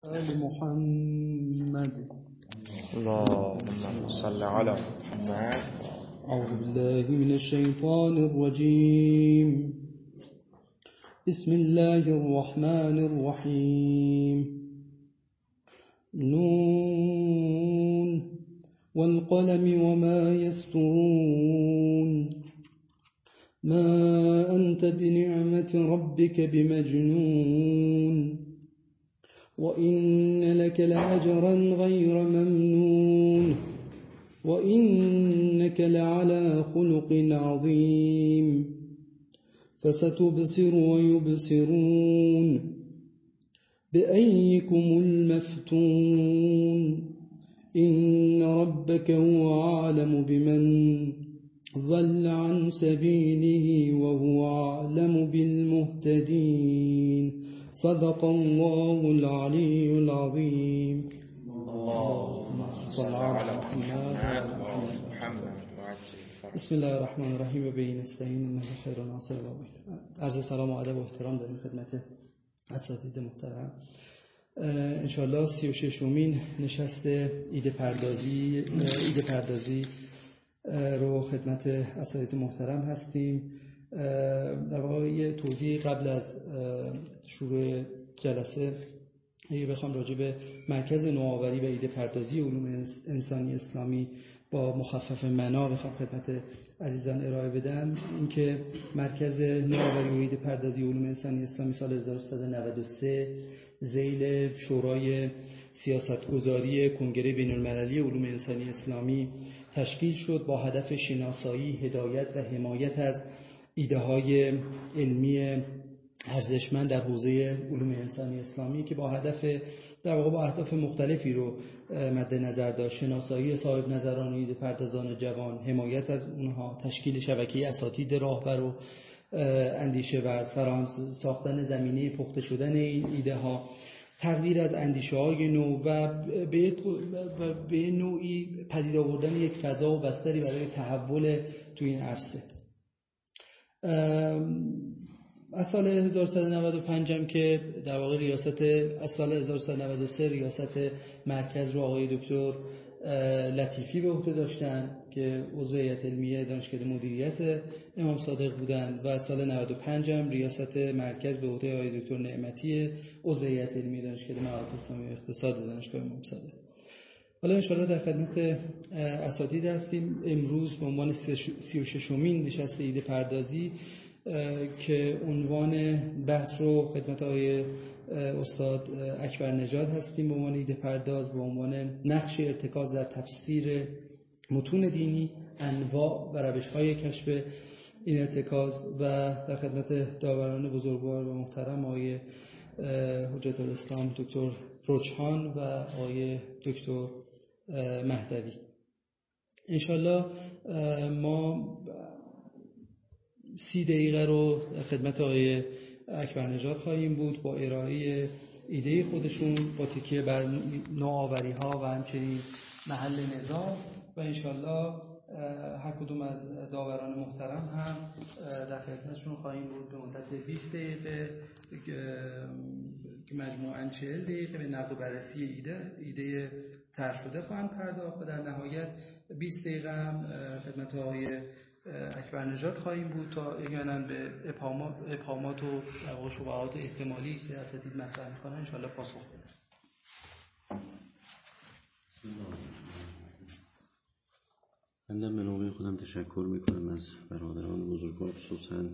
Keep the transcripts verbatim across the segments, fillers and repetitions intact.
آل محمد. اللهم صل على محمد. أعوذ بالله من الشيطان الرجيم. بسم الله الرحمن الرحيم. نون والقلم وما يسطرون. ما أنت بنعمة ربك بمجنون. وإن لك لأجرا غير ممنون. وإنك لعلى خلق عظيم. فستبصر ويبصرون بأيكم المفتون. إن ربك هو أعلم بمن ضل عن سبيله وهو أعلم بالمهتدين. صدق الله العلي العظيم. اللهم صل على محمد محمد. بسم الله الرحمن الرحیم و به نستعین انه خیر ناصر و معین. عرض سلام و ادب و احترام داریم خدمت اساتید محترم. انشالله سی و ششمین نشست ایده پردازی ایده پردازی رو خدمت اساتید محترم هستیم. در واقع یه توضیح قبل از شروع جلسه اگه بخوام راجع به مرکز نوآوری و ایده پردازی علوم انسانی اسلامی با مخفف معنا بخوام خدمت عزیزان ارائه بدم، اینکه مرکز نوآوری و ایده پردازی علوم انسانی اسلامی سال هزار و سیصد و نود و سه ذیل شورای سیاستگذاری کنگره بین‌المللی علوم انسانی اسلامی تشکیل شد با هدف شناسایی، هدایت و حمایت از ایده‌های علمی ارزشمند در حوزه علوم انسانی اسلامی که با هدف در واقع با اهداف مختلفی رو مد نظر داشت: شناسایی صاحب نظران و ایده پردازان جوان، حمایت از اونها، تشکیل شبکه اساتید راهبر و اندیشه ورز، فراهم ساختن زمینه پخته شدن این ایده ها، تقدیر از اندیشه های نو و به نوعی پدید آوردن یک فضا و بستری برای تحول تو این عرصه. از سال هزار و سیصد و نود و پنج هم که در واقع ریاست از سال هزار و سیصد و نود و سه ریاست مرکز رو آقای دکتر لطیفی به عهده داشتن که عضو هیئت علمیه دانشکده مدیریت امام صادق بودند و از سال نود و پنج هم ریاست مرکز به عهده آقای دکتر نعمتی عضو هیئت علمیه دانشکده معارف اسلامی و اقتصاد دانشگاه امام صادق. حالا انشاءالله در خدمت اساتید هستیم. امروز به عنوان سی و ششمین نشست ایده پردازی که عنوان بحث رو خدمت آقای استاد اکبر نژاد هستیم به عنوان ایده پرداز، به عنوان نقش ارتکاز در تفسیر متون دینی، انواع و روش‌های کشف این ارتکاز و در خدمت داوران بزرگوار و محترم آقای حجت الاسلام دکتر رجحان و آقای دکتر مهدوی. انشالله ما سی دقیقه رو خدمت آقای اکبر نژاد خواهیم بود با ارائه ایده خودشون با تکیه بر نوآوری ها و همچنین محل نزاع و انشالله هر کدوم از داوران محترم هم در خدمتشون خواهیم بود به مدت بیست دقیقه که مجموعاً چهل دقیقه به نقد و بررسی ایده ایده طرح شده خواهند پرداخت و در نهایت بیست دقیقه هم خدمت آقای اکبر نژاد خواهیم بود تا احیانا به ابهامات ابهامات و شبهات احتمالی که اساتید مطرح می‌کنن ان شاءالله پاسخ بدیم. من به نوبه خودم تشکر میکنم از برادران بزرگوار، خصوصا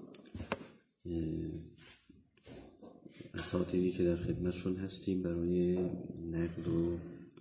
اساتیدی که در خدمتشون هستیم برای نقد و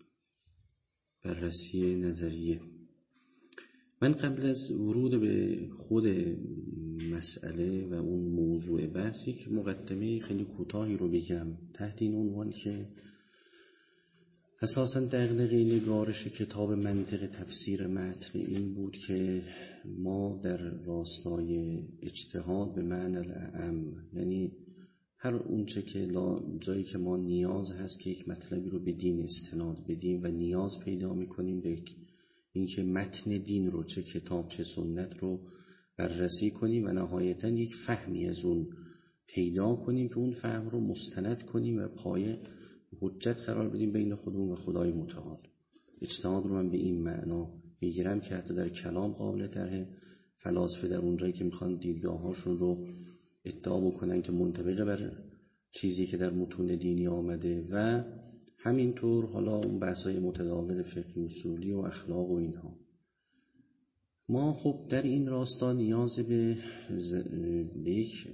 بررسی نظریه. من قبل از ورود به خود مسئله و اون موضوع بحث یک مقدمه خیلی کوتاهی رو بگم تحت این عنوان که اساساً دغدغه نگارش کتاب منطق تفسیر متن این بود که ما در راستای اجتهاد به معنی الاعم، یعنی هر اونچه که جایی که ما نیاز هست که یک مطلبی رو به دین استناد بدیم و نیاز پیدا میکنیم به اینکه متن دین رو چه کتاب چه سنت رو بررسی کنیم و نهایتاً یک فهمی از اون پیدا کنیم که اون فهم رو مستند کنیم و پایه حجت قرار بدیم بین خودمون و خدای متعال. اجتهاد رو من به این معنا میگیرم که حتی در کلام قابل طرحه. فلاسفه در اونجایی که میخوان دیدگاهاشون رو ادعا بکنن که منطبق بر چیزی که در متون دینی آمده و همینطور حالا اون بحث‌های متداول فقهی اصولی و اخلاق و اینها. ما خب در این راستا نیاز به, ز... به یک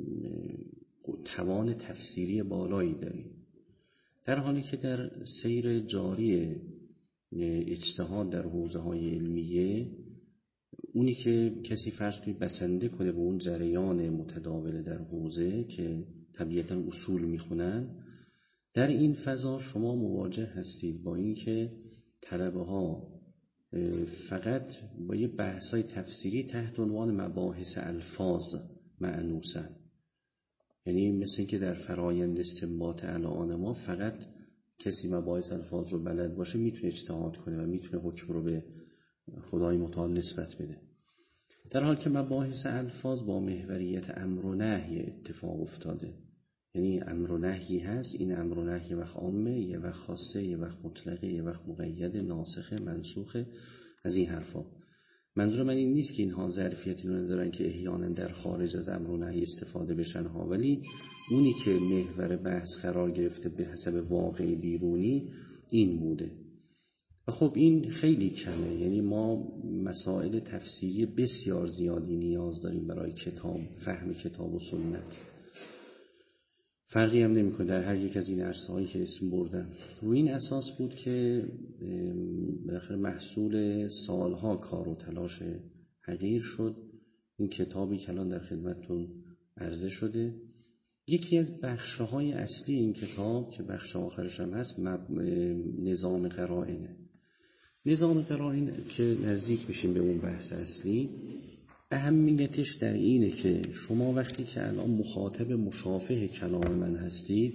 توان تفسیری بالایی داریم، در حالی که در سیر جاری اجتهاد در حوزه‌های علمیه اونی که کسی فرض کنید بسنده کنه به اون جریان متداول در حوزه که طبیعتاً اصول میخونن، در این فضا شما مواجه هستید با این که طلبه ها فقط با یه بحث‌های تفسیری تحت عنوان مباحث الفاظ معنوسن. یعنی مثل این که در فرایند استنباط الان ما فقط کسی مباحث الفاظ رو بلد باشه میتونه اجتهاد کنه و میتونه حکم رو به خدای متعال نسبت بده، در حالی که مباحث الفاظ با محوریت امر و نهی اتفاق افتاده. یعنی امر و نهی هست، این امر و نهی یه وقت عامه، یه وقت خاصه، یه وقت مطلقه، یه وقت مقید، ناسخه، منسوخه، از این حرفا. منظور من این نیست که اینها ظرفیتی رو ندارن که احیانا در خارج از امر و نهی استفاده بشن ها، ولی اونی که محور بحث قرار گرفته به حسب واقع بیرونی این بوده. و خب این خیلی کمه. یعنی ما مسائل تفسیری بسیار زیادی نیاز داریم برای کتاب، فهم کتاب و سنت. فرقی هم نمی‌کنه در هر یک از این عرصه‌هایی که اسم بردم. روی این اساس بود که بالاخره محصول سالها کار و تلاش حقیر شد این کتابی که الان در خدمتتون عرضه شده. یکی از بخش‌های اصلی این کتاب که بخش آخرش هم هست نظام قرائنه. نظام قرائن که نزدیک میشیم به اون بحث اصلی، اهمیتش در اینه که شما وقتی که الان مخاطب مشافه کلام من هستید،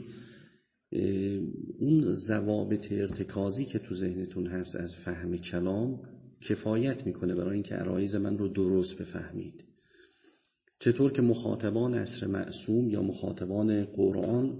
اون ضوابط ارتکازی که تو ذهنتون هست از فهم کلام کفایت میکنه برای اینکه عرایض من رو درست بفهمید. چطور که مخاطبان عصر معصوم یا مخاطبان قرآن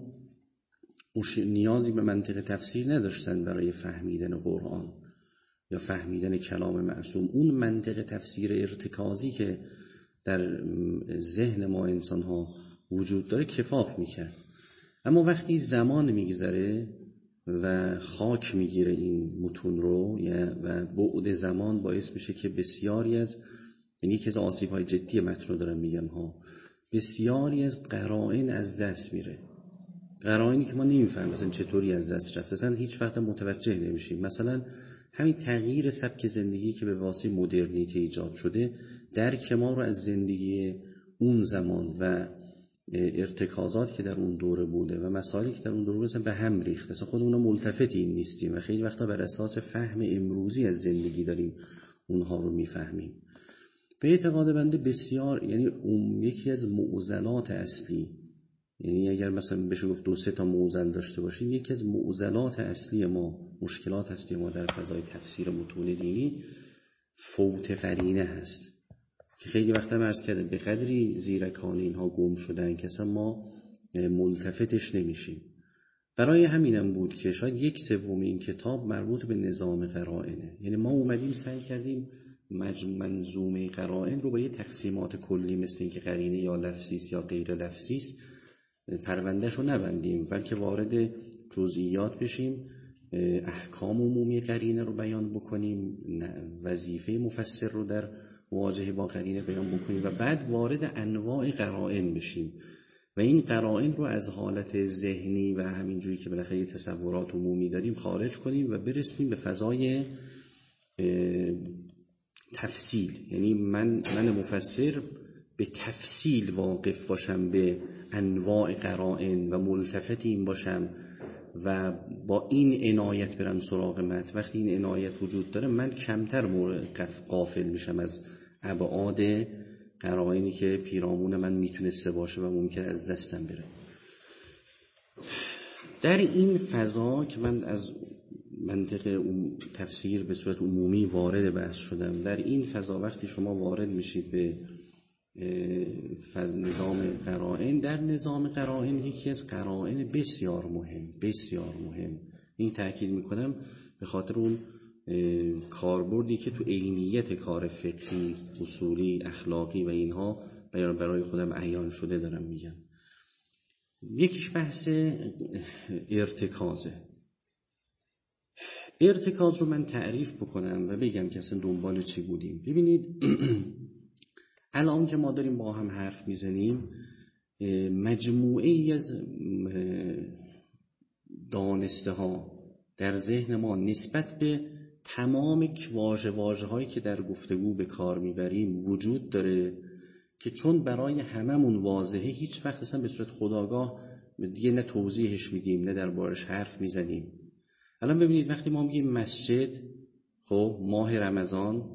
نیازی به منطق تفسیر نداشتن برای فهمیدن قرآن یا فهمیدن کلام معصوم. اون منطق تفسیر ارتکازی که در ذهن ما انسان ها وجود داره کفاف میکرد. اما وقتی زمان میگذره و خاک میگیره این متون رو و بعد زمان باعث میشه که بسیاری از، یعنی یکی از آسیب‌های جدی متن رو دارم میگم ها، بسیاری از قرائن از دست میره. قرائنی که ما نمیفهمیم مثلا چطوری از دست رفته، مثلا هیچ وقت متوجه نمیشیم. مثلا همین تغییر سبک زندگی که به واسطه مدرنیته ایجاد شده، درک ما رو از زندگی اون زمان و ارتکازات که در اون دوره بوده و مسائلی که در اون دوره مثلا به هم ریخته، مثلا خودمون ملتفت این نیستیم و خیلی وقتا بر اساس فهم امروزی از زندگی داریم اونها رو میفهمیم. به اعتقاد بنده بسیار، یعنی اون یکی از معضلات اصلی، یعنی اگر مثلا بشه گفت دو سه تا معضل داشته باشیم، یکی از معضلات اصلی ما، مشکلات اصلی ما در فضای تفسیر متون دینی فوت قرینه هست که خیلی وقتا عرض کردم به قدری زیرکانه اینها گم شدن که اصلا ما ملتفتش نمیشیم. برای همینم بود که شاید یک سوم این کتاب مربوط به نظام قرائنه. یعنی ما اومدیم سعی کردیم منظومه قرائن رو با یه تقسیمات کلی مثل این که قرینه یا لفظی است یا غیر لفظی است پروندهش رو نبندیم، بلکه وارد جزئیات بشیم، احکام عمومی قرینه رو بیان بکنیم، وظیفه مفسر رو در مواجهه با قرینه بیان بکنیم و بعد وارد انواع قرائن بشیم و این قرائن رو از حالت ذهنی و همینجوری که بالاخره یه تصورات عمومی داریم خارج کنیم و برسیم به فضای تفصیل. یعنی من من مفسر به تفصیل واقف باشم به انواع قرائن و ملتفت این باشم و با این عنایت برم سراغ متن. وقتی این عنایت وجود داره من کمتر غافل میشم از ابعاد قرائنی که پیرامون من میتونسته باشه و ممکن از دستم بره. در این فضا که من از منطق تفسیر به صورت عمومی وارد بحث شدم، در این فضا وقتی شما وارد میشید به نظام قرائن. در نظام قرائن یکی از قرائن بسیار مهم بسیار مهم این تأکید میکنم به خاطر اون کاربردی که تو عینیت کار فقهی، اصولی، اخلاقی و اینها برای خودم عیان شده دارم میگم. یکیش بحث ارتکازه. ارتکاز رو من تعریف بکنم و بگم که اصلا دنبال چی بودیم. ببینید الان که ما داریم با هم حرف میزنیم مجموعه ای از دانسته ها در ذهن ما نسبت به تمام واژه واژه هایی که در گفتگو به کار میبریم وجود داره که چون برای هممون واضحه هیچ وقت اصلا به صورت خودآگاه دیگه نه توضیحش میدیم نه دربارش حرف میزنیم. الان ببینید وقتی ما میگیم مسجد، خب ماه رمضان،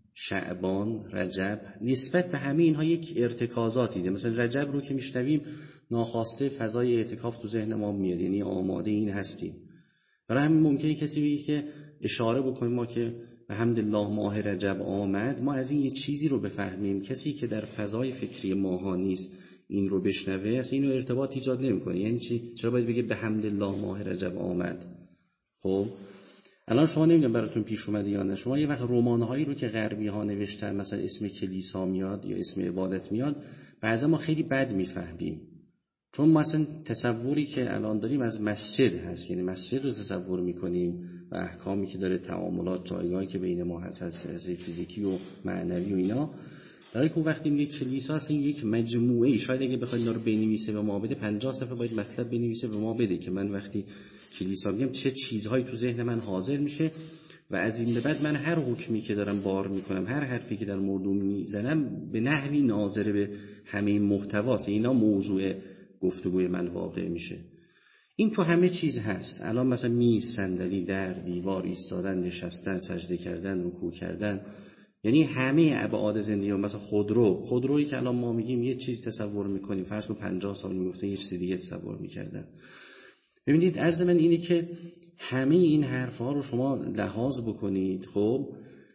شعبان، رجب، نسبت به همه اینها یک ارتکازاتی ده. مثلا رجب رو که میشنویم ناخواسته فضای اعتکاف تو ذهن ما میاد، یعنی آماده این هستیم. برای همین ممکنه کسی بگه که اشاره بکنیم ما که به حمدالله ماه رجب آمد، ما از این یه چیزی رو بفهمیم. کسی که در فضای فکری ماها نیست این رو بشنوه اصلا اینو ارتباط ایجاد نمیکنه. یعنی چی؟ چرا باید بگه به حمدالله ماه رجب آمد؟ خب الان شما نمیدونم براتون پیش اومده یا نه، شما یه وقت رمان‌هایی رو که غربی ها نوشتن مثلا اسم کلیسا میاد یا اسم عبادت میاد، بعضا ما خیلی بد میفهمیم، چون مثلا تصوری که الان داریم از مسجد هست، یعنی مسجد رو تصور میکنیم و احکامی که داره، تعاملات، جایگاهی که بین ما هست از فیزیکی و معنوی و اینا. در که وقتی میگه کلیسا هست این یک مجموعه ای، شاید اگه بخواید اینا رو بنویسه به ما بده پنجاه صفحه باید مطلب بنویسه به ما بده که من وقتی کلیسا میگم چه چیزهایی تو ذهن من حاضر میشه و از این به بعد من هر حکمی که دارم بار میکنم، هر حرفی که در مورد میزنم به نحوی ناظر به همه این محتواست، اینا موضوع گفتگوی من واقع میشه. این تو همه چیز هست. الان مثلا میز، صندلی، در، دیوار، ایستادن، نشستن، سجده کردن، رکوع کردن، یعنی همه ابعاد زندگی. مثلا خودرو، خودرویی که الان ما میگیم یه چیز تصور میکنیم، فرض کن پنجاه سال میگفتن یه چیز دیگه تصور میکردن. ببینید عرض من اینه که همه این حرفها رو شما لحاظ بکنید. خب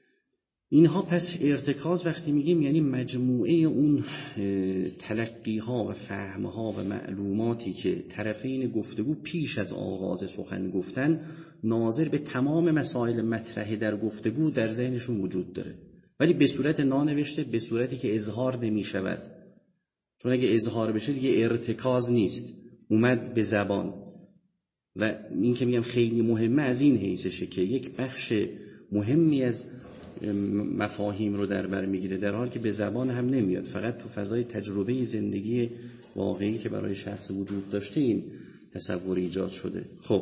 اینها پس ارتکاز وقتی میگیم یعنی مجموعه اون تلقی ها و فهم ها و معلوماتی که طرفین گفتگو پیش از آغاز سخن گفتن ناظر به تمام مسائل مطرح در گفتگو در ذهنشون وجود داره، ولی به صورت نانوشته، به صورتی که اظهار نمی شود. چون اگه اظهار بشه دیگه ارتکاز نیست، اومد به زبان. و این که میگم خیلی مهمه از این حیثشه که یک بخش مهمی از مفاهیم رو در بر میگیره، در حالی که به زبان هم نمیاد، فقط تو فضای تجربه زندگی واقعی که برای شخص وجود داشته این تصور ایجاد شده. خب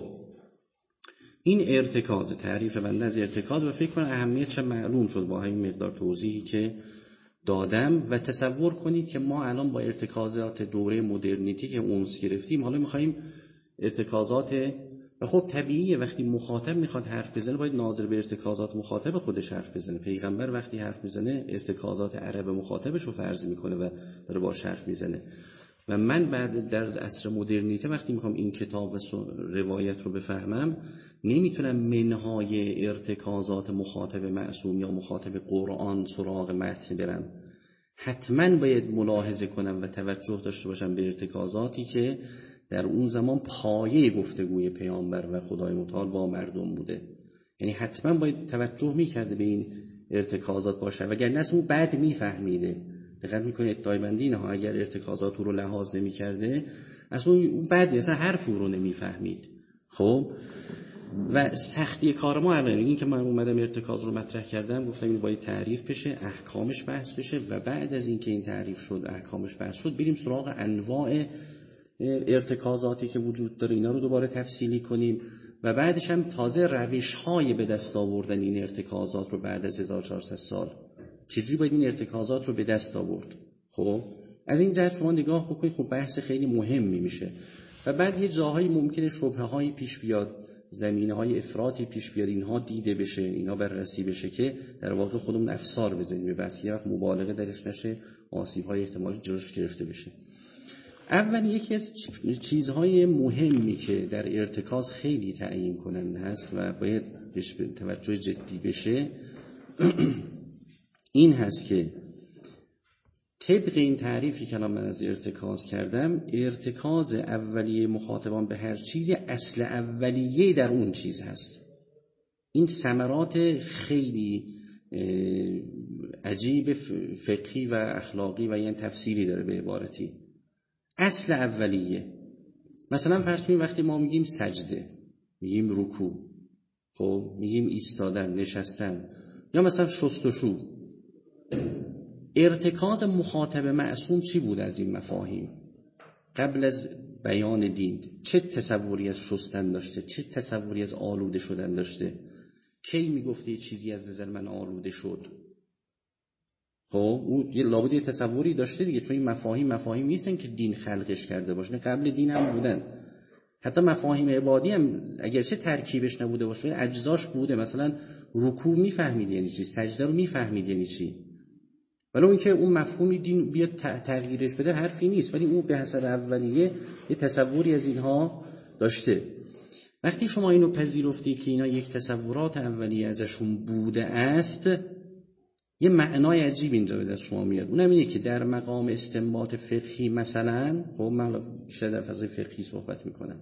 این ارتکاز، تعریف بنده از ارتکاز، و فکر کنم اهمیتش معلوم شد با همین مقدار توضیحی که دادم. و تصور کنید که ما الان با ارتکازات دوره مدرنیتی که اونس گرفتیم حالا میخواییم ارتکازات، و خب طبیعیه وقتی مخاطب میخواد حرف بزنه باید ناظر به ارتکازات مخاطب خودش حرف بزنه. پیغمبر وقتی حرف میزنه ارتکازات عرب مخاطبش رو فرض میکنه و داره باهاش حرف میزنه. و من بعد در عصر مدرنیته وقتی میخوام این کتاب و روایت رو بفهمم نمیتونم منهای ارتکازات مخاطب معصوم یا مخاطب قرآن سراغ متن برم. حتما باید ملاحظه کنم و توجه داشته باشم به ارتکازاتی که در اون زمان پایه گفتگوی پیامبر و خدای متعال با مردم بوده. یعنی حتما باید توجه میکرده به این ارتکازات باشه، وگرنه اصلا اون بعد میفهمیده. دقت میکنید ادعای بنده اینه ها، اگر ارتکازات رو لحاظ نمیکرده اصلا اون بعد اصلا حرف رو نمیفهمید. خب و سختی کار ما الان این که من اومدم ارتکاز رو مطرح کردم، گفتم این باید تعریف بشه، احکامش بحث بشه، و بعد از این که این تعریف شد، احکامش بحث شد، بریم سراغ انواع ارتکازاتی که وجود داره، اینا رو دوباره تفصیلی کنیم، و بعدش هم تازه روش‌های به دست آوردن این ارتکازات رو بعد از هزار و چهارصد سال چجوری باید این ارتکازات رو به دست آورد. خب از این جهت شما نگاه بکنید، خب بحث خیلی مهمی میشه. و بعد یه جاهایی ممکنه شبهه‌هایی پیش بیاد، زمینه‌های افراطی پیش بیاد، اینها دیده بشه، اینا بررسی بشه که در واقع خودمون افسار بزنیم به بحث، یه وقت مبالغه درش نشه، آسیب‌های احتمالی جلوش گرفته بشه. اول یکی از چیزهای مهمی که در ارتکاز خیلی تعیین کننده هست و باید بهش توجه جدی بشه این هست که طبق این تعریفی که من از ارتکاز کردم، ارتکاز اولیه مخاطبان به هر چیزی اصل اولیه در اون چیز هست. این ثمرات خیلی عجیب فقهی و اخلاقی و یعنی تفسیری داره به عبارتی. اصل اولیه، مثلا فرض کنید وقتی ما میگیم سجده، میگیم رکوع، خب میگیم ایستادن، نشستن، یا مثلا شستشو، ارتکاز مخاطب معصوم چی بود از این مفاهیم؟ قبل از بیان دین چه تصوری از شستن داشته؟ چه تصوری از آلوده شدن داشته؟ کی میگفته یه چیزی از نظر من آلوده شد؟ خب اون یه لابد یه تصوری داشته دیگه، چون این مفاهیم مفاهیم نیستن که دین خلقش کرده باشه، قبل دین هم بودن. حتی مفاهیم عبادی هم اگرچه ترکیبش نبوده باشه اجزاش بوده. مثلا رکوع میفهمید یعنی چی، سجده رو میفهمید یعنی چی، ولی اون که اون مفهومی دین بیاد تغییرش بده حرفی نیست، ولی اون به حسب اولیه یه تصوری از اینها داشته. وقتی شما اینو پذیرفتید که اینا یک تصورات اولیه ازشون بوده است، یه معنای عجیب اینجا به دست شما میاد. اونم اینه که در مقام استنباط فقهی مثلا، خب من بیشتر در فضای فقهی صحبت میکنم،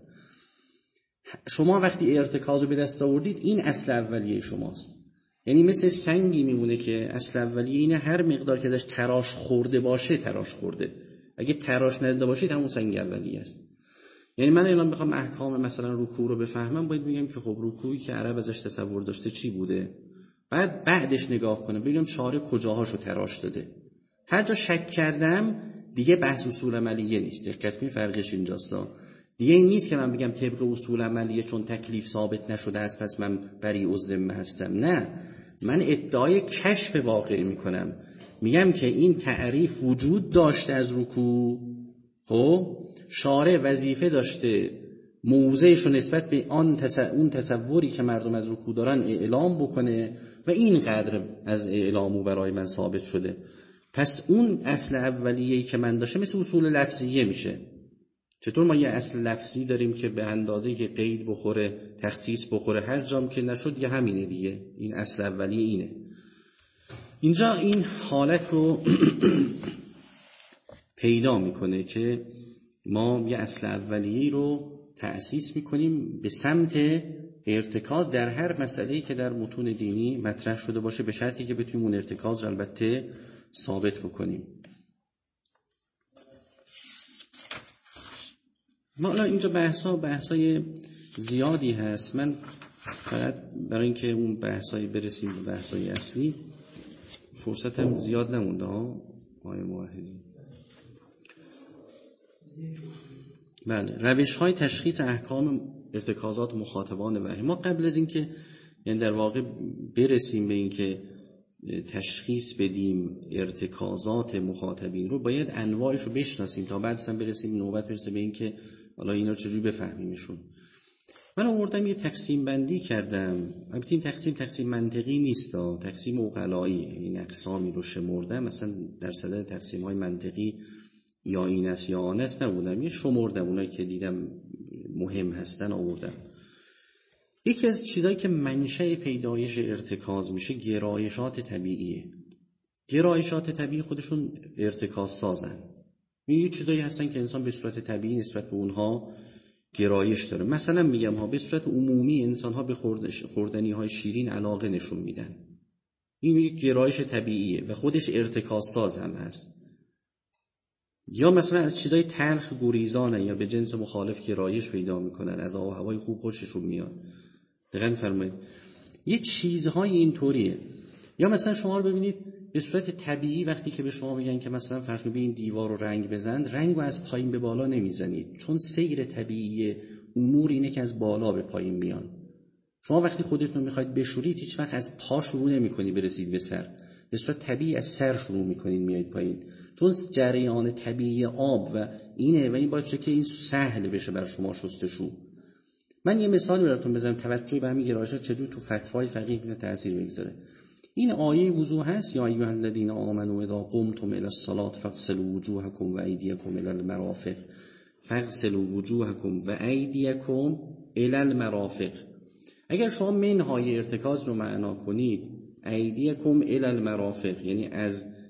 شما وقتی ارتکاز رو به دست آوردید این اصل اولیه شماست. یعنی مثل سنگی میمونه که اصل اولیه اینه هر مقدار که ازش تراش خورده باشه تراش خورده، اگه تراش نداده باشید همون سنگ اولیه است. یعنی من الان بخوام احکام مثلا رکوع رو بفهمم، باید بگم که خب رکوعی که عرب ازش تصور داشته چی بوده، بعد بعدش نگاه کنم ببینم شارع کجاهاشو تراش داده. هر جا شک کردم دیگه بحث اصول عملیه نیست. دقت کنید فرقش اینجاست. دیگه این نیست که من بگم طبق اصول عملیه چون تکلیف ثابت نشده است پس من بری الذمه هستم. نه، من ادعای کشف واقعی میکنم، میگم که این تعریف وجود داشته از رکوع، خب شارع وظیفه داشته موضعش رو نسبت به آن اون تصوری که مردم از رکوع دارن اعلام بکنه و این قدر از اعلامو برای من ثابت شده. پس اون اصل اولیه‌ای که من داشته مثل اصول لفظیه میشه. چطور ما یه اصل لفظی داریم که به اندازه‌ای که قید بخوره تخصیص بخوره، هر جام که نشد یه همینه دیگه، این اصل اولیه اینه. اینجا این حالت رو پیدا میکنه که ما یه اصل اولیه رو تأسیس میکنیم به سمت ارتکاز در هر مسئله‌ای که در متون دینی مطرح شده باشه، به شرطی که بتونیم اون ارتکاز رو البته ثابت بکنیم. ما الان اینجا بحثا بحثای زیادی هست، من فقط برای اینکه اون بحثای برسیم به بحثای اصلی فرصتم زیاد نمونده ها آقای موحدی. بله، روش های تشخیص احکام ارتکازات مخاطبان وحی. ما قبل از اینکه یعنی در واقع برسیم به اینکه تشخیص بدیم ارتکازات مخاطبین رو، باید انواعش رو بشناسیم تا بعد اصلا برسیم نوبت برسه به اینکه حالا اینا رو چجوری بفهمیمشون. من آوردم یه تقسیم بندی کردم، البته این تقسیم تقسیم منطقی نیست، تقسیم عقلایی، این اقسامی رو شمردم، مثلا در صدد تقسیم های منطقی یا این است یا آن است نبودم، یه شمردم اونایی که دیدم مهم هستن آوردم. یکی از چیزایی که منشأ پیدایش ارتکاز میشه گرایشات طبیعیه. گرایشات طبیعی خودشون ارتکاز سازن. این یه چیزایی هستن که انسان به صورت طبیعی نسبت به اونها گرایش داره. مثلا میگم ها به صورت عمومی انسان ها به خوردنی های شیرین علاقه نشون میدن. این یک گرایش طبیعیه و خودش ارتکاز ساز هم هست. یا مثلا از چیزای تلخ گریزانه یا به جنس مخالف گرایش پیدا میکنن، از آب و هوای خوب خوششون میاد. دقیقاً فرمایید. یه چیزهای اینطوریه. یا مثلا شما رو ببینید به صورت طبیعی وقتی که به شما میگن که مثلا فرض کنید این دیوار رو رنگ بزن، رنگ رو از پایین به بالا نمیزنید، چون سیر طبیعی امور اینه که از بالا به پایین میان. شما وقتی خودتون میخواید بشورید هیچ وقت از پا شروع نمیکنید برسید به سر، به صورت طبیعی از سر شروع میکنید میایید پایین، چون جریان طبیعی آب و اینه و این باعث که این سهل بشه بر شما شستشو. من یه مثالی براتون بزنم توجه به همین گرایشات چجوری تو فتوای فقیه میتونه تاثیر بگذاره. این آیه وضو هست، یا ایها الذین آمنوا اذا قمتم الی الصلاة فاغسلوا وجوهکم و ایدیکم الی المرافق فاغسلوا وجوهکم و ایدیکم الی المرافق. اگر شما منهای ارتکاز رو معنا کنید ایدیکم الی المرافق، یعنی از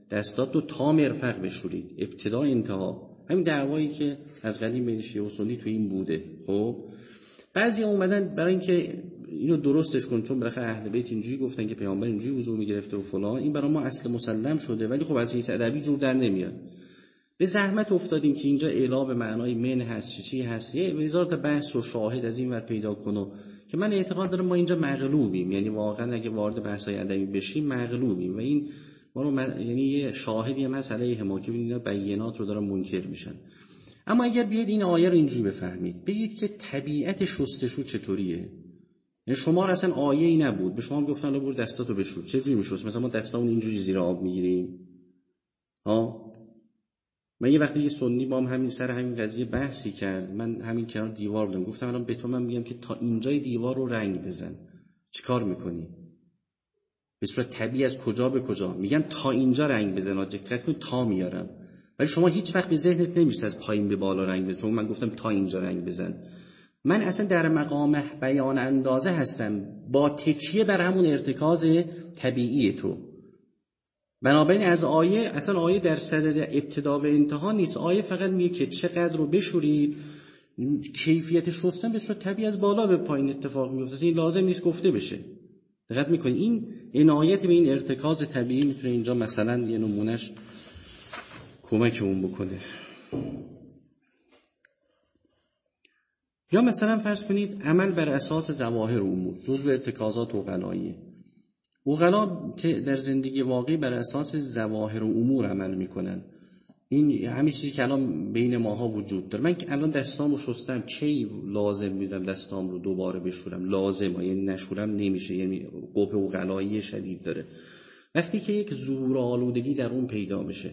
دستات رو تا مرفق بشورید، ابتدا انتها. همین دعوایی که از قدیم بین شیعه و سنی تو این بوده. خب بعضی اومدن برای اینکه اینو درستش کن، چون بالاخره اهل بیت اینجوری گفتن که پیامبر اینجوری وضو میگرفته و فلان، این برای ما اصل مسلم شده، ولی خب از حیث ادبی جور در نمیاد. به زحمت افتادیم که اینجا اعلام معنای من هست چی چی هست، یه وزارت بحث و شاهد از این ور پیدا کنو که من اعتقاد دارم ما اینجا مغلوبیم، یعنی واقعا اگه وارد بحث‌های ادبی بشیم مغلوبیم و این ما رو من... یعنی یه شاهدی هم هست علیه ما که اینا بیانات رو دارن منکر میشن. اما اگر بیاید این آیه رو اینجوری بفهمید، بگید که طبیعت شستشو چطوریه، یعنی شما اصلا آیه ای نبود به شما گفتن رو برو دستاتو بشور، چه جوری میشست؟ مثلا ما دستامون اینجوری زیر آب میگیریم؟ ها من یه وقتی یه سنی با هم همین سر همین قضیه بحثی کرد، من همین کنار دیوار بودم، گفتم الان به تو من میگم که تا اینجای دیوار رو رنگ بزن، چیکار میکنی؟ به صورت طبیعی از کجا به کجا میگم تا اینجا رنگ بزن، دقت کن تا میارم، ولی شما هیچ وقت به ذهنت نمیرسه از پایین به بالا رنگ بزن، چون من گفتم تا اینجا رنگ بزن. من اصلا در مقام بیان اندازه هستم با تکیه بر همون ارتکاز طبیعی تو. بنابراین از آیه، اصلا آیه در صدد ابتدا به انتها نیست، آیه فقط میگه که چقدر رو بشورید، کیفیت شستن به صورت طبیعی از بالا به پایین اتفاق میفته، این لازم نیست گفته بشه. دقت میکنید این عنایت به این ارتکاز طبیعی میتونه اینجا مثلا یه نمونهش کمکمون بکنه. یا مثلا فرض کنید عمل بر اساس ظواهر امور، جزء ارتکازات عقلاییه. عقلا در زندگی واقعی بر اساس ظواهر و امور عمل میکنن. این همین چیزی که الان بین ماها وجود داره. من که الان دستامو شستم کی لازم میدم دستام رو دوباره بشورم؟ لازمه، یعنی نشورم نمیشه، یعنی قبح عقلایی شدید داره. وقتی که یک ظهور آلودگی در اون پیدا بشه،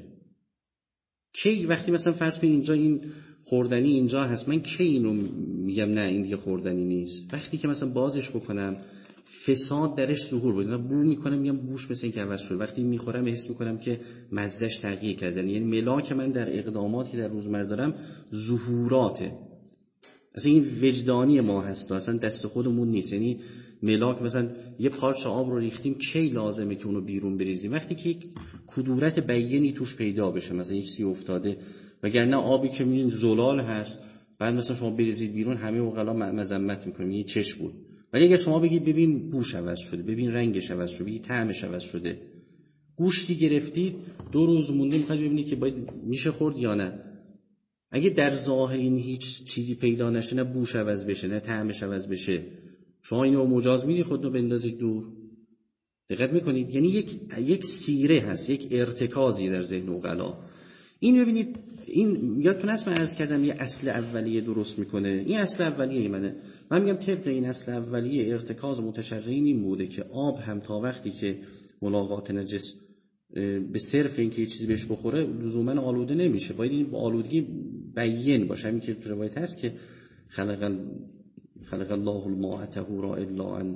کی وقتی مثلا فرض کنید اینجا این خوردنی اینجا هست، من کی اینو میگم نه این دیگه خوردنی نیست؟ وقتی که مثلا بازش بکنم فساد درش ظهور بده، بو میکنم میگم بوش مثل این که عوض شده، وقتی میخورم حس میکنم که مزهش تغییر کرده، یعنی ملاک من در اقداماتی که در روزمره دارم ظهوراته. اصلا این وجدانی ما هست، اصلا دست خودمون نیست. یعنی ملاک مثلا یه پارچه آب رو ریختیم کی لازمه که اونو بیرون بریزیم؟ وقتی که یک کدورت بیانی توش پیدا بشه، مثلا یه چیزی افتاده، وگرنه آبی که میبینید زلال هست بعد مثلا شما بریزید بیرون همه عقلا مذمت میکنن یه چش بود. ولی اگه شما بگید ببین بوش عوض شده، ببین رنگش عوض شده، ببین طعمش عوض شده، گوشتی گرفتید دو روز مونده میخواید ببینید که باید میشه خورد یا نه. اگه در ظاهر این هیچ چیزی پیدا نشه، نه بوش عوض بشه نه طعمش عوض بشه، شما اینو مجاز میدید خودتو بندازید دور؟ دقت میکنید؟ یعنی یک یک سیره هست، یک ارتکازی در ذهن عقلا. این ببینید، این یادتون هست من عرض کردم یه اصل اولیه درست میکنه. این اصل اولیه منه. من میگم طبق این اصل اولیه ارتکاز متشرعین این بوده که آب هم تا وقتی که ملاقات نجس به صرف اینکه یه چیزی بهش بخوره لزوما آلوده نمیشه، باید این با آلودگی بیان باشه. همین که روایت هست که خلق خلق الله الماء طهورا الا ان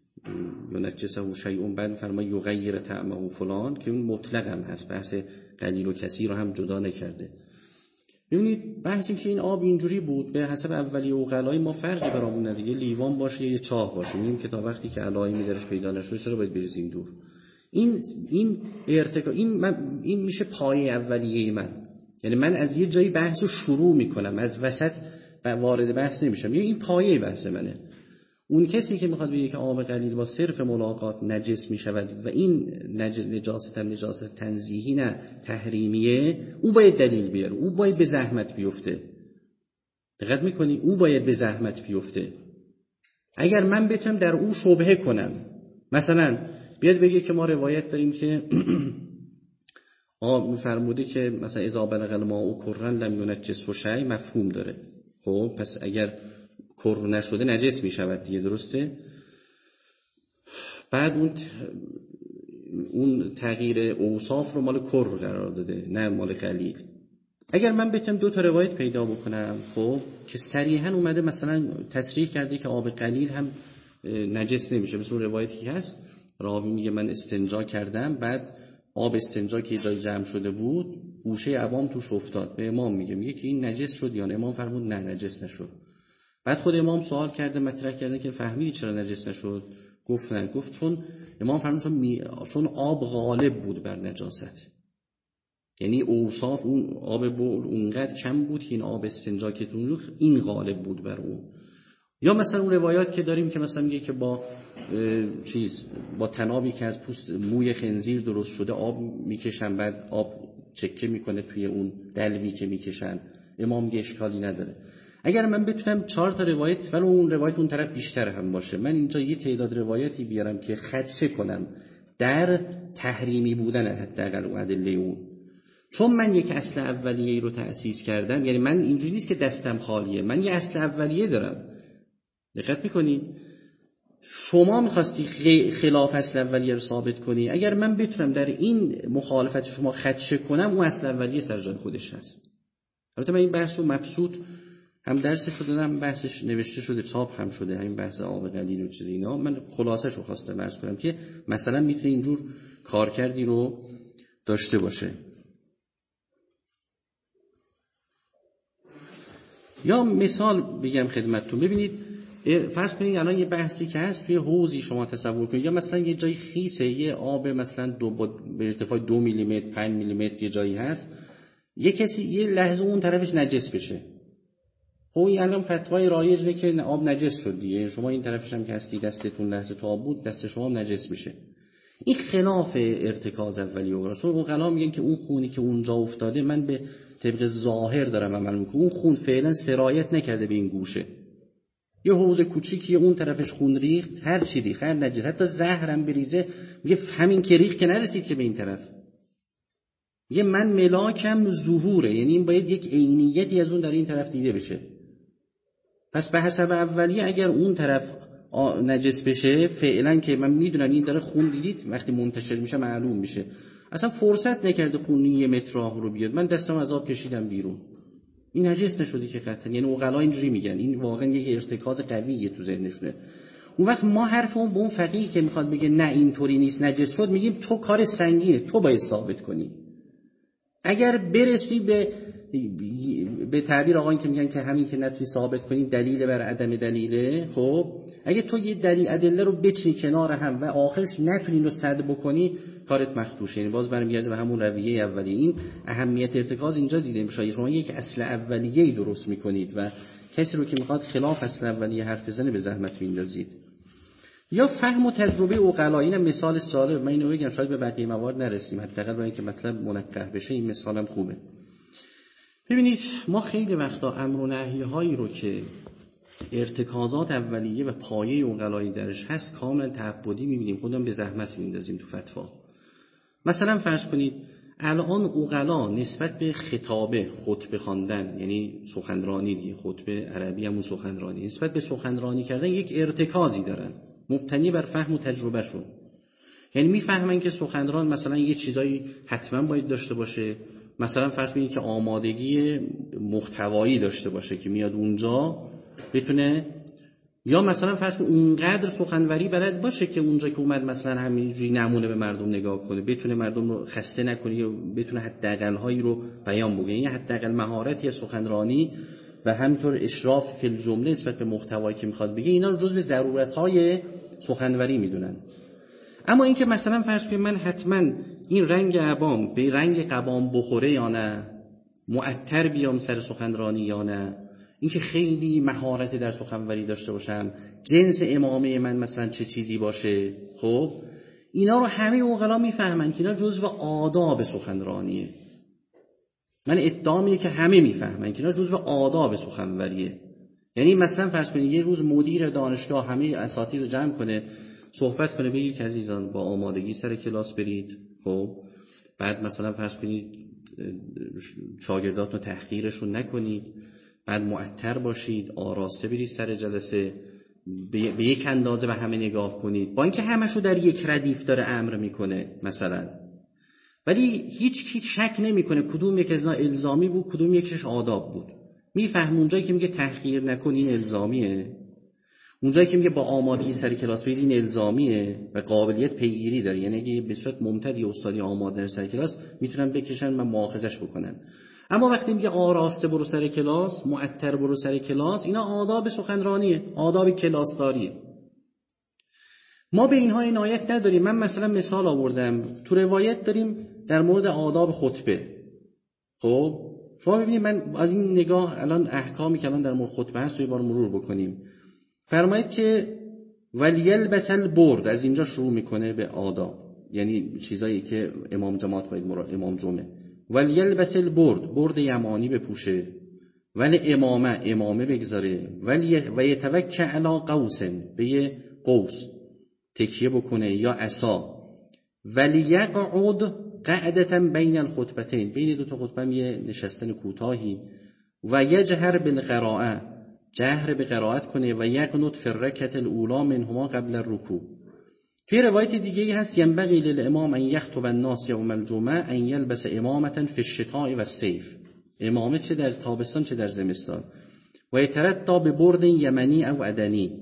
ینجسه شیء، بعد فرمای یغیر طعمه فلان، که اون مطلق هم هست، بحث قلیل و کثیر رو هم جدا نکرده. ببینید بحثی که این آب اینجوری بود به حسب اولیه عقلای ما فرقی برامون نداره، لیوان باشه یه چاه باشه، میگیم که تا وقتی که علائمی درش پیدا نشده چرا باید بریزیم دور. این این ارتکا این من این میشه پایه اولیه من. یعنی من از یه جایی بحثو شروع میکنم، از وسط وارد بحث نمیشم. یعنی این پایه بحث منه. اون کسی که میخواد بگه که آب قلیل با صرف ملاقات نجس میشود و این نجاست هم نجاست تنزیهی نه تحریمیه، او باید دلیل بیاره، او باید به زحمت بیفته. دقت میکنی؟ او باید به زحمت بیفته. اگر من بتونم در او شبهه کنم، مثلا بیاد بگه که ما روایت داریم که آب میفرموده که مثلا اذا بلغ الماء کرن لم ينجس شیء، مفهوم داره. خب پس اگر کر نشده نجس می شود دیگه، درسته؟ بعد اون اون تغییر اوصاف رو مال کر قرار داده نه مال قلیل. اگر من بتونم دو تا روایت پیدا بکنم خب که صریحا اومده مثلا تصریح کرده که آب قلیل هم نجس نمیشه، مثل اون روایتی که هست راوی میگه من استنجا کردم، بعد آب استنجا که جای جمع شده بود گوشه عوام توش افتاد، به امام میگه میگه که این نجس شد یا نه؟ امام فرمود نه نجس نشد. بعد خود امام سوال کرده مطرح کرده که فهمیدی چرا نجس نشد؟ گفت نه. گفت چون امام فرمود چون, می... چون آب غالب بود بر نجاست. یعنی اوصاف اون آب بول اونقدر کم بود که این آب استنجا که تو این غالب بود بر اون. یا مثلا اون روایات که داریم که مثلا میگه که با چیز با تنابی که از پوست موی خنزیر درست شده آب میکشن، بعد آب چکه میکنه توی اون دلوی که میکشن. امام میگه اشکالی نداره. اگر من بتونم چهار تا روایت ولو اون روایت اون طرف بیشتر هم باشه، من اینجا یه تعداد روایتی بیارم که خدشه کنم در تحریمی بودن حداقل اون ادله اون. چون من یک اصل اولیه رو تأسیس کردم، یعنی من اینجوری نیست که دستم خالیه، من یه اصل اولیه دارم. دقت میکنی؟ شما میخواستی خلاف اصل اولیه رو ثابت کنی، اگر من بتونم در این مخالفت شما خدشه کنم، اون اصل اولیه سر جای خودش هست. البته من این بحث رو مبسوط هم درسش شده، هم بحثش نوشته شده، چاپ هم شده، همین بحث آب قلیل و چیز اینا. من خلاصش رو خواستم عرض کنم که مثلا میتونه اینجور کارکردی رو داشته باشه. یا مثال بگم خدمتتون، ببینید فرض کنید الان یه بحثی که هست توی حوضی شما تصور کنید، یا مثلا یه جای خیسه، یه آب مثلا دو به ارتفاع دو میلیمتر پنج میلیمتر یه جایی هست، یه کسی یه لحظه اون طرفش نجس بشه. خب این الان فتوای رایجه که آب نجس شد دیگه، شما این طرفش هم که هستی دستتون لحظه تا آب بود، دست شما هم نجس میشه. این خلاف ارتکاز اولیه و چون عقلا میگن که اون خونی که اونجا افتاده، من به طبق ظاهر دارم عمل میکنم، اون خون فعلا سرایت نکرده به این گوشه. یه حوض کوچیکی اون طرفش خون ریخت، هر چی ریخت، هر نجس، حتی زهرم بریزه، میگه همین که ریخت که نرسید که به این طرف. میگه من ملاکم ظهوره، یعنی این باید یک عینیتی از اون در این طرف دیده بشه. پس به حسب اولیه اگر اون طرف نجس بشه، فعلا که من میدونم این داره خون دیدید وقتی منتشر میشه معلوم میشه، اصلا فرصت نکرده خون یه متر راه رو بیاد، من دستم از آب کشیدم بیرون، این نجس نشده که قطعا. یعنی عقلا اینجوری میگن، این واقعا یک ارتکاز قویه تو ذهنشونه. اون وقت ما حرفمون به اون فقیه که میخواد بگه نه اینطوری نیست نجس شد، میگیم تو کار سنگینه، تو باید ثابت کنی. اگر برسی به به تعبیر آقایون که میگن که همین که نتونی ثابت کنی دلیل بر عدم دلیله، خب اگه تو یه دلیل ادله رو بچینی کنار هم و آخرش نتونی رو سد بکنی، کارت مخدوشه. یعنی باز برمیگرده به همون رویه اولیه. این اهمیت ارتکاز اینجا دیده میشه. شما یک اصل اولیه‌ای درست میکنید و کسی رو که میخواد خلاف اصل اولیه حرف بزنه به زحمت میندازید. یا فهم و تجربه عقلا، این مثال ساده من اینو بگم، شاید به بقیه موارد نرسیم، حداقل برای اینکه مطلب منقح بشه این مثالم خوبه. ببینید ما خیلی وقتا امر و نهی هایی رو که ارتکازات اولیه و پایه عقلایی درش هست کاملا تعبدی میبینیم، خودمون به زحمت میندازیم تو فتوا. مثلا فرض کنید الان عقلا نسبت به خطابه، خطبه خواندن، یعنی سخنرانی دیگه، خطبه عربی همون سخنرانی، نسبت به سخنرانی کردن یک ارتکازی دارن مبتنی بر فهم و تجربه شون. یعنی میفهمن که سخنران مثلا یه چیزایی حتما باید داشته باشه، مثلا فرض کنید که آمادگی محتوایی داشته باشه که میاد اونجا بتونه، یا مثلا فرض کنید اونقدر سخنوری بلد باشه که اونجا که اومد مثلا همینجوری نمونه به مردم نگاه کنه، بتونه مردم رو خسته نکنه یا بتونه حداقل هایی رو بیان بگه. یعنی حداقل مهارتی سخنرانی و همینطور اشراف فی الجمله نسبت به محتوایی که میخواد بگه، اینا رو جزو ضرورت‌های سخنوری میدونن. اما اینکه مثلا فرض کنید من حتما این رنگ عبام به رنگ قبام بخوره یا نه، معطر بیام سر سخنرانی یا نه، اینکه خیلی مهارت در سخنوری داشته باشم، جنس امامه من مثلا چه چیزی باشه، خب اینا رو همه عقلا میفهمن که اینا جزو آداب سخنرانیه. من ادعام اینه که همه میفهمن که اینا جزو آداب سخنوریه. یعنی مثلا فرض کنید یه روز مدیر دانشگاه همه اساتید رو جمع کنه، صحبت کنه، بگه که عزیزان با آمادگی سر کلاس برید، خب بعد مثلا فرض کنید شاگرداتون تحقیرشون نکنید، بعد معطر باشید، آراسته برید سر جلسه، به یک اندازه به همه نگاه کنید، با اینکه همشو در یک ردیف داره امر میکنه مثلا، ولی هیچ کی شک نمیکنه کدوم یک از اینا الزامی بود کدوم یکش آداب بود. میفهم اونجایی که میگه تحقیر نکن این الزامیه، اونجایی که میگه با آمادگی سر کلاس برید این الزامیه و قابلیت پیگیری داره. یعنی اگه به صورت ممتدی استادی آماده در سر کلاس میتونن بکشن و مؤاخذش بکنن. اما وقتی میگه آراسته برو سر کلاس، معطر برو سر کلاس، اینا آداب سخنرانیه، آداب کلاسداریه. ما به اینها عنایت نداریم. من مثلا مثال آوردم، تو روایت داریم در مورد آداب خطبه، خب شما ببینید، من از این نگاه الان احکامی که الان در مورد خطبه هست رو یه بار مرور بکنیم. فرمایید که ولیلبس البرد، از اینجا شروع میکنه به آداب، یعنی چیزایی که امام جماعت باید مرا امام جمعه. ولیلبس البرد، برد یمانی بپوشه. ولی امامه، امامه بگذاره. ولی و یتوکل علی قوس، به یه قوس تکیه بکنه یا عصا. ولی یقعد قعدة بین الخطبتین، بین دو تا خطبه یه نشستن کوتاهی. و یجهر بالقراءه، جهر به قرائت کنه. و یقنت فی الرکعة الاولی منهما قبل الرکوع. توی روایت دیگه ای هست ینبغی للامام ان یخطب الناس یوم الجمعه ان یلبس امامة فی الشتاء و الصیف، امامه چه در تابستان چه در زمستان. و یتردد ببرد یمنی او عدنی،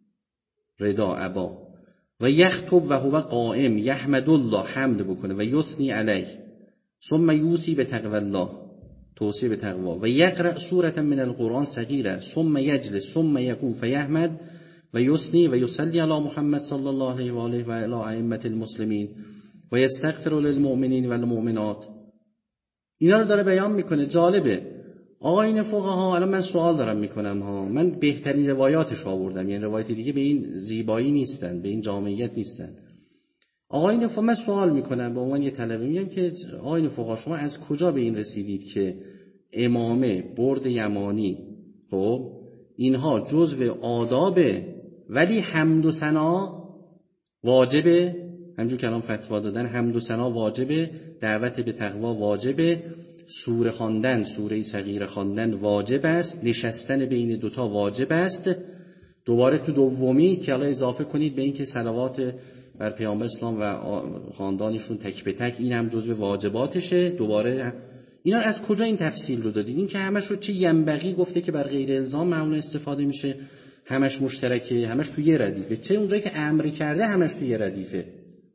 ردا عبا. و یخطب و هو قائم یحمد الله، حمد بکنه. و یثنی علیه. ثم یوصی بتقوی الله، توصیه به تقوا. و یقرأ سورة من القرآن صغیره. ثم یجلس ثم یقوم فیحمد و یثنی و یصلی علی محمد صلی الله علیه و آله و علی ائمة المسلمین و یستغفر للمؤمنین و المؤمنات. اینا رو داره بیان میکنه. جالبه آقایون فقها، الان من سوال دارم میکنم ها، من بهترین روایاتش آوردم، یعنی روایت دیگه به این زیبایی نیستن، به این جامعیت نیستن. آقایون فقها، من سوال میکنم به عنوان یه طلبه، میگم که آقایون فقها شما از کجا به این رسیدید که امامه، برد یمانی، خب اینها جزو آدابه ولی حمد و ثنا واجبه؟ همونجور که الان فتوا دادن حمد و ثنا واجبه، دعوت به تقوا واجبه، سوره خواندن، سوره صغیره خواندن واجب است، نشستن بین دوتا واجب است. دوباره تو دومی که الان اضافه کنید به این که صلوات بر پیامبر اسلام و خاندانشون تک به تک، این هم جزو واجباتشه. دوباره اینا از کجا این تفصیل رو دادید؟ این که همش رو چه ینبغی گفته که بر غیر الزام معمولا استفاده میشه، همش مشترکه، همش تو یه ردیفه، چه اونجایی که امر کرده همش تو یه ردیفه.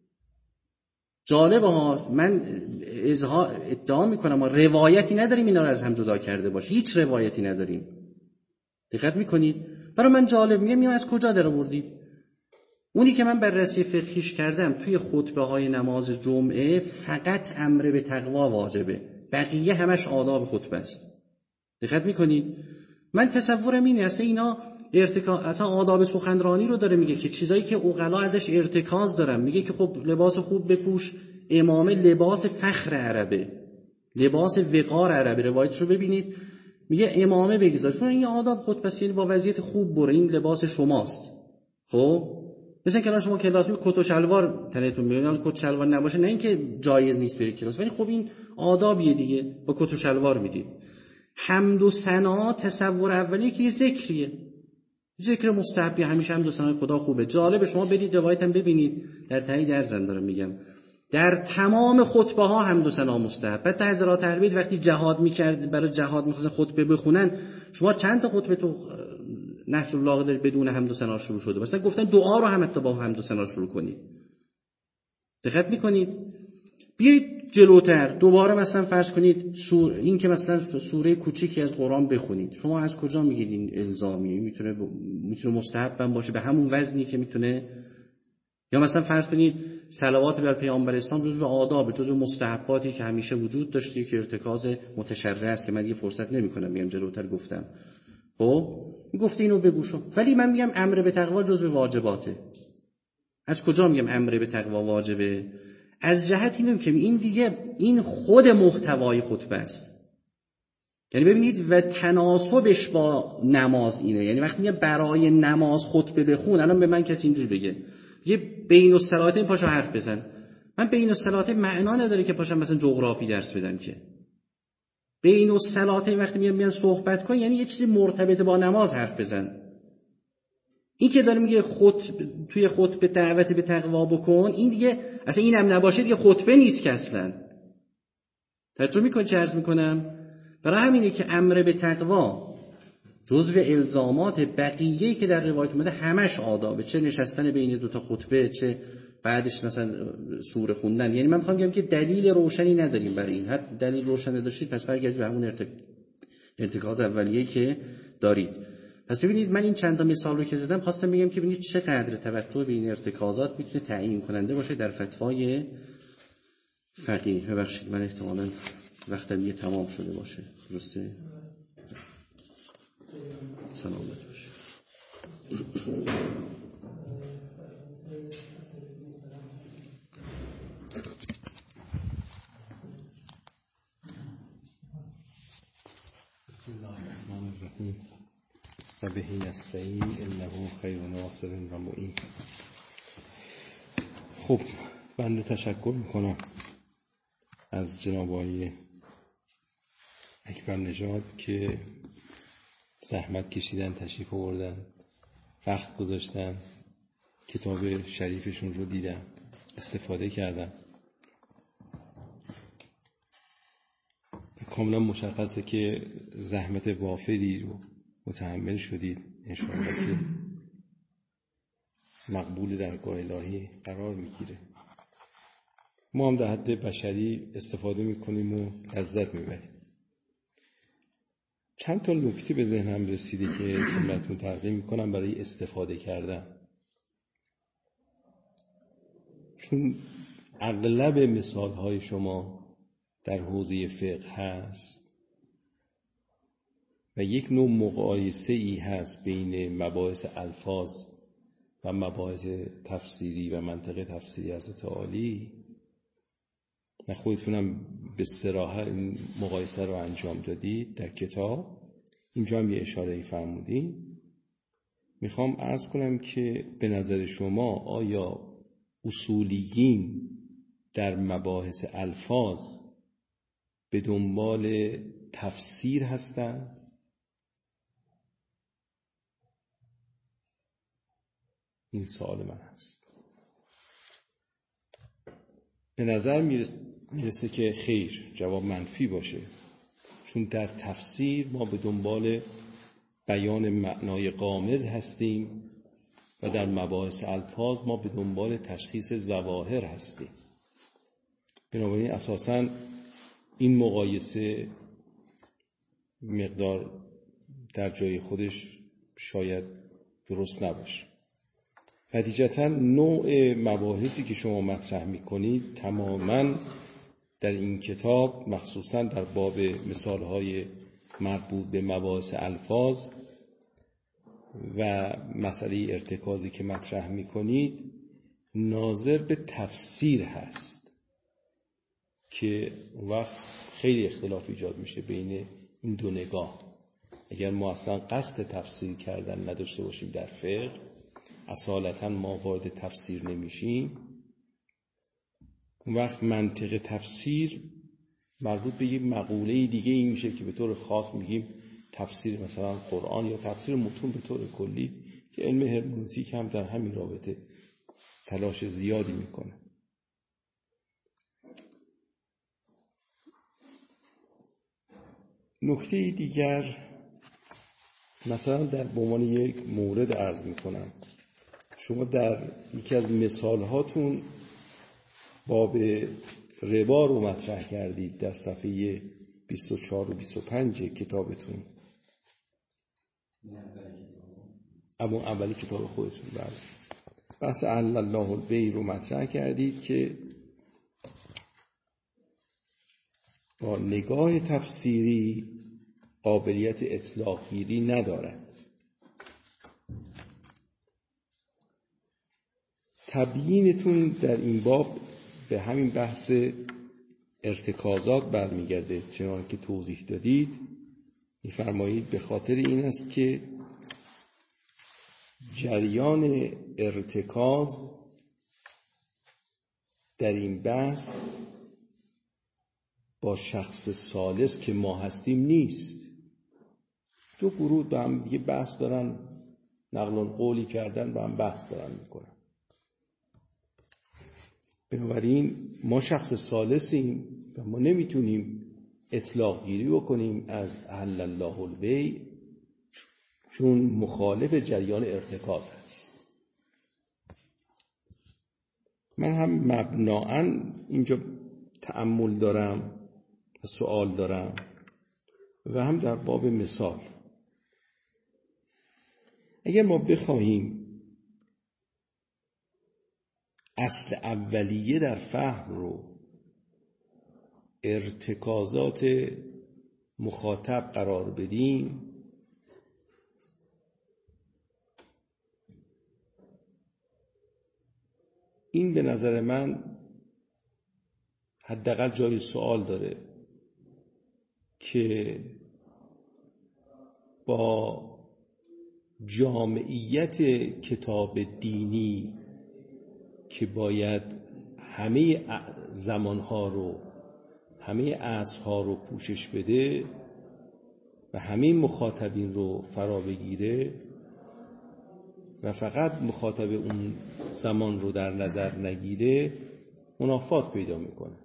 جالبه ها، من ادعا میکنم ما روایتی نداریم اینا رو از هم جدا کرده باشه، هیچ روایتی نداریم. دقت میکنید؟ برای من جالب، میگم اینو از کجا در آوردید؟ اونی که من بررسی فقهیش کردم توی خطبه های نماز جمعه فقط امر به تقوا واجبه، بقیه همش آداب خطبه است. دقت میکنید؟ من تصورم اینه اصلا اینا ارتکاز، اصلا آداب سخنرانی رو داره میگه که چیزایی که عقلا ازش ارتکاز دارن، میگه که خب لباس خوب بپوش، امامه لباس فخر عربه، لباس وقار عربه. روایتش رو ببینید میگه امامه بگذار، چون این آداب خطبه است، یعنی با وضعیت خوب برو، این لباس شماست. خب مثلا که شما کلاس می کت و شلوار تنتون میاد، کت و شلوار نباشه نه اینکه جایز نیست برید کلاس، ولی خب این آدابیه دیگه، با کت و شلوار میدید. حمد و ثنا تصور اولیه که یه ذکریه، ذکر مستحبی، همیشه حمد و ثنای خدا خوبه. جالب شما برید روایت هم ببینید، در تایید درزن دارم میگم، در تمام خطبه ها حمد و ثنا مستحب. حتی حضرات اهل بیت وقتی جهاد میکرد، برای جهاد میخواستن خطبه بخونن، شما چند تا خطبه تو نهج البلاغه بدون حمد و ثنا شروع شده؟ مثلا گفتن دعا رو هم حتی با حمد و ثنا شروع کنید. دقت میکنید؟ بیایید جلوتر دوباره مثلا فرض کنید سور این که مثلا سوره کوچیکی از قرآن بخونید، شما از کجا میگید این الزامیه؟ میتونه ب... میتونه مستحب هم باشه به همون وزنی که میتونه. یا مثلا فرض کنید صلوات بر پیامبر اسلام جزو آداب، جزو مستحباتی که همیشه وجود داشته که ارتکاز متشرع است، که من یه فرصت نمیکنم میگم جلوتر گفتم. خب گفته اینو بگوشم، ولی من میگم امر به تقوا جزو واجباته. از کجا میگم امر به تقوا واجبه؟ از جهت اینه که این دیگه این خود محتوای خطبه است. یعنی ببینید و تناسبش با نماز اینه، یعنی وقتی میگم برای نماز خطبه بخون، الان به من کسی اینجوری بگه یه بین الصلاتین پاشو حرف بزن، من بین الصلاتین معنا نداره که پاشم مثلا جغرافی درس بدم. که بین الصلاتین وقتی میگم میان صحبت کن، یعنی یه چیزی مرتبط با نماز حرف بزن. این که داره میگه خطبه توی خطبه دعوت به تقوا بکن، این دیگه اصلا اینم نباشه دیگه خطبه نیست که اصلا. توجه میکنی چه عرض میکنم؟ برای همینه که امر به تقوا جزو الزامات، بقیه‌ای که در روایت اومده همش آدابه، چه نشستن بین دو تا خطبه، چه بعدش مثلا سوره خوندن. یعنی من میخوام بگم که دلیل روشنی نداریم برای این. هر دلیل روشنی داشتید پس برگردید به همون ارتک... ارتکاز اولیه‌ای که دارید. پس ببینید من این چند تا مثال رو که زدم خواستم بگم که ببینید چقدر توجه به این ارتکازات میتونه تعیین کننده باشه در فتوای فقیه. ببخشید من احتمالاً وقت دیگه تمام شده باشه. درسته؟ سلامت باشه. بسم الله الرحمن الرحیم و به نستعین انه خیر ناصر و معین. خب بنده تشکر میکنم از جناب آقای اکبر نژاد که زحمت کشیدن، تشریف آوردن، وقت گذاشتن، کتاب شریفشون رو دیدن، استفاده کردن. کاملا مشخصه که زحمت وافری رو متحمل شدید. انشاءالله که مقبول درگاه الهی قرار میگیره. ما هم در حد بشری استفاده میکنیم و لذت میبریم. چند تا نکته به ذهنم رسیده که خدمتتون تقدیم میکنم برای استفاده کردن، چون اغلب مثالهای شما در حوزه فقه هست و یک نوع مقایسه ای هست بین مباحث الفاظ و مباحث تفسیری و منطق تفسیری حضرت عالی. نه خودتونم به صراحت این مقایسه رو انجام دادید در کتاب، اینجا هم یه اشاره فرمودین. میخوام عرض کنم که به نظر شما آیا اصولیین در مباحث الفاظ به دنبال تفسیر هستند؟ این سوال من هست. به نظر میرسه که خیر، جواب منفی باشه، چون در تفسیر ما به دنبال بیان معنای غامض هستیم و در مباحث الفاظ ما به دنبال تشخیص ظواهر هستیم. بنابراین اساساً این مقایسه مقدار در جای خودش شاید درست نباشه. نتیجتاً نوع مباحثی که شما مطرح میکنید تماماً در این کتاب، مخصوصاً در باب مثالهای مربوط به مباحث الفاظ و مسئله ارتکازی که مطرح میکنید، ناظر به تفسیر هست که وقت خیلی اختلاف ایجاد میشه بین این دو نگاه. اگر ما اصلا قصد تفسیر کردن نداشته باشیم در فقه، اصالتا ما وارد تفسیر نمیشیم، اون وقت منطق تفسیر مربوط به یک مقوله دیگه این میشه که به طور خاص میگیم تفسیر مثلا قرآن یا تفسیر متون به طور کلی، که علم هرمنوتیک هم در همین رابطه تلاش زیادی میکنه. نکته دیگر مثلا در به عنوان یک مورد عرض میکنم، شما در یکی از مثال هاتون باب ربا رو مطرح کردید در صفحه بیست و چهار و بیست و پنج کتابتون، اما اولی کتاب خودتون. بله، بحث احل الله البیع رو مطرح کردید که با نگاه تفسیری قابلیت اطلاق گیری ندارد. تبیینتون در این باب به همین بحث ارتکازات برمیگرده، چنانکه که توضیح دادید. می‌فرمایید به خاطر این است که جریان ارتکاز در این بحث با شخص ثالث که ما هستیم نیست. دو گروه با هم دیگه بحث دارن، نقل قولی کردن، با هم بحث دارن میکنن. بنابراین ما شخص ثالثیم و ما نمیتونیم اطلاق گیری بکنیم از احل الله البیع، چون مخالف جریان ارتکاز هست. من هم مبناً اینجا تأمل دارم و سوال دارم و هم در باب مثال. اگر ما بخواهیم اصل اولیه در فهم رو ارتکازات مخاطب قرار بدیم، این به نظر من حداقل جای سوال داره که با جامعیت کتاب دینی که باید همه زمانها رو، همه عصرها رو پوشش بده و همه مخاطبین رو فرا بگیره و فقط مخاطب اون زمان رو در نظر نگیره، منافات پیدا میکنه.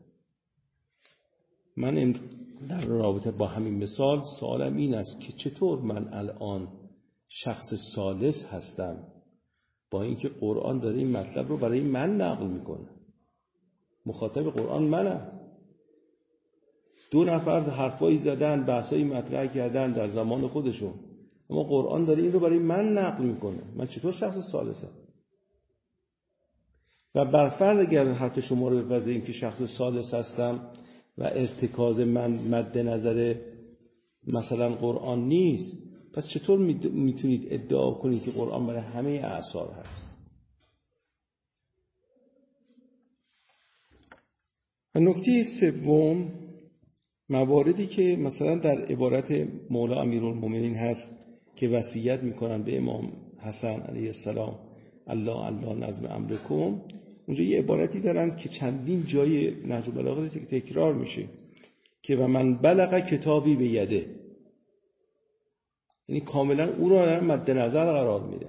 من در رابطه با همین مثال سوالم این است که چطور من الان شخص ثالث هستم با اینکه قرآن داره این مطلب رو برای من نقل میکنه. مخاطب قرآن منم. دو نفر حرفایی زدن، بحثایی مطرح کردن در زمان خودشون، اما قرآن داره این رو برای من نقل میکنه. من چطور شخص ثالثم؟ و برفرض اگر حرف شما رو بپذیریم که شخص ثالث هستم و ارتکاز من مد نظر مثلا قرآن نیست، پس چطور میتونید ادعا کنید که قرآن برای همه اعصار هست؟ و نکته سوم، مواردی که مثلا در عبارت مولا امیرالمومنین هست که وصیت میکنن به امام حسن علیه السلام الله الله نظم امرکم، اونجا یه عبارتی دارن که چندین جای نهج البلاغه تکرار میشه که و من بلغ کتابی به یده، یعنی کاملا او را در مد نظر قرار میده.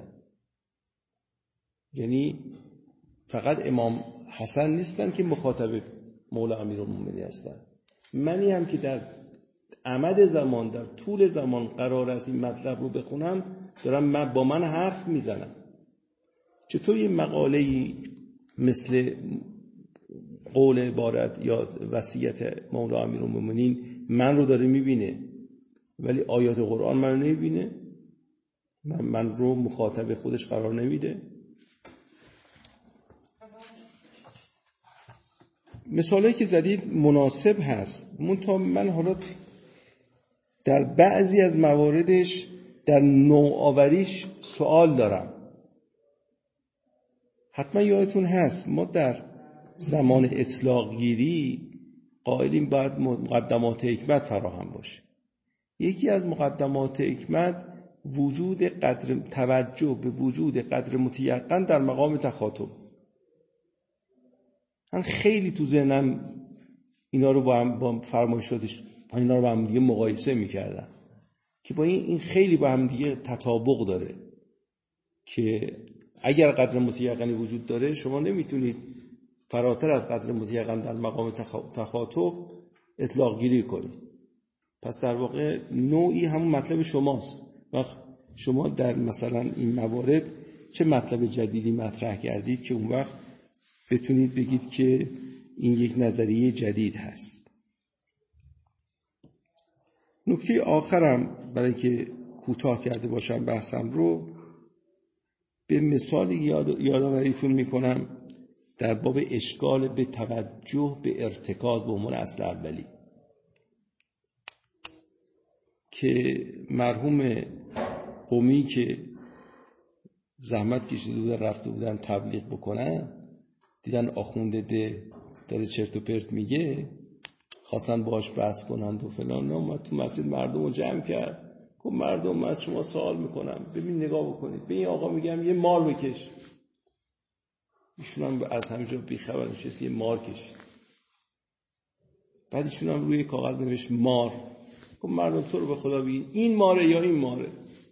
یعنی فقط امام حسن نیستن که مخاطب مولا امیرالمومنین هستن، منی هم که در عمد زمان، در طول زمان قرار است این مطلب رو بخونم، دارم من با من حرف میزنم. چطور یه مقاله‌ای مثل قول عبارت یا وصیت مولا امیرالمومنین من رو داره میبینه ولی آیات قرآن من رو نمیبینه، من, من رو مخاطب خودش قرار نمیده؟ مثالایی که زدید مناسب هست، منتها من حالا در بعضی از مواردش در نوآوریش سوال دارم. حتما یادتون هست ما در زمان اطلاق گیری قائلیم باید مقدمات حکمت فراهم باشه. یکی از مقدمات حکمت وجود قدر توجه به وجود قدر متیقن در مقام تخاطب. من خیلی تو ذهنم اینا رو با هم با فرمایشاتش اینا رو با هم دیگه مقایسه می‌کردم که با این این خیلی با هم دیگه تطابق داره که اگر قدر متیقنی وجود داره شما نمیتونید فراتر از قدر متیقن در مقام تخاطب اطلاق گیری کنید. پس در واقع نوعی همون مطلب شماست. وقت شما در مثلا این موارد چه مطلب جدیدی مطرح کردید که اون وقت بتونید بگید که این یک نظریه جدید هست. نکته آخرم برای که کوتاه کرده باشم بحثم رو، به مثالی یاد یادآوریتون میکنم در باب اشکال به توجه به ارتکاز به عنوان اصل اولی که مرحوم قمی که زحمت کشیده بودن رفته بودن تبلیغ بکنن، دیدن آخونده ده داره چرت و پرت میگه، خواستن باهاش بحث کنند و فلان، اومد تو مسجد مردم رو جمع کرد، گفت مردم من از شما سوال میکنم، ببین نگاه بکنید، به این آقا میگم یه مار بکش، ایشون هم از همینجا بیخبر نشست یه مار کش، بعد ایشون هم روی کاغذ نوشت مار، گفت مردم تو رو به خدا بگید این ماره یا این ماره.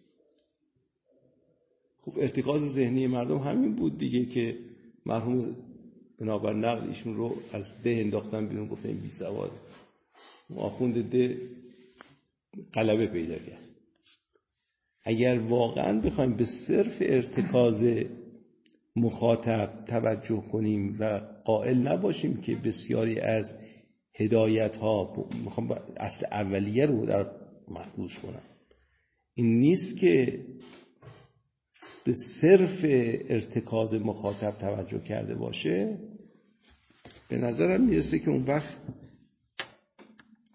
خب ارتکاز ذهنی مردم همین بود دیگه که مرحوم بنابر نقل ایشون رو از ده انداختن بیرون، گفتن این بی سواده. آخوند ده غلبه پیدا کرد. اگر واقعا بخوایم به صرف ارتکاز مخاطب توجه کنیم و قائل نباشیم که بسیاری از هدایت ها، میخوام اصل اولیه رو در محفوظ کنم، این نیست که به صرف ارتکاز مخاطب توجه کرده باشه، به نظرم میرسه که اون وقت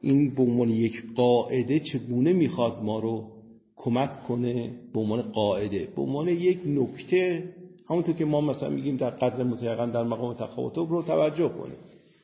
این به عنوان یک قاعده چگونه میخواد ما رو کمک کنه، به عنوان قاعده، به عنوان یک نکته، همونطور که ما مثلا میگیم در قدر متیقن در مقام تخاطب رو توجه کنیم.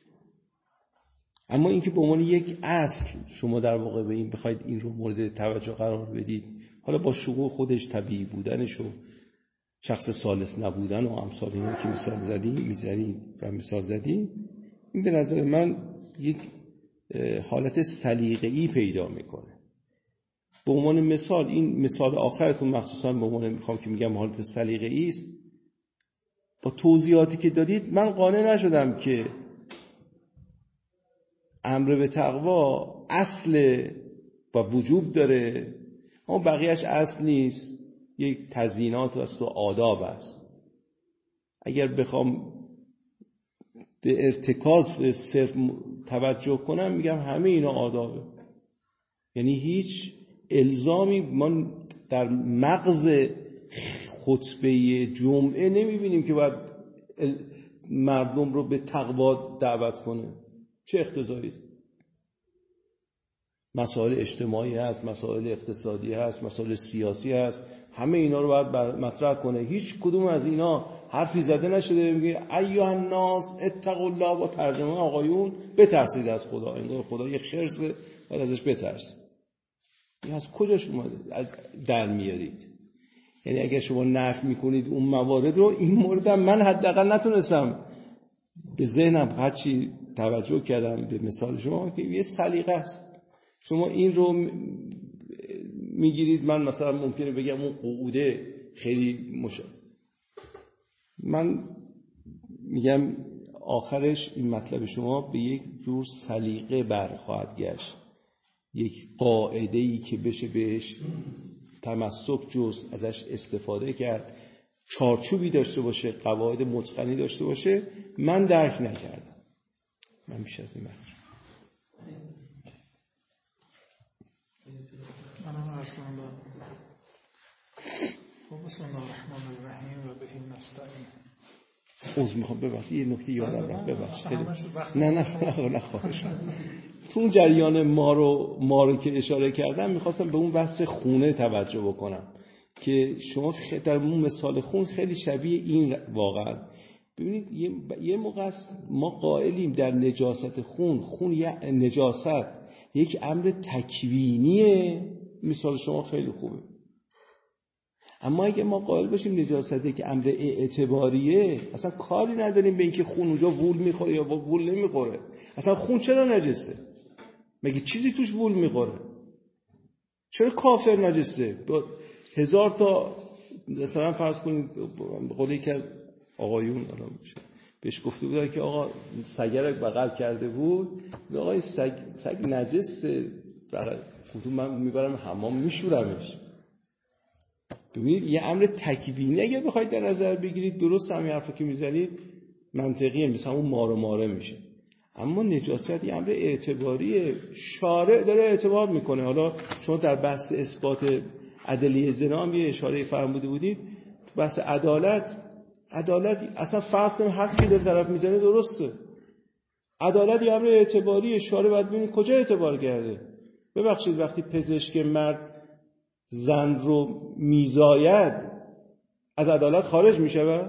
اما اینکه به عنوان یک اصل شما در واقع به این بخواید این رو مورد توجه قرار بدید، حالا با شروع خودش، طبیعی بودنش و شخص ثالث نبودن و امثال اینا که مثال زدیم میزنید و مثال زدیم، این به نظر من یک حالت سلیقه‌ای پیدا میکنه. به عنوان مثال، این مثال آخرتون مخصوصا به عنوان میخوام که میگم حالت سلیقه‌ای است، با توضیحاتی که دادید من قانع نشدم که امر به تقوا اصل و وجوب داره اما بقیهش اصل نیست، یک تزیینات است و آداب است. اگر بخوام به ارتکاز صرف توجه کنم میگم همه اینا آدابه، یعنی هیچ الزامی ما در مغز خطبه جمعه نمیبینیم که باید مردم رو به تقوا دعوت کنه. چه اقتضایی؟ مسائل اجتماعی هست، مسائل اقتصادی هست، مسائل سیاسی هست، همه اینا رو باید مطرح کنه. هیچ کدوم از اینا حرفی زده نشده میگه ایها الناس اتقوا الله، با ترجمه آقایون بترسید از خدا، انگار خدا یک خرسه باید ازش بترسید. این از کجاش اومده در میارید؟ یعنی اگر شما نفی میکنید اون موارد رو، این مورد من حداقل نتونستم به ذهنم هرچی توجه کردم به مثال شما که یه سلیقه است. شما این رو میگیرید، من مثلا ممکنه بگم اون قعوده خیلی مشکل، من میگم آخرش این مطلب شما به یک جور سلیقه برخواهد گشت، یک قاعده‌ای که بشه بهش تمسک جست، ازش استفاده کرد، چارچوبی داشته باشه، قواعد متقنی داشته باشه. من درک نکردم. من میشه از این مطلب من هم عرض کنم با خب بسم الله الرحمن الرحیم و به نستعین. عذر میخوام، ببخشید یه نکته یادم رفت، ببخشید. نه نه نه نه خواهش. تو اون جریان ما رو ما رو که اشاره کردم میخواستم به اون بحث خونه توجه بکنم که شما در اون مثال خون خیلی شبیه این واقعا. ببینید یه, یه موقع ما قائلیم در نجاست خون، خون یه نجاست یک امر تکوینیه، مثال شما خیلی خوبه. اما اگه ما قائل باشیم نجاسته که امر اعتباریه، اصلا کاری نداریم به اینکه خون اونجا وول میخوره یا وول نمیخوره. اصلا خون چرا نجسه؟ مگه چیزی توش وول میخوره؟ چرا کافر نجسه؟ با هزار تا مثلا فرض کنید به قول یکی از آقایون بهش گفته بودن که آقا سگرک بغل کرده بود، آقا سگ سگ نجسه، بغل گفتم من میبرم حمام میشورمش. ببینید یه امر تکوینی اگه بخواید در نظر بگیرید، درست همین حرفی که میزنید منطقیه، مثلا اون ماره ماره میشه. اما نجاست یه امر اعتباریه، شارع داره اعتبار میکنه. حالا شما در بحث اثبات عدلیه زنا هم یه اشاره فرموده بودید، بحث عدالت. عدالت اصلا فرض کنیم حرفی که داره طرف میزنه درسته، عدالت یه امر اعتباریه، شارع باید ببینید کجا اعتبار کرده. ببخشید وقتی پزشک مرد زن رو میزاید از عدالت خارج میشه و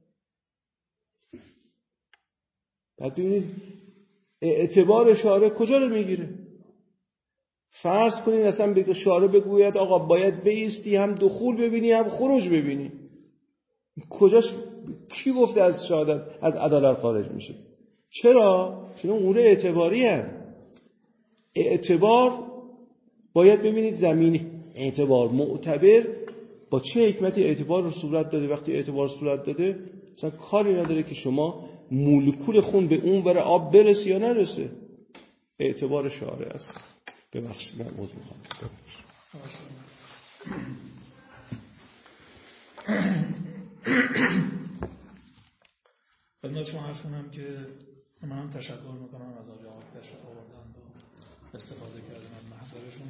بعد ببینید اعتبار شارع کجا رو میگیره. فرض کنید اصلا بگه شارع بگوید آقا باید بایستی هم دخول ببینی هم خروج ببینی، کجاش کی گفته از شهادت از عدالت خارج میشه؟ چرا؟ چون امور اعتباری هست. اعتبار باید ببینید زمین اعتبار معتبر با چه حکمتی اعتبار رو صورت داده. وقتی اعتبار صورت داده مثلا کاری نداره که شما مولکول خون به اون ور آب برسه یا نرسه، اعتبار شارع است. ببخشید من عذر میخوام. خدمت شما عرض کنم که منم تشکر میکنم از آقایان که تشریف آوردند و استفاده کردن از محضرشون.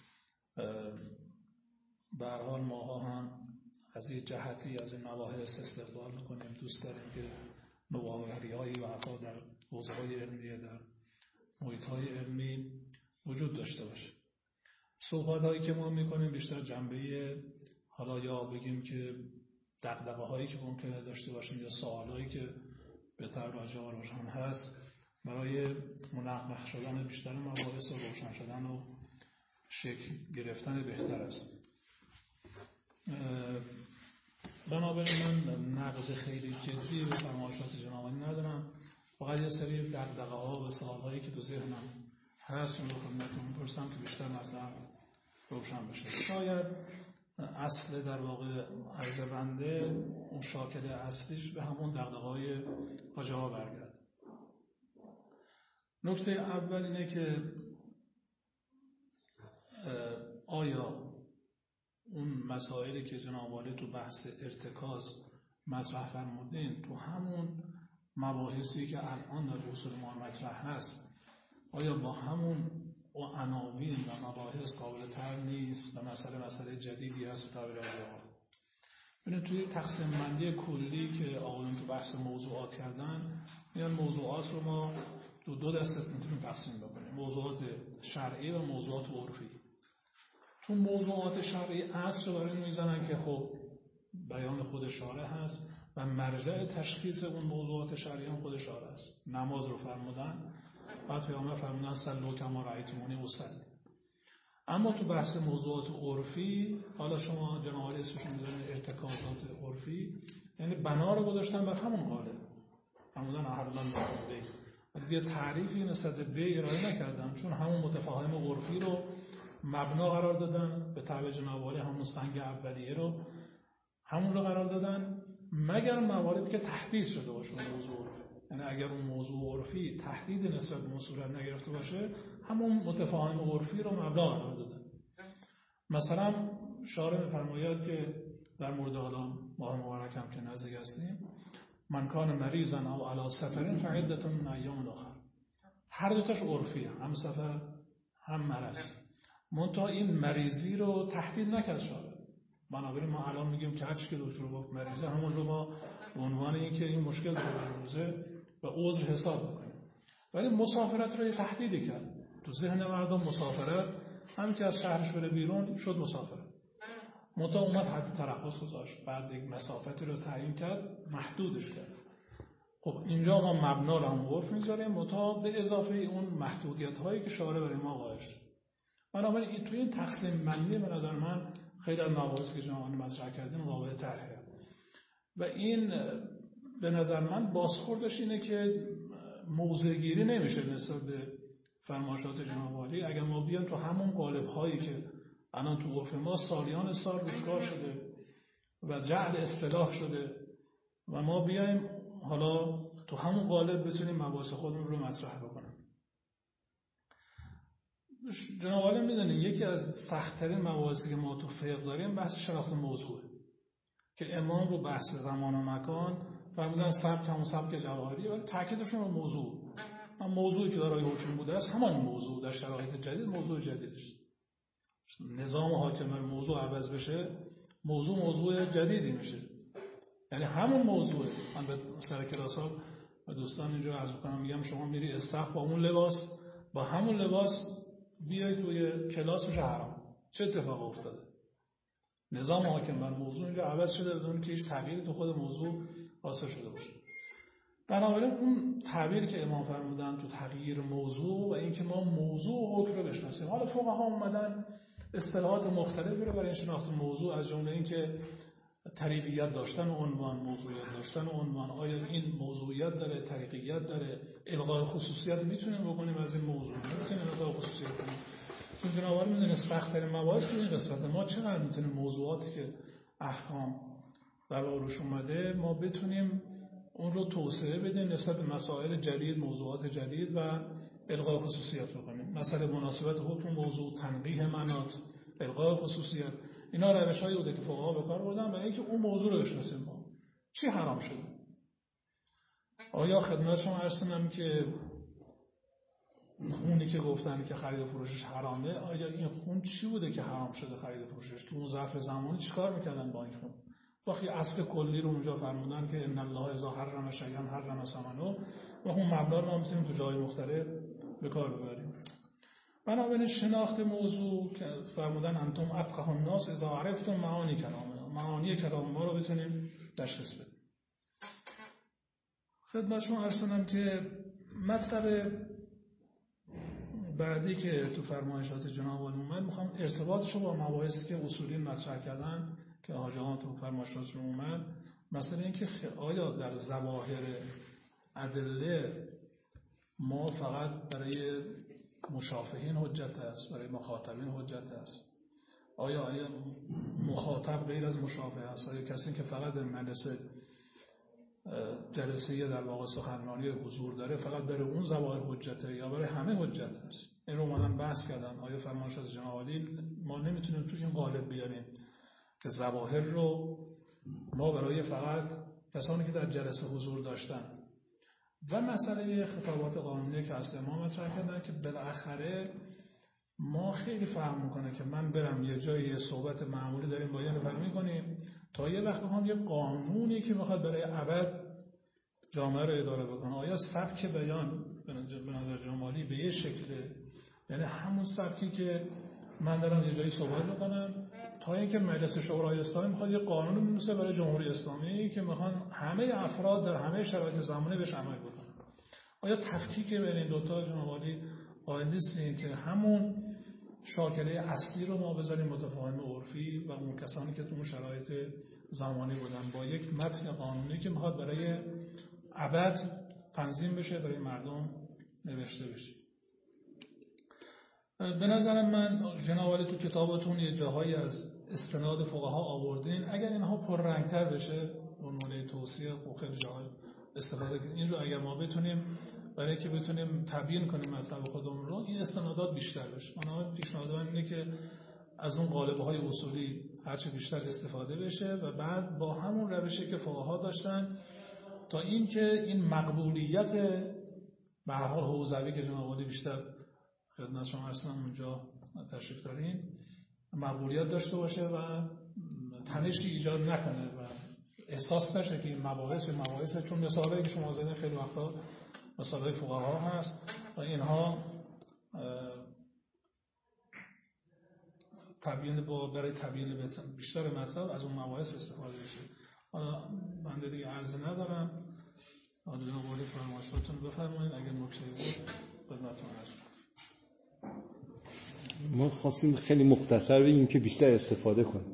به هر حال ماها هم از این جهتی از این مباحث استقبال میکنیم، دوست داریم که نوآوری‌هایی و حتی در حوزه‌های علمی، در محیط‌های علمی وجود داشته باشه. صحبت هایی که ما میکنیم بیشتر جنبه حالا یا بگیم که دغدغه هایی که ممکنه داشته باشیم یا سوال هایی که بهتر راجع به روشن هست برای منقح شدن بیشتر مباحث و روشن شدن و شکل گرفتن بهتر است. بنابراین من نقد خیلی جدی به فرمایشات جناب ندارم، فقط یه سری دغدغه ها و سوال هایی که تو ذهنم هست اون رو خدمتتون می‌پرسم که بیشتر مطلب روشن بشه. شاید اصل در واقع عرض بنده اون شاکل اصلیش به همون دغدغه‌های حاجی ها برگرده. نکته اول اینه که آیا اون مسائلی که جناب عالی تو بحث ارتکاز مطرح فرمودین تو همون مباحثی که الان در اصول ما مطرح هست آیا با همون و عناوین و مباحث قابل تر نیست و مسئله مسئله جدیدی هست تو تعبیر آقا؟ ببینید توی تقسیم بندی کلی که آقایون تو بحث موضوعات کردن میان موضوعات رو ما تو دو دسته میتونیم تقسیم بکنیم، موضوعات شرعی و موضوعات عرفی. تو موضوعات شرعی اصل رو برای میزنن که خب بیان خود شارع هست و مرجع تشخیص اون موضوعات شرعی هم خود شارع است. نماز رو فرمودن، بعد پیامبر فرمودن صلوا کما رأیتمونی اصلی. اما تو بحث موضوعات عرفی حالا شما جناب اسمش میذارین ارتکازات عرفی، یعنی بنا رو گذاشتن بر همون قالب، فرمودن احل الله بی، ولی دیگه تعریفی نسبت به بی ارائه نکردن، چون همون متفاهم عرفی رو مبنا قرار دادن، به تعبیر جناب عالی همون سنگ اولیه رو همون رو قرار دادن، مگر مواردی که تحدید شده باشه موضوع عرفی. یعنی اگر اون موضوع عرفی تحدید نسبت به اون صورت نگرفته باشه همون متفاهم عرفی رو مبنا قرار دادن. مثلا شارع می‌فرماید که در مورد حالا ماه مبارک هم که نزدیک هستیم، من کان مریضا او علی سفر فعدة من ایام اخر. هر دو تاش عرفیه، هم سفر هم مرض. منتها این مریضی رو تحدید نکرد شارع. بنابراین ما الان میگیم که هر چی که دکتر گفت مریضه همون رو ما به عنوان اینکه این مشکل شده روزه و عذر حساب بکنیم. ولی مسافرت رو یه تحدیدی کرد. تو ذهن مردم مسافرت هم که از شهرش بره بیرون شد مسافرت. منتها اومد حد ترخص گذاشت، بعد یک مسافتی رو تعیین کرد، محدودش کرد. خب اینجا ما مبنا رو هم عرف میذاریم، منتها به اضافه اون محدودیت هایی که شارع برای ما قائل شد. بنابراین تو این تقسیم بندی به نظر من خیلی از مباحثی که جناب مطرح کردیم قابل طرحه و این به نظر من بازخوردش اینه که موضع گیری نمیشه نسبت به فرمایشات جناب عالی. اگر ما بیان تو همون قالب هایی که الان تو عرف ما سالیان سال روش کار شده و جعل اصطلاح شده و ما بیایم حالا تو همون قالب بتونیم مباحث خودمون رو مطرح بکنیم. جناب عالی میدونید یکی از سخت‌ترین مباحثی که ما تو فقه داریم بحث شناخت موضوعه که امام رو بحث زمان و مکان فرمودن سبک همون سبک جواهریه، ولی تاکیدشون رو موضوع هم موضوعی که دارای حکم بوده است همان موضوع در شرایط جدید موضوع جدیدش. نظام حاکم بر موضوع عوض بشه موضوع موضوع جدیدی میشه، یعنی همون موضوعه. من به سر کلاس‌ها و دوستان اینجا عرض می‌کنم، میگم شما میری استخ با اون لباس با همون لباس بیای توی کلاس میشه حرام. چه اتفاق افتاده؟ نظام حاکم بر موضوع اینجا عوض شده بدون که هیچ تغییری تو خود موضوع حاصل شده باشه. بنابراین اون تعبیری که امام فرمودن تو تغییر موضوع و اینکه ما موضوع و حکم رو بشناسیم. حالا فقها اومدن اصطلاحات مختلفی رو برای شناخت موضوع از جمله اینکه طریقیت داشتن عنوان، موضوعیت داشتن عنوان، آیا این موضوعیت داره، طریقیت داره، الغای خصوصیت میتونیم بکنیم از این موضوع، میتونیم الغای خصوصیت کنیم. چون جناب عالی میدونه سخت‌ترین مباحث تو این قسمت ما چقدر میتونیم موضوعاتی که احکام در روش اومده ما بتونیم اون رو توسعه بدیم نسبت به مسائل جدید، موضوعات جدید و الغای خصوصیت بکنیم. مثلا مناسبت حکم موضوع، تنقیح مناط، الغای خصوصیت، اینا روش‌هایی بوده که فقها به کار بردن برای اینکه اون موضوع رو بشناسیم. ما چی حرام شده؟ آیا خدمت شما عرض کنم که خونی که گفتن که خرید و فروشش حرامه، آیا این خون چی بوده که حرام شده خرید و فروشش؟ تو اون ظرف زمانی چیکار میکردن با این خون؟ وقتی اصل کلی رو اونجا فرمودن که ان الله اذا حرم شیئا حرم ثمنه و اون مبنا رو ما میتونیم تو جای مختلف به کار ببریم. بنابراین شناخت موضوع که فرمودن انتم افقه الناس اذا عرفتم معانی کلامنا، معانی کلام ما رو بتونیم تشخیص بدیم. خدمت شما عرض کنم که مطلب بعدی که تو فرمایشات جناب عالی اومد، میخوام ارتباطش رو با مباحثی که اصولیین مطرح کردن که آجاهان تو فرمایشاتشون اومد، مثلا اینکه آیا در ظواهر ادله ما فقط برای مشافهین حجت است، برای مخاطبین حجت است؟ آیا آیا مخاطب غیر از مشافه است؟ آیا کسی که فقط در مجلس جلسه در واقع سخنرانی حضور داره فقط برای اون ظواهر حجته یا برای همه حجت است؟ این رو اومدن بحث کردن. آیا فرمایشات جناب عالی ما نمیتونیم تو این قالب بیاریم که ظواهر رو ما برای فقط کسانی که در جلسه حضور داشتن و مسئله خطابات قانونی که اصل ما مطرح کردن که بالاخره ما خیلی فهم میکنه که من برم یه جایی یه صحبت معمولی داریم با یه نفر میکنیم تا یه وقت هم یه قانونی که میخواد برای ابد جامعه رو اداره بکنه. آیا سبک بیان به نظر جمالی به یه شکله، یعنی همون سبکی که من دارم یه جایی صحبت بکنم تا اینکه مجلس شورای اسلامی میخواد یه قانون بنویسه برای جمهوری اسلامی که میخوان همه افراد در همه شرایط زمانه بهش عمل بکنن؟ آیا تفکیک بین این دوتا جناب عالی قائل نیستیم که همون شاکله اصلی رو ما بذاریم متفاهم عرفی و اون کسانی که تو اون شرایط زمانی بودن با یک متن قانونی که میخواد برای ابد تنظیم بشه، برای مردم نوشته بشه؟ به نظر من جناب عالی تو کتابتون یه جاهایی از استناد فقها آوردین، اگر اینها پررنگتر بشه عنوان توصیه خب خیلی جاهای استفاده کنیم. این رو اگر ما بتونیم برای که بتونیم تبیین کنیم مطلب خودمون رو، این استنادات بیشتر بشه. من پیشنهاد من اینه که از اون قالب‌های اصولی هرچه بیشتر استفاده بشه و بعد با همون روشی که فقها داشتن تا اینکه این مقبولیت به هر حال حوزوی که جناب عالی بیشتر خدمت شما هستن اونجا تشریف دارین مقبولیت داشته باشه و تنشی ایجاد نکنه و احساس نشه که این مباحث مباحث چون مثالایی که شما زدین خیلی وقتا مثالای فقها هست و اینها تبیین با برای تبیین بیشتر مطلب از اون مباحث استفاده بشه. حالا بنده دیگه عرض ندارم. حالا جناب عالی فرمایشاتون رو بفرمایید. اگر نکته بود خدمتتون عرض کنم. ما خواستیم خیلی مختصر بگیم که بیشتر استفاده کنیم.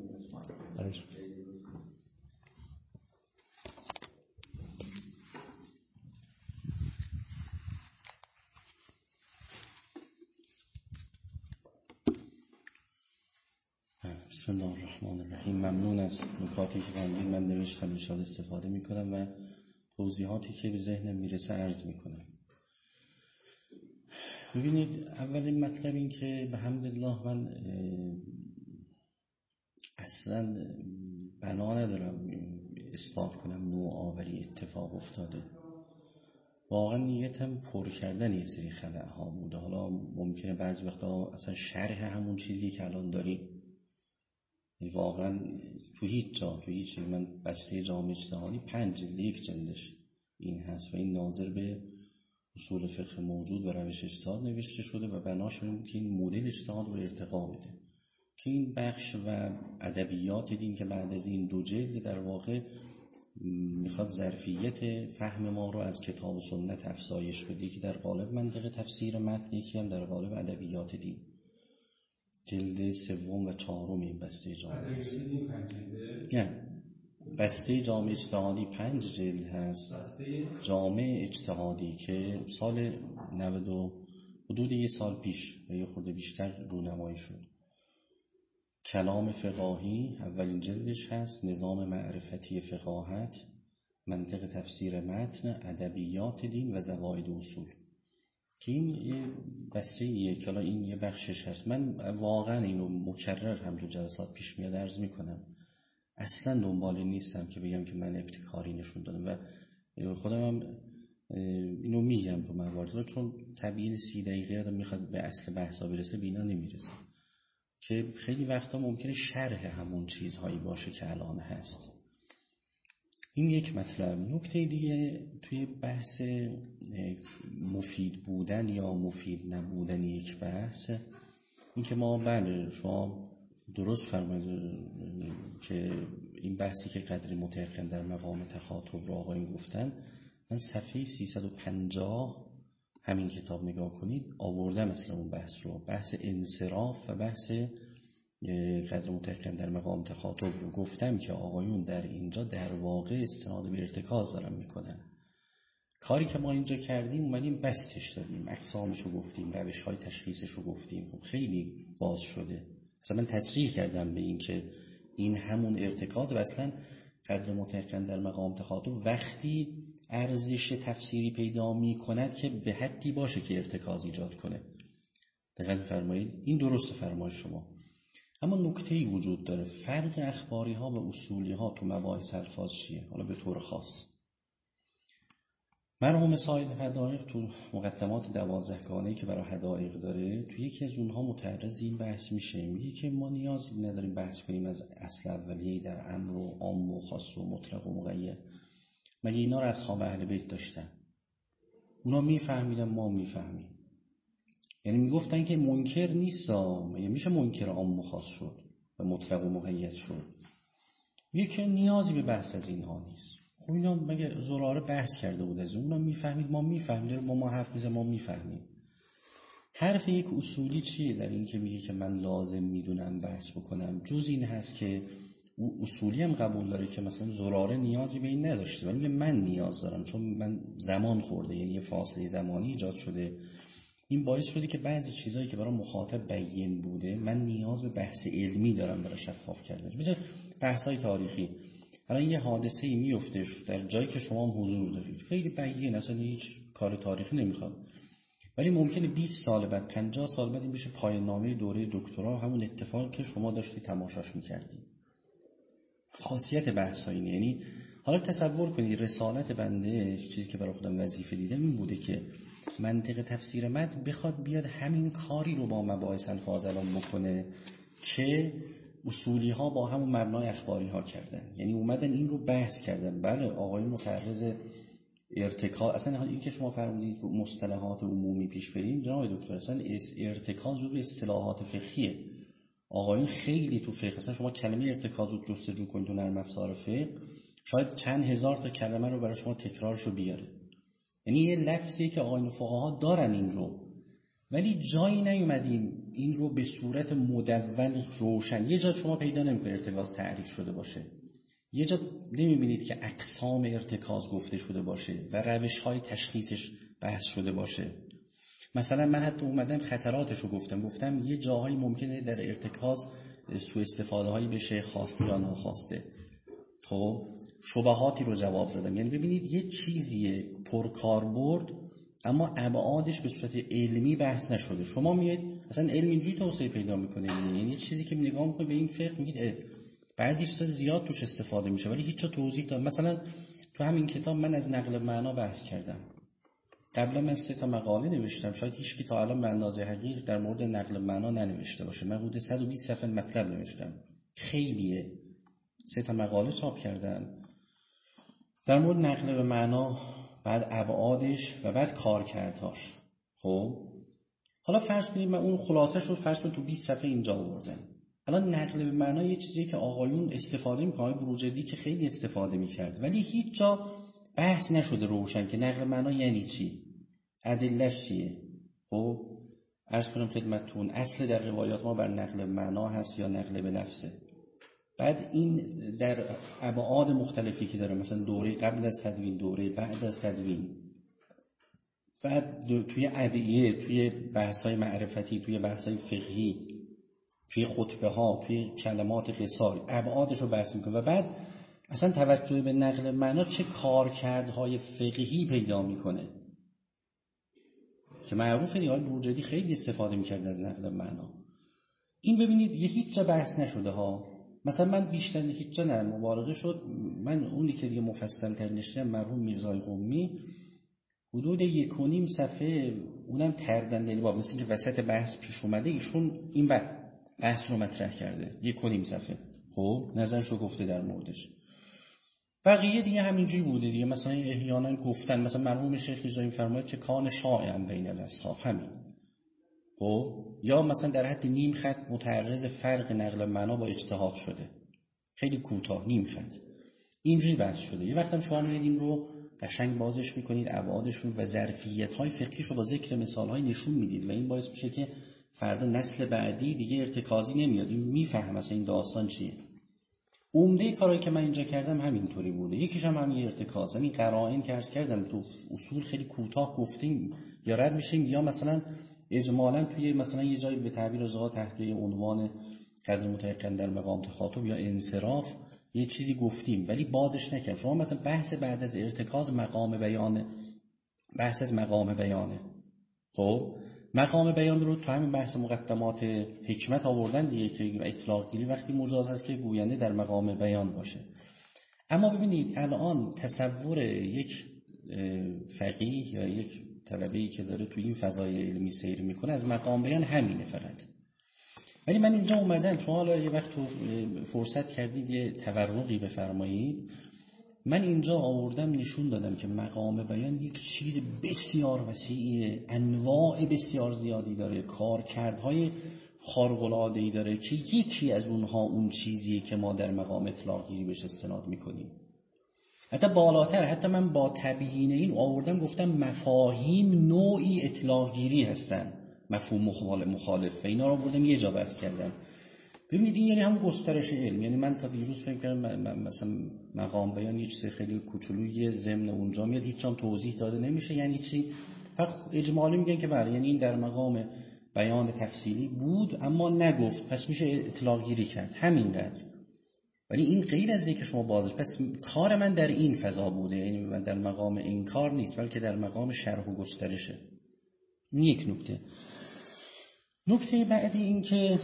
بسم الله الرحمن الرحیم. ممنون از نکاتی که فرمودید. من نوشتم ان شاء الله استفاده میکنم و توضیحاتی که به ذهنم میرسه عرض میکنم. ببینید، اولین مطلب این که به حمدالله من اصلا بنا ندارم اثبات کنم نوآوری اتفاق افتاده. واقعا نیتم پر کردن یه سری خلأها بوده. حالا ممکنه بعضی وقتا اصلا شرح همون چیزی که الان داریم واقعا تو هیچ جا تو هیچ من بسته جامع اجتهادی پنج جلد یک جلدش این هست و این ناظر به اصول فقه موجود و روش اجتهاد نوشته شده و بناش این که این مدل اجتهاد رو ارتقا بده که این بخش و ادبیات دین که بعد از این دو جلد در واقع میخواد ظرفیت فهم ما رو از کتاب و سنت افزایش بده که در قالب منطق تفسیر متن، یکی هم در قالب ادبیات دین. جلد سوم و چهارم این بسته جامع نه بسته جامع اجتهادی پنج جلد هست. جامع اجتهادی که سال نود و حدود یه سال پیش یه خورده بیشتر رونمایی شد. کلام فقاهی اولین جلدش هست، نظام معرفتی فقاهت، منطق تفسیر متن، ادبیات دین و زوائد اصول که این یه بسته یه کلا این یه بخشش هست. من واقعا اینو مکرر هم تو جلسات پیش میاد عرض میکنم، اصلا دنبال نیستم که بگم که من ابتکاری نشون دادم و خودم هم اینو میگم تو موارد، چون تبیین سی دقیقه آدم میخواد به اصل بحثا برسه بینا نمیرسه که خیلی وقتا ممکنه شرح همون چیزهایی باشه که الان هست. این یک مطلب. نکته دیگه توی بحث مفید بودن یا مفید نبودن یک بحث، این که ما بله شما درست فرمایید که این بحثی که قدری متيقن در مقام تخاطب رو آقایون گفتن، من صفحه سیصد و پنجاه همین کتاب نگاه کنید آوردم مثلا اون بحث رو، بحث انصراف و بحث قدر متيقن در مقام تخاطب رو گفتم که آقایون در اینجا در واقع استناد به ارتکاز دارن میکنن. کاری که ما اینجا کردیم اومدیم بستش دادیم، اقسامش رو گفتیم، روش های تشخیصش رو گفتیم، خب خیلی باز شده. اصلا من تصریح کردم به این که این همون ارتکاز و اصلا قدر متيقن در مقام تخاطب وقتی ارزش تفسیری پیدا می کند که به حدی باشه که ارتکاز ایجاد کنه. دقیق فرمایید، این درست فرمای شما. اما نکته‌ای وجود داره، فرق اخباری ها و اصولی ها تو مباحث الفاظ چیه؟ حالا به طور خاص مرحوم ساید حدائق تو مقدمات دوازدهگانه‌ای که برای حدائق داره، تو یکی از اونها متعرض این بحث میشه، میگه که ما نیاز نداریم بحث کنیم از اصل اولیه در امر و عام و خاص و مطلق و مقید. مگه اینا رو اصحاب اهل بیت داشتن؟ اونا میفهمیدن، ما میفهمیم. یعنی میگفتن که منکر نیست، مگه میشه منکر عام و خاص شد و مطلق و مقید شد؟ میگه که نیازی به بحث از اینها نیست. خب اینا مگه زراره بحث کرده بود از اونا میفهمید، ما میفهمیم، ما ما حرف میزنیم، ما میفهمیم. حرف یک اصولی چیه در این که میگه که من لازم میدونم بحث بکنم؟ جز این هست که او اصولی هم قبول داره که مثلا زراره نیازی به این نداشته، ولی من نیاز دارم چون من زمان خورده، یعنی یه فاصله زمانی ایجاد شده. این باعث شده که بعضی چیزایی که برای مخاطب بیان بوده من نیاز به بحث علمی دارم برای شفاف کردن. مثلا بحث‌های تاریخی، الان یه حادثه‌ای میفته در جایی که شما هم حضور دارید، خیلی بیان، اصلا هیچ کار تاریخی نمیخواد، ولی ممکنه بیست سال بعد، پنجاه سال بعد این بشه پایان نامه دوره دکترا، همون اتفاقی که شما داشتید تماشاش می‌کردید. خاصیت بحث اینه. یعنی حالا تصور کنید رسالت بنده، چیزی که برای خودم وظیفه دیدم این بوده که منطق تفسیر متن بخواد بیاد همین کاری رو با مباحث الفاظ الان بکنه که اصولی ها با همون مبنای اخباری ها کردن. یعنی اومدن این رو بحث کردن. بله آقایون متعرض ارتکاز، اصلا این که شما فرمودید رو مصطلحات عمومی پیش بریم جناب دکتر، اصلا ارتکاز رو به اصطلاحات فقهیه. آقایون خیلی تو فقه، اصلا شما کلمه ارتکاز رو جستجو کنید تو نرم افزار فقه، شاید چند هزار تا کلمه رو برای شما تکرارشو بیاره. یعنی یه لفظیه که آقایون فقها دارن این رو، ولی جایی نیومدیم این رو به صورت مدون روشن. یه جا شما پیدا نمی‌کنید ارتکاز تعریف شده باشه، یه جا نمی‌بینید که اقسام ارتکاز گفته شده باشه و روش‌های تشخیصش بحث شده باشه. مثلا من حتی اومدم خطراتش رو گفتم، گفتم یه جاهایی ممکنه در ارتکاز سوء استفاده هایی بشه، خواسته یا ناخواسته. خب شبهاتی رو جواب دادم. یعنی ببینید یه چیزیه پرکاربرد اما ابعادش به صورت علمی بحث نشده. شما میاد مثلا علم اینجوری توسعه پیدا میکنه، یعنی چیزی که نگاه میکنید به این فقه میگید بعضی چیزا زیاد توش استفاده میشه ولی هیچ جا توضیح داد. مثلا تو همین کتاب من از نقل معنا بحث کردم. قبلا من سه تا مقاله نوشتم، شاید هیچ کی تا الان به اندازه حقیق در مورد نقل معنا ننوشته باشه. من حدود صد و بیست صفحه مطلب نوشتم، خیلیه. سه تا مقاله چاپ کردم در مورد نقل به معنا، بعد ابعادش و بعد کارکردهاش. خب حالا فرض کنید من اون خلاصه شد فرض کنید تو بیست صفحه اینجا آوردم. الان نقل به معنا یه چیزیه که آقایون استفاده می‌کنن، بروجردی که خیلی استفاده می‌کرد، ولی هیچ جا بحث نشده روشن که نقل معنا یعنی چی، ادله‌اش چیه. خب عرض کنم خدمتتون اصل در روایات ما بر نقل به معنا هست یا نقل به لفظه. بعد این در ابعاد مختلفی که داره، مثلا دوره قبل از تدوین، دوره بعد از تدوین، بعد توی ادعیه، توی بحث‌های معرفتی، توی بحث‌های فقهی، توی خطبه ها، توی کلمات قصار، ابعادش رو بحث میکنه و بعد اصلا توجه به نقل معنا چه کارکردهای فقهی پیدا میکنه که معروفه دیگه بروجردی خیلی استفاده میکرد از نقل معنا. این ببینید یه هیچ جا بحث نشده ها. مثلا من بیشتر هیچ جا نه مبالغه شد، من اونی که دیگه مفصل تر نوشتم مرحوم میرزای قمی حدود یک و نیم صفحه، اونم تردن یعنی با مثل که وسط بحث پیش اومده ایشون این بحث رو مطرح کرده، یک و نیم صفحه. خب نظرش رو گفته در موردش. بقیه دیگه همینجوری بوده دیگه. مثلا احیانا گفتن، مثلا مرحوم شیخ رضایی فرماید که کان شائعا بین الاصحاب، همین. خب یا مثلا در حد نیم خط متعرض فرق نقل معنا با اجتهاد شده، خیلی کوتاه، نیم خط اینجوری بحث شده. یه وقتم شما می‌بینید رو قشنگ بازش می‌کنید، ابعادشون و ظرفیت‌های فقهیشو با ذکر مثال‌های نشون میدید و این باعث میشه که فردا نسل بعدی دیگه ارتکازی نمیاد، این میفهمه مثلا این داستان چیه. عمده کارهایی که من اینجا کردم همینطوری بوده. یکیش هم همین ارتکاز، همین قرائن که عرض کردم تو اصول خیلی کوتاه گفتیم یا رد میشیم، یا مثلا اجمالاً توی مثلا یه جایی به تعبیر زها تحت عنوان قدر متيقن در مقام تخاطب یا انصراف یه چیزی گفتیم ولی بازش نکردیم. شما مثلا بحث بعد از ارتکاز مقام بیانه، بحث از مقام بیانه. خب مقام بیان رو تو همین بحث مقدمات حکمت آوردن دیگه که اطلاق گیری وقتی مجاز هست که گوینده در مقام بیان باشه. اما ببینید الان تصور یک فقیه یا یک طلبه‌ای که داره تو این فضای علمی سیر میکنه از مقام بیان همینه فقط. ولی من اینجا اومدم، شما حالا یه وقت فرصت کردید یه تورقی بفرمایید، من اینجا آوردم نشون دادم که مقام بیان یک چیز بسیار وسیعه، انواع بسیار زیادی داره، کارکردهای خارق‌العاده‌ای داره که یکی از اونها اون چیزیه که ما در مقام اطلاق گیری بهش استناد میکنیم. حتی بالاتر، حتی من با تبیین این آوردم گفتم مفاهیم نوعی اطلاق گیری هستن، مفهوم مخالف و اینا رو آوردم یه جا بحث کردم. ببینید این یعنی هم گسترش علم. یعنی من تا دیروز فکر کردم مثلا مقام بیان یه چیز خیلی کوچولویه ضمن اونجا میاد، هیچ هم توضیح داده نمیشه یعنی چی. فقط اجمالی میگن که بله یعنی این در مقام بیان تفصیلی بود اما نگفت، پس میشه اطلاق گیری کرد، همینقدر. ولی این غیر از اینکه شما بازش، پس کار من در این فضا بوده، یعنی من در مقام انکار نیست بلکه در مقام شرح و گسترشه. این یک نکته. نکته بعدی این که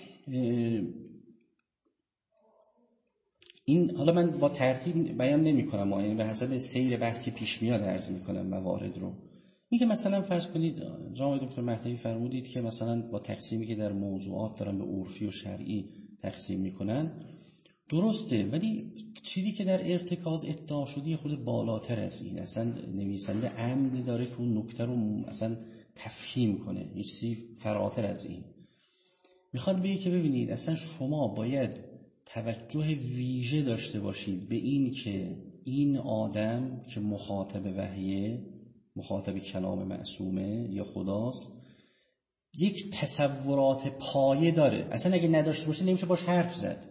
این حالا من با ترتیب بیان نمی کنم، یعنی به حسب سیر بحث که پیش میاد عرض می کنم موارد رو. این که مثلا فرض کنید جناب دکتر مهدوی فرمودید که مثلا با تقسیمی که در موضوعات دارن به عرفی و شرعی تقسیم میکنن، درسته، ولی چیزی که در ارتکاز ادعا شده خود بالاتر از این. اصلا نویسنده عمد داره که اون نکته رو اصلا تفهیم کنه، یه چیزی فراتر از این میخواد بگه که ببینید اصلا شما باید توجه ویژه داشته باشید به این که این آدم که مخاطب وحیه، مخاطب کلام معصومه یا خداست، یک تصورات پایه داره. اصلا اگه نداشته باشه نمیشه باش حرف زد.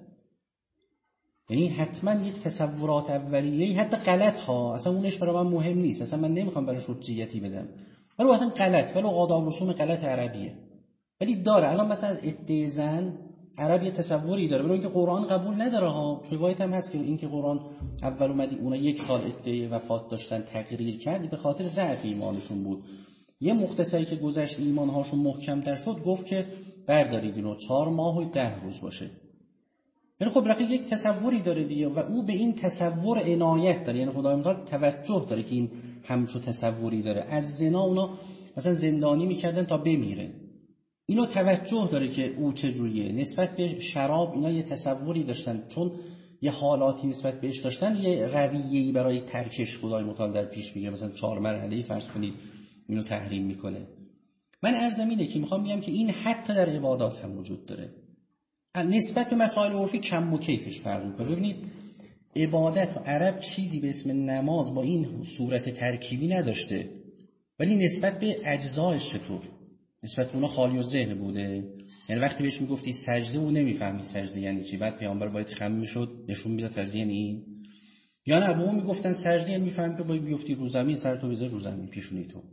یعنی حتما یک تصورات اولیه‌ای، حتی غلط ها، اصلا اونش برای من مهم نیست، اصلا من نمیخوام براش حجیتی بدم، ولی اصلا غلط، ولی آداب رسوم غلط عربیه ولی داره. الان مثلا ادعای زن عربی تصوری داره، برای اینکه قرآن قبول نداره ها. روایت هم هست که اینکه قرآن اول اومدی اونا یک سال ادعای وفات داشتن تقریر کرد به خاطر ضعف ایمانشون بود. یه مختصری که گذشت ایمانهاشون محکم‌تر شد گفت که بردارید اینو چهار ماه و ده روز باشه. یعنی خب رفیق یک تصوری داره دیگه و او به این تصور عنایت داره، یعنی خدای متعال توجه داره که این همچو تصوری داره. از زنا اونا مثلا زندانی میکردن تا بمیره، اینو توجه داره که او چجوریه. نسبت به شراب اینا یه تصوری داشتن، چون یه حالاتی نسبت بهش داشتن، یه رویه‌ای برای ترکش خدای متعال در پیش میگیره، مثلا چهار مرحله‌ای فرض کنید اینو تحریم میکنه. من عرضم اینه که میخوام بگم که این حتی در عبادات هم وجود داره. نسبت به مسائل عرفی کم و کیفش فرق میکنه. ببینید عبادت و عرب چیزی به اسم نماز با این صورت ترکیبی نداشته، ولی نسبت به اجزایش چطور؟ نسبت به اونا خالی و ذهن بوده. یعنی وقتی بهش میگفتی سجده او نمیفهمی سجده یعنی چی، بعد پیامبر باید خم میشد نشون میداد سجده یعنی این، یا نه ابوها میگفتن سجده یعنی میفهمی که باید بیفتی رو زمین، سرتو بذاری رو زمین پیشونی تو.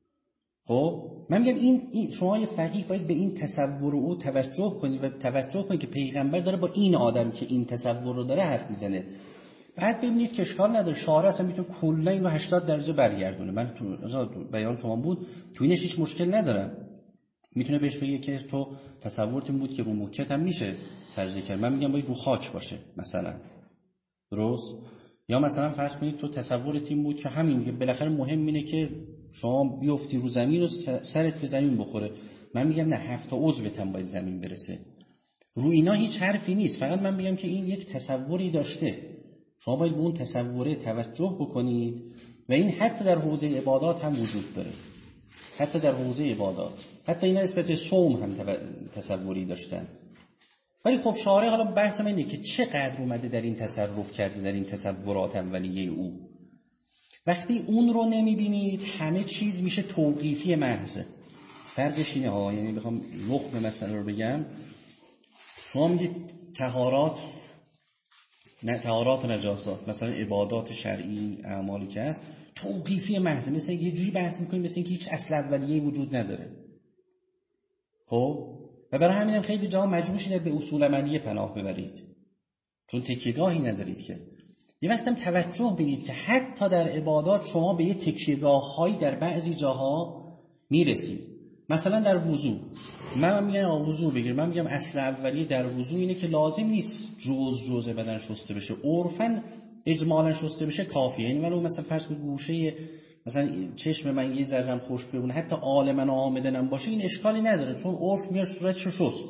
خب من میگم این, این شما یه فقیه باید به این تصور او توجه کنید و توجه کنید که پیغمبر داره با این آدم که این تصور رو داره حرف میزنه. بعد ببینید که اشکال نداره، شارع اصلا میتونه کلا اینو هشتاد درجه برگردونه. من تو بیان شما بود تو اینش هیچ مشکل ندارم، میتونه بهش بگه که تو تصورت این بود که رو موکت هم میشه سجده کرد، من میگم باید رو خاک باشه مثلا، درست؟ یا مثلا فرض کنید تو تصورت این بود که همین میگه بالاخره مهم اینه که شما بیفتی رو زمین و سرت به زمین بخوره، من میگم نه، هفت تا عضوت هم باید زمین برسه. رو اینا هیچ حرفی نیست، فقط من میگم که این یک تصوری داشته. شما باید به اون تصوره توجه بکنید و این حتی در حوزه عبادات هم وجود داره. حتی در حوزه عبادات، حتی این نسبت صوم هم تصوری داشتن. ولی خب شارع حالا بحث من اینه که چقدر اومده در این تصرف کرده، در این تصورات اولیه او. وقتی اون رو نمیبینید همه چیز میشه توقیفی محض. فرقش اینه ها، یعنی بخوام لخت مسئله رو بگم، شما میگید طهارات، نه طهارات و نجاسات، مثلا عبادات شرعی، اعمالی که هست توقیفی محض، مثلا یه جوری بحث میکنیم مثلا اینکه هیچ اصل اولیه‌ای وجود نداره. خب و برای همین هم خیلی جاها مجبور شدید به اصول عملیه پناه ببرید، چون تکیه‌گاهی ندارید که. یه وقتم توجه بینید که حتی در عبادات شما به یه تکیه‌گاه‌هایی در بعضی جاها میرسید. مثلا در وضو، من میگم وضو بگیر، من میگم اصل اولیه در وضو اینه که لازم نیست جز جز بدن شسته بشه، عرفاً اجمالاً شسته بشه کافیه. یعنی ولو مثلا فرض کنید گوشه مثلا چشم من یه ذره خشک بمونه، حتی عالماً عامدنم باشه، این اشکالی نداره، چون عرف میاد صورتشو شست.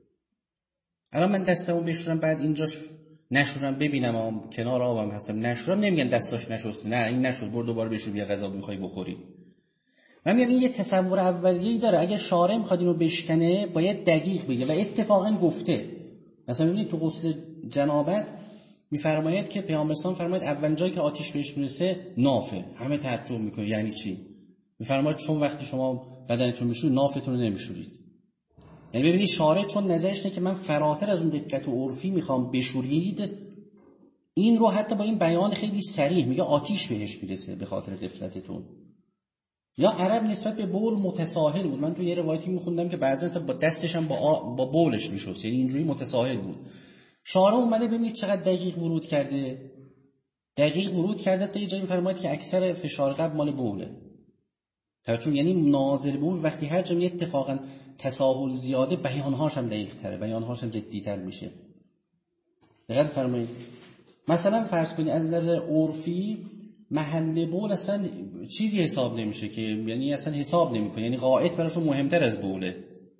الان من دستمو بشورم بعد اینجاش نشورم ببینم کنار آبم هستم نشورم، نمیگن دستاش نشسته، نه این نشد، برو دوباره بشور بیا غذا میخوای بخوری. من میگم این یه تصور اولیه‌ای داره. اگه شارع میخواد اینو بشکنه باید دقیق بگه و اتفاقا گفته. مثلا ببینید تو غسل جنابت میفرماید که پیامبر اسلام فرماید اولین جایی که آتش بهش میرسه نافه. همه تعجب میکنه یعنی چی؟ میفرماید چون وقتی شما بدنتون میشور نافتون رو نمیشورید. یعنی ببینید شارع چون نظرش اینه که من فراتر از اون دقت عرفی میخوام بشورید، این رو حتی با این بیان خیلی صریح میگه آتش بهش میرسه به خاطر غفلتتون. یا عرب نسبت به بول متساهل بود. من تو یه روایتی میخوندم که بعضی با دستش هم با, با بولش میشست، یعنی اینجوری متساهل بود. شارع اومده ببینید چقدر دقیق ورود کرده. دقیق ورود کرده تا یه جایی فرماید که اکثر فشار قلب مال بوله. چون یعنی ناظر به اون وقتی هر جایی اتفاقا تساهل زیاده بیانهاش هم دقیق تره، بیانهاش هم جدی‌تر میشه. دقیق فرمایید. مثلا فرض کنید از نظر عرفی محل بول اصلا چیزی حساب نمیشه که، یعنی اصلا حساب نمیکنه، یعنی غائط براشون مهمتر از بوله.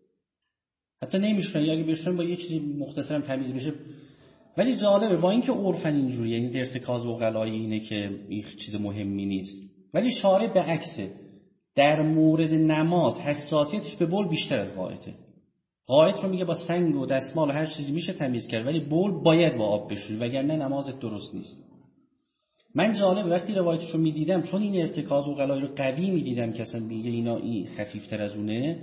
حتی نمیشون، یا اگه بشون با یه چیزی مختصرم تمیز بشه. ولی جالبه با اینکه عرفن اینجوریه، یعنی ارتکاز عقلایی اینه که این چیز مهمی نیست، ولی شارع به عکسه. در مورد نماز حساسیتش به بول بیشتر از غائطه. غائط رو میگه با سنگ و دستمال و هر چیزی میشه تمیز کرد، ولی بول باید با آب بشوری وگرنه نمازت درست نیست. من جالب وقتی روایتش رو میدیدم، چون این ارتکاز عقلایی رو قوی میدیدم که اصلا میگه اینا این خفیفتر از اونه،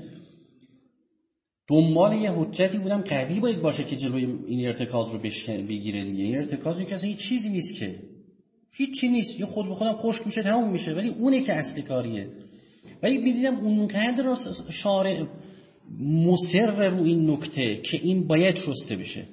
دنبال یه حجتی بودم قوی باید باشه که جلوی این ارتکاز رو بشکن بگیره دیگه. این ارتکاز که اصلا هیچ چیزی نیست، که هیچ چی نیست، یه خود به خودم خشک میشه تموم میشه، ولی اونه که اصلی کاریه. ولی میدیدم اونقدر شارع مصر رو این نکته که این باید شسته بشه.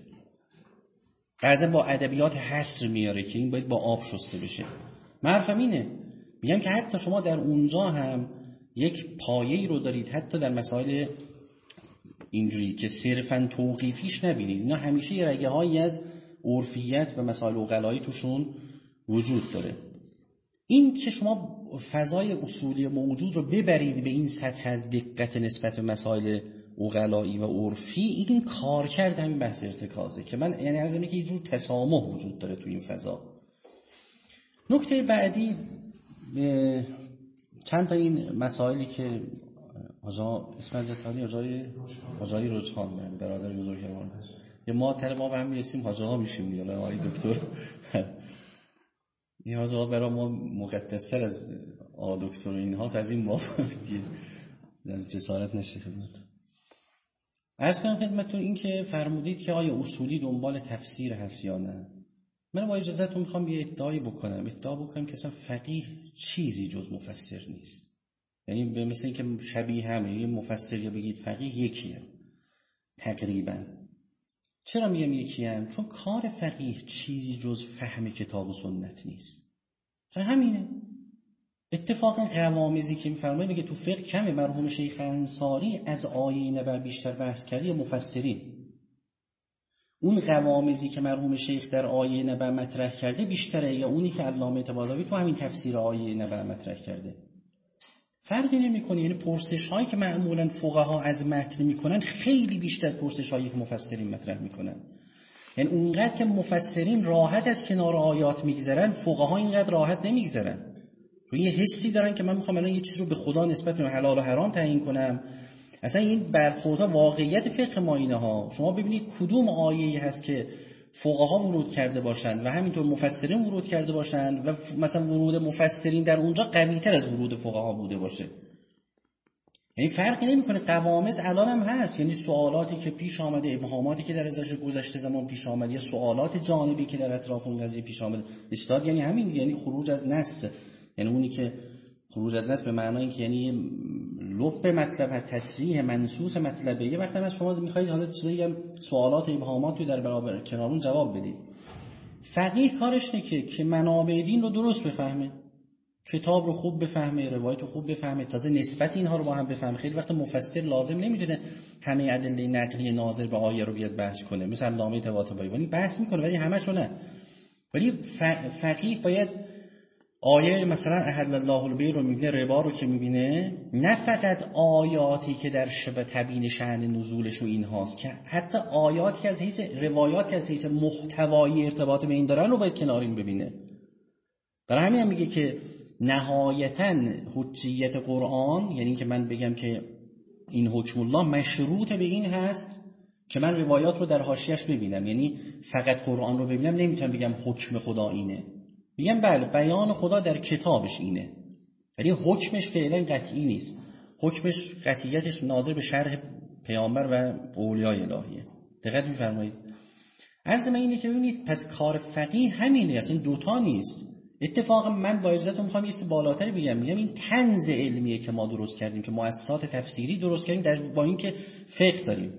بعضا با ادبیات حصر میاره که این باید با آب شسته بشه. معرفم اینه، میگم که حتی شما در اونجا هم یک پایه‌ای رو دارید، حتی در مسائل اینجوری که صرفاً توقیفیش نبینید. اینا همیشه یه رگه هایی از عرفیت و مسائل عقلایی توشون وجود داره. این که شما فضای اصولی موجود رو ببرید به این سطح از دقت نسبت به مسائل عقلایی و عرفی، این کار کرد همین بحث ارتکازه که من یعنی عرض اینه که یه جور تسامح وجود داره تو این فضا. نکته بعدی چند تا این مسائلی که آجا اسم حضرت علی آجای آجای رجحان من برادر بزرگوار یه ما تر ما به هم میرسیم حاجا میشیم دیگه آقای دکتر. این حاجا برای ما مقدس‌تر از آقا دکتر اینهاست، از این ما دیگه از جسارت نشه خدمت. عرض کنم خدمتتون این که فرمودید که آیا اصولی دنبال تفسیر هست یا نه. من با اجازهتون میخوام یه ادعایی بکنم ادعا بکنم که اصلا فقیه چیزی جز مفسر نیست. یعنی مثل این که شبیه همه، یه مفسر یا بگید فقیه یکیه تقریبا. چرا میگم یکیه؟ چون کار فقیه چیزی جز فهم کتاب و سنت نیست. چون همینه. اتفاقا قوامزی که میفرمایید میگه تو فقه کمه. مرحوم شیخ انصاری از آیه نبع بیشتر بحث کرده یا مفسرین. اون قوامزی که مرحوم شیخ در آیه نبع مطرح کرده بیشتره یا اونی که علامه طباطبایی تو همین تفسیر آیه نبع مطرح کرده؟ فرقی نمیکنه. یعنی پرسش هایی که معمولا فقها از متن میکنن خیلی بیشتر از پرسش هایی که مفسرین مطرح میکنن. یعنی اونقدر که مفسرین راحت از کنار آیات میگذرن، فقها اینقدر راحت نمیگذرن. چون یه حسی دارن که من میخوام الان یه چیز رو به خدا نسبت بدم، حلال و حرام تعیین کنم. اصلا این برخوردها واقعیت فقه ما اینه ها. شما ببینید کدوم آیه‌ای هست که فقها ورود کرده باشن و همینطور مفسرین ورود کرده باشن و مثلا ورود مفسرین در اونجا قوی‌تر از ورود فقها بوده باشه. یعنی فرقی نمی‌کنه. قوامض الان هم هست، یعنی سوالاتی که پیش آمده، ابهاماتی که در ازش گذشته زمان پیش آمده، یا سوالات جانبی که در اطراف اون قضیه پیش آمده. اجتهاد یعنی همین، یعنی خروج از نص. یعنی اونی که خروج از نص به معنای که یعنی لب مطلب، تصریح منصوص مطلبه. یه وقتی از شما می‌خواید حالا چیزایی هم سوالات و ابهامات رو در برابر کنار اون جواب بدید. فقیه کارش اینه که که منابع دین رو درست بفهمه، کتاب رو خوب بفهمه، روایت رو خوب بفهمه، تازه نسبت اینها رو با هم بفهمه. خیلی وقت مفسر لازم نمیدونه همه ادله نقلی ناظر به آیه رو بیاد بحث کنه، مثل علامه طباطبایی بحث میکنه ولی همشو نه. ولی فقیه باید آیه مثلا احل الله البیع رو میبینه، ربا رو که میبینه، نه فقط آیاتی که در شبه تبیین شأن نزولش و این هاست، که حتی آیاتی که از حیث روایات که از حیث محتوایی ارتباط به این دارن رو باید کنارین ببینه. برای همین هم میگه که نهایتاً حجیت قرآن، یعنی که من بگم که این حکم الله مشروط به این هست که من روایات رو در حاشیه‌اش ببینم. یعنی فقط قرآن رو ببینم نمیتونم بگم حکم خدا اینه. میگم بله بیان خدا در کتابش اینه، ولی حکمش فعلا قطعی نیست. حکمش قطعیتش ناظر به شرح پیامبر و اولیای الهیه. دقت می‌فرمایید؟ عرض من اینه که ببینید پس کار فقیه همینه، اصلا دوتا نیست. اتفاقا من با عزتون میخوام یه چیز بالاتری بگم، میگم این طنز علمیه که ما درست کردیم، که مؤسسات تفسیری درست کردیم در با اینکه فقه داریم.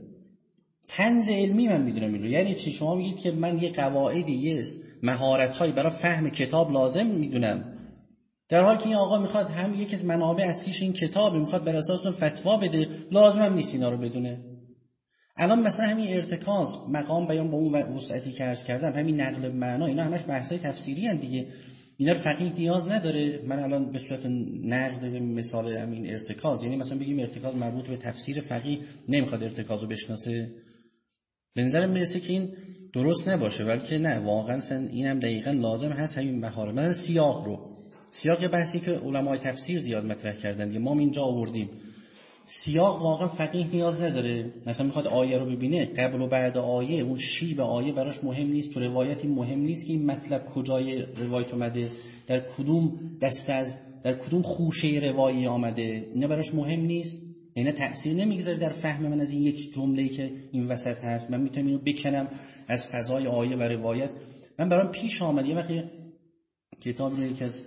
طنز علمی من میدونم این رو. یعنی چی؟ شما میگید که من یه قواعدی، یه مهارت‌هایی برای فهم کتاب لازم میدونم، در حالی که این آقا میخواد هم یکی از منابع اصلیش این کتابه، میخواد بر اساس اون فتوا بده، لازم هم نیست اینا رو بدونه. الان مثلا همین ارتکاز، مقام بیان با اون وسعتی که عرض کردم، همین نقل معنا، اینا همش بحث‌های تفسیری ان دیگه. اینا رو فقیه نیاز نداره. من الان به صورت نقد مثال همین ارتکاز، یعنی مثلا بگیم ارتکاز مربوط به تفسیر، فقیه نمیخواد ارتکاز رو بشناسه. به نظرم میرسه که این درست نباشه، بلکه نه، واقعا اینم دقیقاً لازم هست همین مهارت. مثلا سیاق رو، سیاق یه بحثی که علمای تفسیر زیاد مطرح کردن که ما اینجا آوردیم. سیاق واقعا فقیه نیاز نداره. مثلا میخواد آیه رو ببینه، قبل و بعد آیه، اون شیب آیه براش مهم نیست. تو روایت این مهم نیست که این مطلب کجای روایت اومده، در کدوم دسته از در کدوم خوشه روایی آمده، اینا براش مهم نیست. اینا تأثیر نمیگذاره در فهم من از این یک جمله‌ای که این وسط هست. من میتونم اینو بکنم از فضای آیه و روایت. من برام پیش آمد یه وقتی کتابی یکی از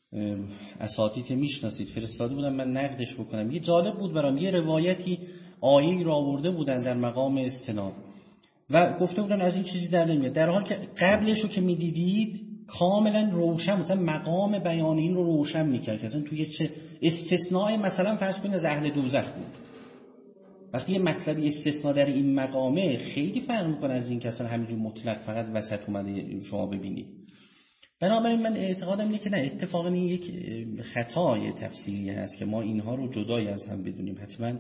اساتید که میشناسید فرستاده بودم من نقدش بکنم، یه جالب بود برام. یه روایتی آیه‌ای را آورده بودن در مقام استناد و گفته بودن از این چیزی در نمیاد، در حالی که قبلش رو که میدیدید کاملا روشن، مثلا مقام بیان این رو روشن میکرد که اصلا توی چه استثناء مثلا فرض کنید از اهل دوزخ بود. وقتی یه مطلبی استثناء در این مقامه خیلی فرق میکنه از این که اصلا همینجور مطلق فقط وسط اومده شما ببینید. بنابراین من اعتقادم اینه که نه، اتفاقا این یک خطای تفسیری هست که ما اینها رو جدایی از هم بدونیم حتما.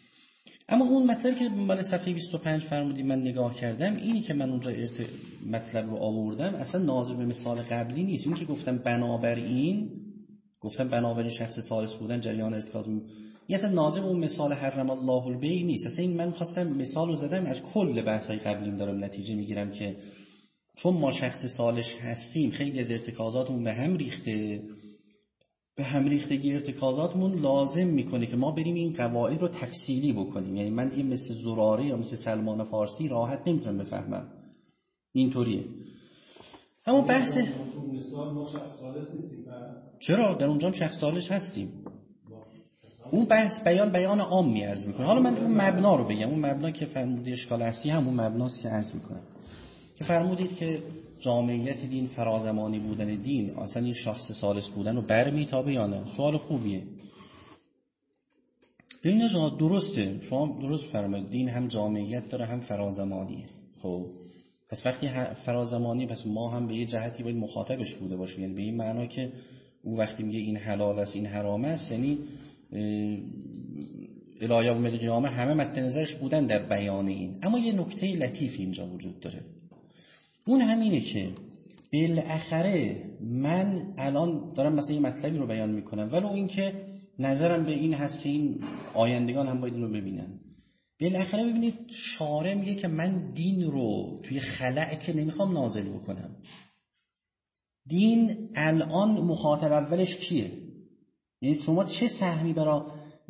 اما اون مطلبی که بالا صفحه بیست و پنج فرمودید من نگاه کردم، اینی که من اونجا ارت... مطلب رو آوردم اصلا ناظر به مثال قبلی نیست. این که گفتم بنابراین گفتم بنابراین شخص ثالث بودن جریان ارتکاز، این اصلا ناظر به اون مثال حرم الله البیع نیست. اصلا این من خواستم مثال رو زدم از کل بحث‌های قبلیم دارم نتیجه میگیرم که چون ما شخص صالح هستیم خیلی از ارتکازاتمون به هم ریخته، به هم ریختگی ارتکازاتمون لازم میکنه که ما بریم این قواعد رو تفصیلی بکنیم. یعنی من دیگه مثل زراره یا مثل سلمان فارسی راحت نمیتونم بفهمم. اینطوریه. اما بحث چرا در اونجا هم شخص صالح هستیم، اون بحث بیان بیان عام میارز میکنه. حالا من اون مبنا رو بگم، اون مبنا که فرمودی اشکال اصلی همون مبناست که عرض میکنم، که فرمودید که جامعیت دین، فرازمانی بودن دین، اصلا این شخص ثالث بودن رو برمیتابه یا نه؟ سوال خوبیه. این درسته، شما درست فرمودید، دین هم جامعیت داره هم فرازمانیه. خب پس وقتی فرازمانی، پس ما هم به یه جهتی باید مخاطبش بوده باشیم. یعنی به این معنا که او وقتی میگه این حلال است این حرام است، یعنی الی یوم القیامه همه مد نظرش بودن در بیان این. اما یه نکته لطیف اینجا وجود داره. اون همینه که بالاخره من الان دارم مثلا یه مطلبی رو بیان میکنم، ولو این که نظرم به این هست که این آیندگان هم باید این رو ببینن. بالاخره ببینید شارع میگه که من دین رو توی خلأ که نمیخوام نازل بکنم. دین الان مخاطب اولش کیه؟ یعنی شما چه سهمی برای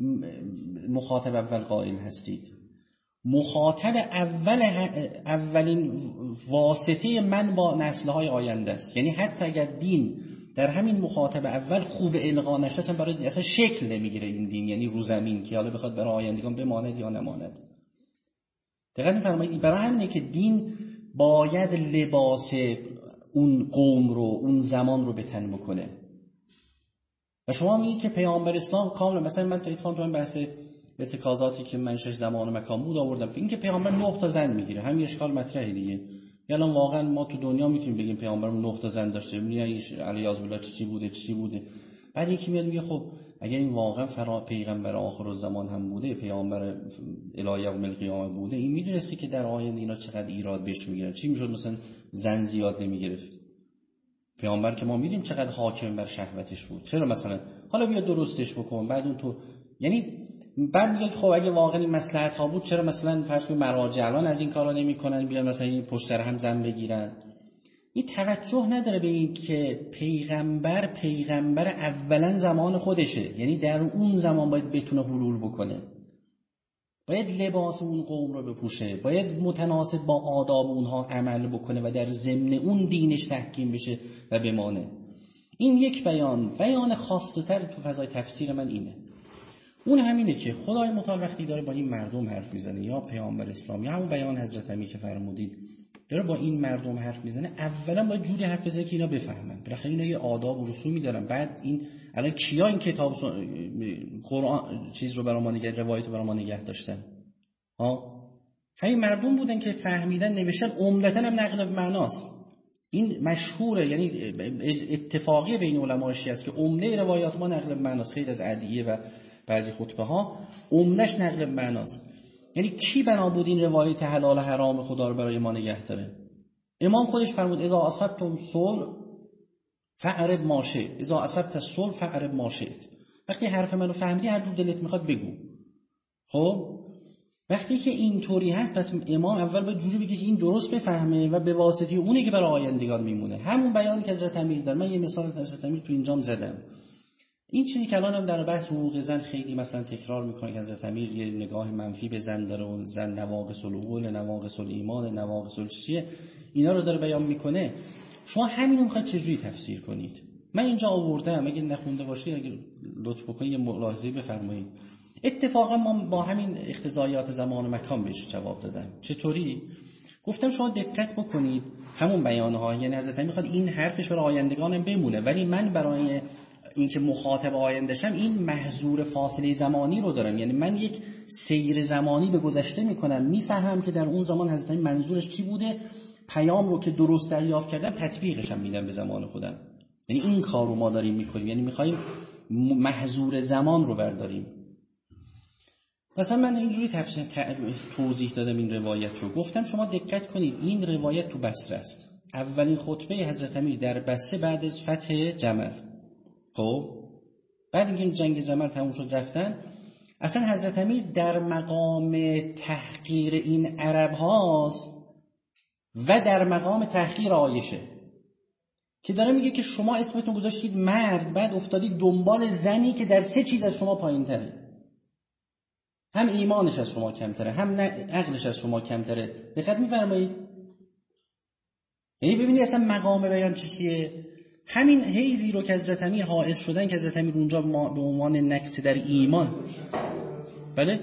مخاطب اول قائل هستید؟ مخاطب اول اولین واسطه من با نسل‌های آینده است. یعنی حتی اگر دین در همین مخاطب اول خوب القا نشه، اصلا برای اصلا شکل نمیگیره این دین، یعنی رو زمین که حالا بخواد برای آیندگان بماند یا نماند. دقیق می‌فرمایید؟ برای همینه که دین باید لباس اون قوم رو، اون زمان رو به تن بکنه. و شما میگید که پیامبر اسلام کاملا، مثلا من تا اتفاقا تو این بحث ارتکازاتی که منشش زمان و مکان بود آوردم، این که پیامبر نه تا زن میگیره، همین اشکال مطرحه دیگه. الان واقعا ما تو دنیا میتونیم بگیم پیامبرمون نه تا زن داشته، میگن علیاذ بالله چی بوده چی بوده. بعد یکی میاد میگه خب اگر این واقعا فرا پیغمبر آخرالزمان هم بوده، پیامبر الی یوم القیامه بوده، این میدونستی که در آینده اینا چقدر ایراد بهش میگیرن، چی میشد مثلا زن زیاد نمیگرفت؟ پیامبر که ما میدیم چقدر حاکم بر شهوتش بود، چرا مثلا حالا بیا درستش بکن بعد اون تو، یعنی بعد میگه خب اگه واقعا این مصلحت ها بود چرا مثلا فرض کنید مراجع الان از این کارا نمیکنن، بیان مثلا این پشت سر هم زن بگیرن. این توجه نداره به این که پیغمبر پیغمبر اولا زمان خودشه، یعنی در اون زمان باید بتونه حلول بکنه، باید لباس اون قوم رو بپوشه، باید متناسب با آداب اونها عمل بکنه و در ضمن اون دینش تحکیم بشه و بمانه. این یک بیان بیان خاصه تر تو فضای تفسیر من اینه. اون همینه که خدای متعال وقتی داره با این مردم حرف میزنه، یا پیامبر اسلام یا همون بیان حضرت امیر که فرمودید داره با این مردم حرف میزنه، اولا باید جوری حرف بزنه که اینا بفهمن. بالاخره اینا یه آداب و رسومی دارن. بعد این الان کیا این کتاب قرآن چیز رو برای ما نگه، روایت رو برای ما نگه داشتن؟ ها همین مردم بودن که فهمیدن نوشتن، عمدتاً هم نقل به معناست. این مشهوره، یعنی اتفاقی بین علماء شیعه است که عمده روایات ما نقل به معناست، خیلی از ادعیه و بعضی خطبه ها عمدهش نقل به معناست. یعنی کی بنا بود این روایت حلال و حرام خدا رو برای ما نگه داره؟ امام خودش فرمود اذا اصبتم صلح فعرب ما شئت، اذا اصبت الصلح فعرب ما شئت. وقتی حرف منو فهمیدی هر جور دلت میخواد بگو. خب وقتی که اینطوری هست پس امام اول باید جوری بگه که این درست بفهمه و به واسطه اونه که برای آیندگان میمونه. همون بیانی که حضرت امیر داره، من یه مثال از حضرت امیر تو اینجام زدم. این چیزی که الانم در بحث حقوق زن خیلی مثلا تکرار میکنه که حضرت امیر یه نگاه منفی به زن داره و زن نواقص العقول، نواقص الایمان، نواقص چیه، اینا رو داره بیان میکنه. شما همین رو میخواید چجوری تفسیر کنید؟ من اینجا آوردم، اگه نخونده باشید اگه لطف بکنید یه ملاحظه بفرمایید. اتفاقا ما با همین اقتضایات زمان و مکان بهش جواب دادم. چطوری؟ گفتم شما دقت بکنید همون بیانها، یعنی حضرت امیر میخواد این حرفش برای آیندگانم بمونه، ولی من برای اینکه مخاطب آیندهشم این محظور فاصله زمانی رو دارم، یعنی من یک سیر زمانی به گذشته میکنم، میفهم که در اون زمان حضرت امیر منظورش چی بوده، پیام رو که درست دریافت کردم تطبیقش هم میدم به زمان خودم. یعنی این کار رو ما داریم میکنیم، یعنی میخوایم محظور زمان رو برداریم. مثلا من اینجوری تفسیر توضیح دادم این روایت رو، گفتم شما دقت کنید این روایت تو بصره است. اولین خطبه حضرت امیر در بصره بعد از فتح جمل. خب بعد اینکه جنگ جمل تموم شد رفتن، اصلا حضرت امیر در مقام تحقیر این عرب هاست و در مقام تحقیر عایشه که داره میگه که شما اسمتون گذاشتید مرد، بعد افتادید دنبال زنی که در سه چیز از شما پایین تره، هم ایمانش از شما کمتره، هم عقلش از شما کمتره. دقت می‌فرمایید؟ یعنی ببینید اصلا مقام بیان چیه. همین حیزی رو که حضرت امیر حائز شدن که حضرت امیر اونجا به عنوان نقص در ایمان، بله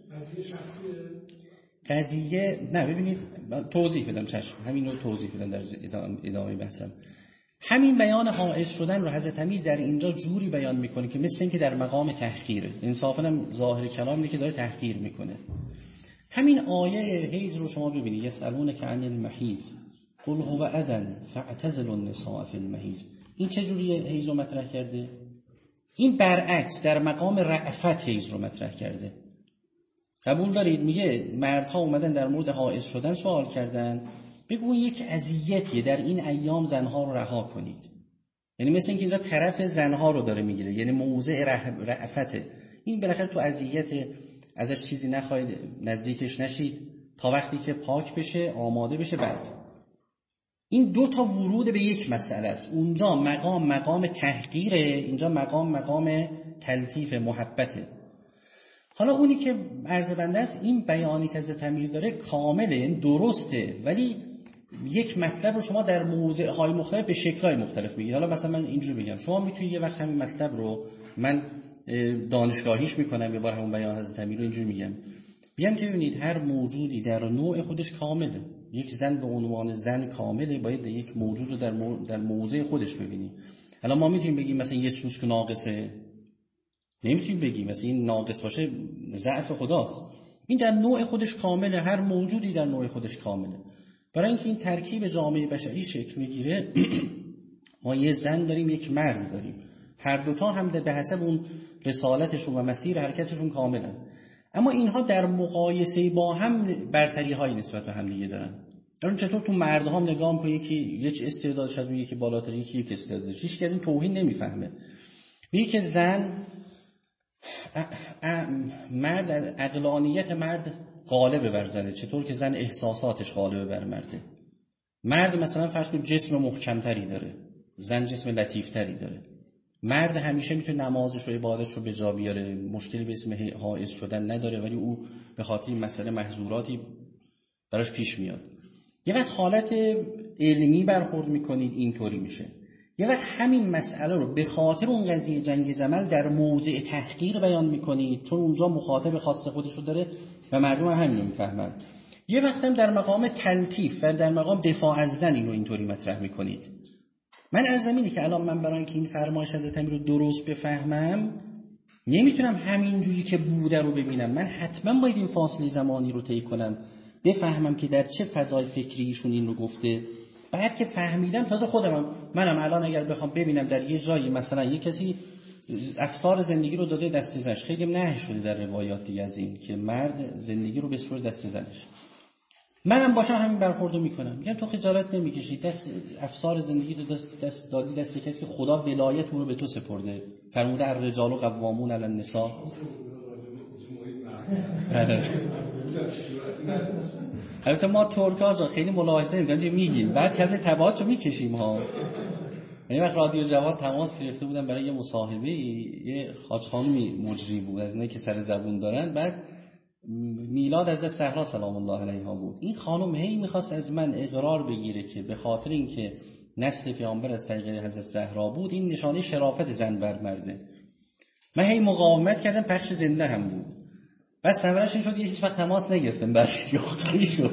قضیه نه ببینید توضیح بدم، چشم همین رو توضیح بدم در ادامه بحثم. همین بیان حائز شدن رو حضرت امیر در اینجا جوری بیان میکنه که مثل این که در مقام تحقیره. انصافا هم ظاهر کلام اینه که داره تحقیر میکنه. همین آیه حیض رو شما ببینید، یسألونک عن المحیض قل هو اذن فاعتزلوا النساء فی المحیض. این چه جوری حیض رو مطرح کرده؟ این برعکس در مقام رأفت حیض رو مطرح کرده. قبول دارید؟ میگه مردها اومدن در مورد حائض شدن سوال کردن، بگو یک اذیتیه در این ایام زنها رو رها کنید. یعنی مثل اینکه اینجا طرف زنها رو داره میگیره، یعنی موضع رأفته. این بالاخره تو اذیت، ازش چیزی نخواهید، نزدیکش نشید تا وقتی که پاک بشه، آماده بشه. بعد این دو تا ورود به یک مسئله است. اونجا مقام مقام تحقیره، اینجا مقام مقام تلطیف، محبته. حالا اونی که عرض بنده است، این بیانی که حضرت امیر داره کامله، این درسته، ولی یک مطلب رو شما در موضع‌های مختلف به شکل‌های مختلف میگید. حالا مثلا من اینجوری بگم، شما میتونید یه وقت همین مطلب رو، من دانشگاهیش میکنم، یه بار همون بیان حضرت امیر رو اینجوری میگم، میگم که ببینید هر موجودی در نوع خودش کامله. یک زن به عنوان زن کامله باید یک موجود رو در مو... در موضع خودش ببینی. الان ما میتونیم بگیم مثلا یه سوسک ناقصه، نمیتونیم بگیم مثلا این ناقص باشه ضعف خداست. این در نوع خودش کامله، هر موجودی در نوع خودش کامله. برای اینکه این ترکیب جامعه بشری شکل میگیره ما یه زن داریم، یک مرد داریم، هر دوتا هم به حسب اون رسالتشون و مسیر حرکتشون کاملن، اما اینها در مقایسه با هم برتری های نسبت به هم دیگه دارن. الان چطور تو مردها هم نگاه می‌کنی یکی یک استعدادش از اون یکی بالاتر، یکی یک استعدادش، هیچ کس این توهین نمیفهمه. میگه که زن مرد، عقلانیت مرد غالبه بر زنه، چطور که زن احساساتش غالبه بر مرده. مرد مثلا فرض کن جسم محکمتری داره، زن جسم لطیفتری داره. مرد همیشه میتونه نمازش و عبادتش رو به جا بیاره، مشکلی به اسم حائض شدن نداره، ولی او به خاطر این مسئله محظوراتی براش پیش میاد. یه وقت حالت علمی برخورد میکنید اینطوری میشه، یه وقت همین مسئله رو به خاطر اون قضیه جنگ جمل در موضع تحقیر بیان میکنید، چون اونجا مخاطب خاص خودش رو داره و مردم همین رو میفهمن. یه وقت هم در مقام تلطیف و در مقام دفاع از زن این رو اینطوری مطرح میکنید. من عرضم اینه که الان من برای اینکه این فرمایش حضرت امیر رو درست بفهمم نمیتونم همین جوری که بوده رو ببینم، من حتما باید این فاصله زمانی رو طی کنم، بفهمم که در چه فضای فکری ایشون این رو گفته. بعد که فهمیدم تازه خودم منم الان اگر بخوام ببینم در یه جایی مثلا یه کسی افسار زندگی رو داده دست زنش، خیلی نه شده در روایات دیگه از این که مرد زندگی رو بسپره دست زنش، منم باشم همین برخوردو میکنم، میگم تو خجالت نمیکشی دست افسار زندگی رو دست, دست دادی دست کسی که خدا ولایت اون رو به تو سپرده، فرموده الرجال قوامون علی النساء. البته ما ترک‌ها جا خیلی ملاحظه می‌کنیم میگیم بعد کله تبعاتشو میکشیم ها. یه وقت رادیو جواد تماس گرفته بودن برای یه مصاحبه، یه حاج خانمی مجری بود از اینایی که سر زبون دارن، بعد میلاد از صحرا سلام الله علیها بود. این خانم هی میخواست از من اقرار بگیره که به خاطر اینکه نسل پیامبر از طریق حضرت زهرا بود این نشانه شرافت زن بر مرده. من هی مقاومت کردم، پخش زنده هم بود. بس ثمرش این شد که هیچ وقت تماس نگرفتم، بعدش یختی شد.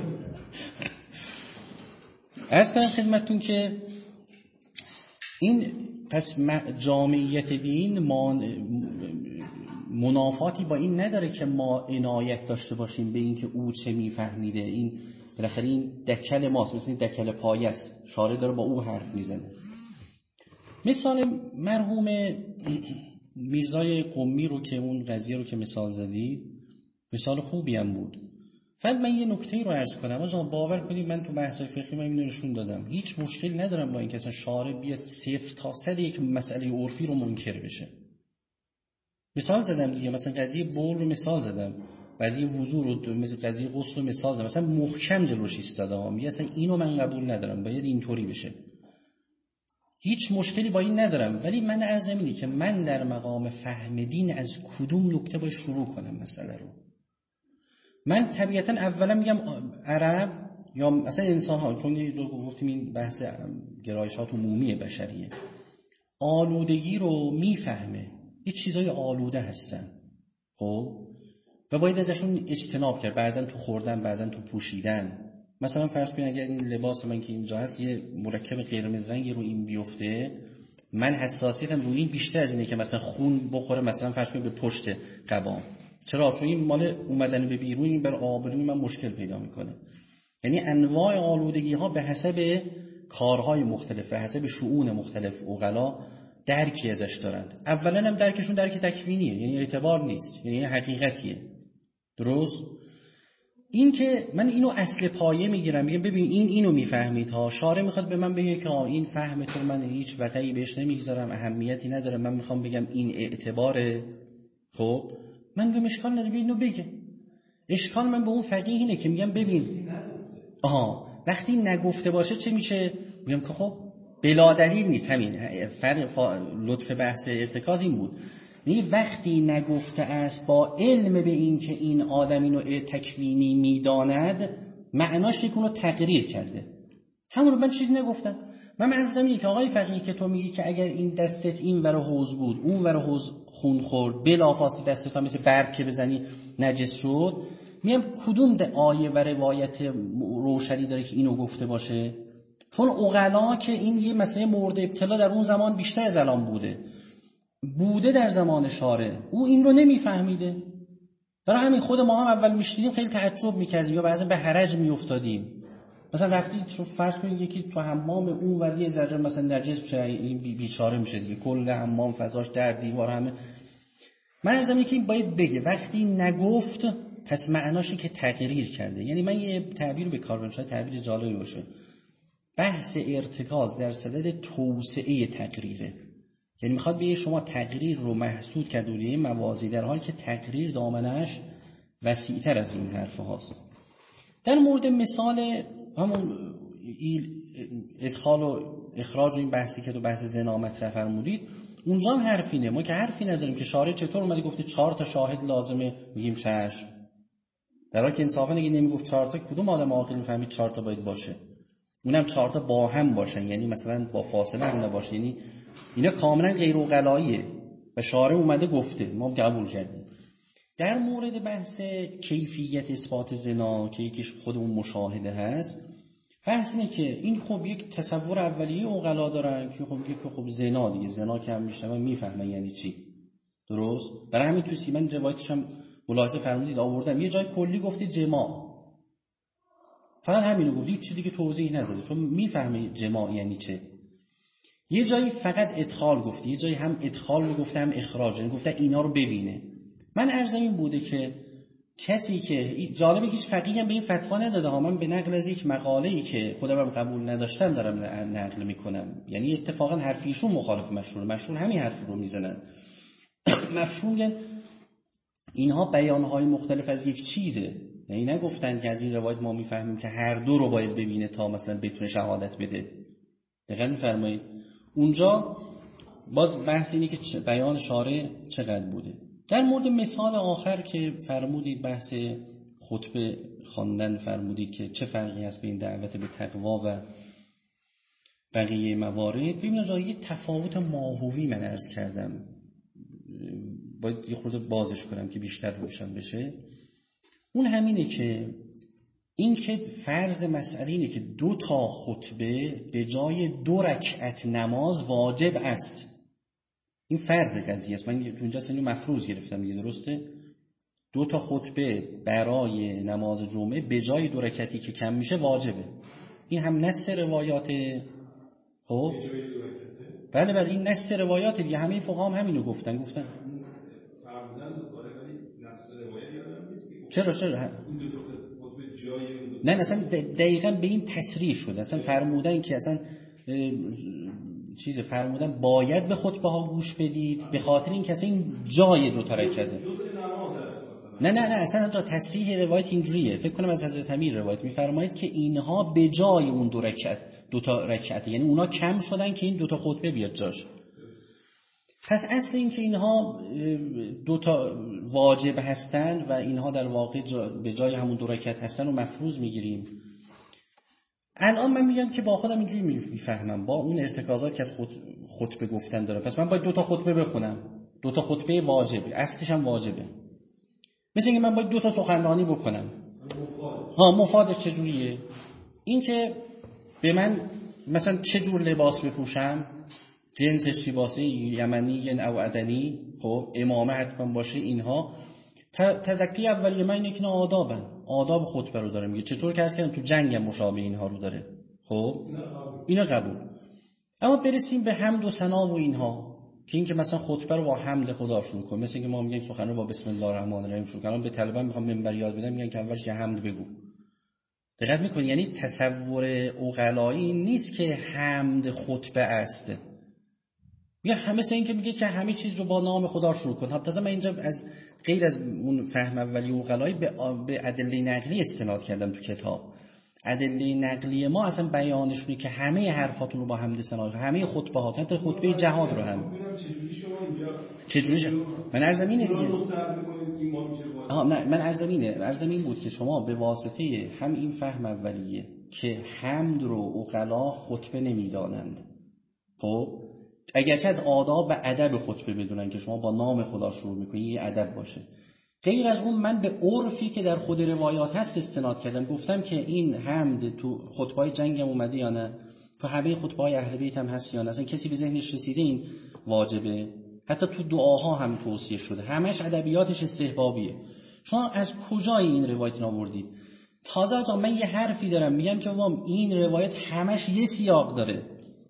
عرض کنم خدمتتون که این پس جامعیت دین ما منافاتی با این نداره که ما عنایت داشته باشیم به این که او چه میفهمیده. این بالاخره این دکل ماست، مثل این دکل پایه است، شارع داره با او حرف میزنه. مثال مرحوم میرزای قمی رو که اون قضیه رو که مثال زدی مثال خوبی هم بود. فقط من یه نکته رو عرض کنم، آقا باور کنید من تو بحث‌های فقهی من اینو نشون دادم، هیچ مشکلی ندارم با این که اصلا شارع بیاد صفر تا صد یک مسئله عرفی رو منکر بشه. مثال زدم دیگه، مثلا قضیه بول رو مثال زدم، قضیه وضو رو، مثلا قضیه غسل رو مثال زدم، مثلا محکم جلوش ایستادم، میگه اصلا اینو من قبول ندارم، باید اینطوری بشه. هیچ مشکلی با این ندارم، ولی من عرضم اینه که من در مقام فهم دین از کدوم نکته باید شروع کنم مسئله رو. من طبیعتا اولا میگم عرب یا مثلا انسان ها، چون رو گفتیم این بحث گرایشات عمومی بشریه، آلودگی رو میفهمه، یه چیزای آلوده هستن خب و باید ازشون اجتناب کرد، بعضن تو خوردن، بعضن تو پوشیدن. مثلا فرض کنید اگر این لباس من که اینجا هست یه مرکب قرمز رنگی رو این بیفته، من حساسیتم روی این بیشتر از اینه که مثلا خون بخوره مثلا فرض کنید به پشت قبام. چرا؟ چون این مال اومدن به بیرون، این بر آبروی من مشکل پیدا میکنه. یعنی انواع آلودگی ها به حسب کارهای مختلف، به حسب شؤون مختلف عقلا درکی ازش دارند. اولا هم درکشون درک تکوینیه، یعنی اعتبار نیست، یعنی حقیقتیه. درست؟ این که من اینو اصل پایه میگیرم، میگم ببین این اینو میفهمید ها، شارع میخواد به من بگه که این فهم تو من هیچ وقعی بهش نمیگذارم، اهمیتی نداره، من میخوام بگم این اعتباره. خب من به اشکال نداره اینو بگه. اشکال من به اون فقیه اینه که میگم ببین آها وقتی نگفته باشه چه میشه؟ میگم که خب بلا دلیل نیست. همین فرق لطف بحث ارتکاز این بود، یعنی وقتی نگفته است با علم به این که این آدم اینو تکوینی میداند، معناش یک اونو تقریر کرده. همون رو من چیز نگفتم. من منظورم اینه که آقای فقیه که تو میگی که اگر این دستت این ور حوض بود اون ور حوض خون خورد بلافاصله دستت هم مثل برگ که بزنی نجس شد، میگم کدوم آیه و روایت روشنی داره که اینو گفته باشه؟ چون عقلا که این یه مسئله مورد ابتلا در اون زمان بیشتر از الان بوده بوده در زمان شارع، او این رو نمیفهمیده. برای همین خود ما هم اول میشنیدیم خیلی تعجب میکردیم یا بعضا به حرج میافتادیم. مثلا رفتی تو فرض کنید یکی تو حمام اون ولی یه ذره مثلا نجس بشه، این بیچاره میشه دیگه، کل حمام فضاش در دیوار همه. من از اینکه این باید بگه وقتی نگفت پس معناشی که تقریر کرده. یعنی من یه تعبیر به کار برم، شاید تعبیر جالبی باشه. بحث ارتکاز در صدد توسعه تقریره، یعنی میخواد به شما تقریر رو محسود کرده روی این موازی، در حالی که تقریر دامنش وسیع‌تر از این حرف هاست. در مورد مثال همون ادخال و اخراج و این بحثی که تو بحث زنا مطرح فرمودید، اونجا هم حرفی نه، ما که حرفی نداریم که شارع چطور اومده گفته چهار تا شاهد لازمه، میگیم چشم، در حالی که انصافا اگه نمیگفت چهار تا کدوم آدم عاقل میفهمید چهار تا باید باشه؟ اونم چهار تا با هم باشن، یعنی مثلا با فاصله هم نباشه. یعنی اینا کاملا غیر عقلاییه و شارع اومده گفته، ما قبول کردیم. در مورد بحث کیفیت اثبات زنا که یکیش خودمون مشاهده هست، بحث اینه که این خب یک تصور اولیه عقلا دارن که خب یک خب زنا دیگه، زنا که هم میشنون میفهمن یعنی چی، درست؟ برای همین تو سی من روایتش هم ملاحظه فرمودید آوردم، یه جای کلی گفته جماع، فقط همینو گفت، هیچ چیزی دیگه توضیح نداده، چون میفهمه جماع یعنی چه. یه جایی فقط ادخال گفته، یه جایی هم ادخال رو گفته هم اخراج، یعنی گفته اینا رو ببینه. من عرضم این بوده که کسی که جالبه هیچ فقیه هم به این فتوا نداده ها، من به نقل از یک مقاله‌ای که خودم هم قبول نداشتم دارم نقل میکنم، یعنی اتفاقا حرفیشون مخالف مشهور، مشهور همین حرف رو میزنن. مشهور میگن اینها بیانهای مختلف از یک چیزه، یعنی نگفتن که از این روایت ما میفهمیم که هر دو رو باید ببینه تا مثلا بتونه شهادت بده. دقیق میفرمایید؟ اونجا باز بحث اینه که بیان شارع چقدر بوده. در مورد مثال آخر که فرمودید بحث خطبه خواندن، فرمودید که چه فرقی هست بین دعوت به تقوا و بقیه موارد. ببینید جایی یه تفاوت ماهوی من عرض کردم، باید یه خورده بازش کنم که بیشتر روشن بشه. اون همینه که این که فرض مسئله اینه که دو تا خطبه به جای دو رکعت نماز واجب است. این فرض قضیه است. من تو اینجا سنی مفروض گرفتم دیگه، درسته؟ دو تا خطبه برای نماز جمعه به جای دو رکعتی که کم میشه واجبه. این هم نص روایات، خب به جای دو رکعته، بله بله این نص روایات دیگه، همه فقها هم همینو گفتن گفتن فرمودن دوباره، ولی نص روایت یادم نیست که چرا چرا این دو تا خطبه جای اون دو تا، نه اصلا دقیقاً به این تصریح شد، اصلا فرمودن که اصلا چیز فرمودن باید به خطبه ها گوش بدید به خاطر این کسی این جای دو تا رکعته نه نه نه اصلا اینجا تصریح روایت اینجوریه، فکر کنم از حضرت امیر روایت میفرمایید که اینها به جای اون دو رکعت دو تا رکعته، یعنی اونا کم شدن که این دو تا خطبه بیاد جاش. پس اصل این که اینها دو تا واجب هستن و اینها در واقع جا به جای همون دو رکعت هستن و مفروض میگیریم. الان من میگم که با خودم اینجوری میفهمم با اون ارتکازات که از خط... خطبه گفتن داره، پس من باید دو تا خطبه بخونم، دو تا خطبه واجبه، اصلش هم واجبه. مثل اینکه من باید دو تا سخنرانی بکنم. مفاد. ها مفادش چجوریه؟ این که به من مثلا چه جور لباس بپوشم، جنسش لباسی یمنی یا او عدنی، خب امامه حتما باشه، اینها تذکری اولیه من اینه که آدابن، آداب خطبه رو داره میگه، چطور که هست که تو جنگ هم مشابه اینها رو داره. خب اینا قبول. اما برسیم به حمد و ثنا و اینها که اینکه مثلا خطبه رو با حمد خدا شروع کن، مثل اینکه ما میگیم سخن رو با بسم الله الرحمن الرحیم شروع کنم. به طلبه میخوام منبر یاد بدم میگن که اولش یه حمد بگو. دقت میکنی؟ یعنی تصور عقلایی نیست که حمد خطبه است. میگه همه مثل اینکه میگه که همه چیز رو با نام خدا شروع کن. حتی من اینجا از غیر از اون فهم اولی عقلایی به به ادله نقلی استناد کردم تو کتاب. ادله نقلی ما اصلا بیانشونه که همه حرفاتون رو با حمد ثنا، همه خطبه ها، حتی خطبه جهاد رو هم چجوری شما اینجا چجوری من ارزمینه دیگه آها نه من ارزمینه ارزمین بود که شما به واسطه هم این فهم اولیه که حمد رو عقلا خطبه نمیدانند. خب اگرچه از آداب و ادب خطبه بدونن که شما با نام خدا شروع میکنید یه ادب باشه، غیر از اون من به عرفی که در خود روایات هست استناد کردم. گفتم که این حمد تو خطبه‌های جنگ هم اومده یا نه، تو همه خطبه‌های اهل بیت هم هست یا نه، اصلا کسی به ذهنش رسیده این واجبه؟ حتی تو دعاها هم توصیه شده، همش ادبیاتش استحبابیه. شما از کجای این روایت آوردید؟ تازه آقا من یه حرفی دارم میگم که ما این روایت همش یه سیاق داره،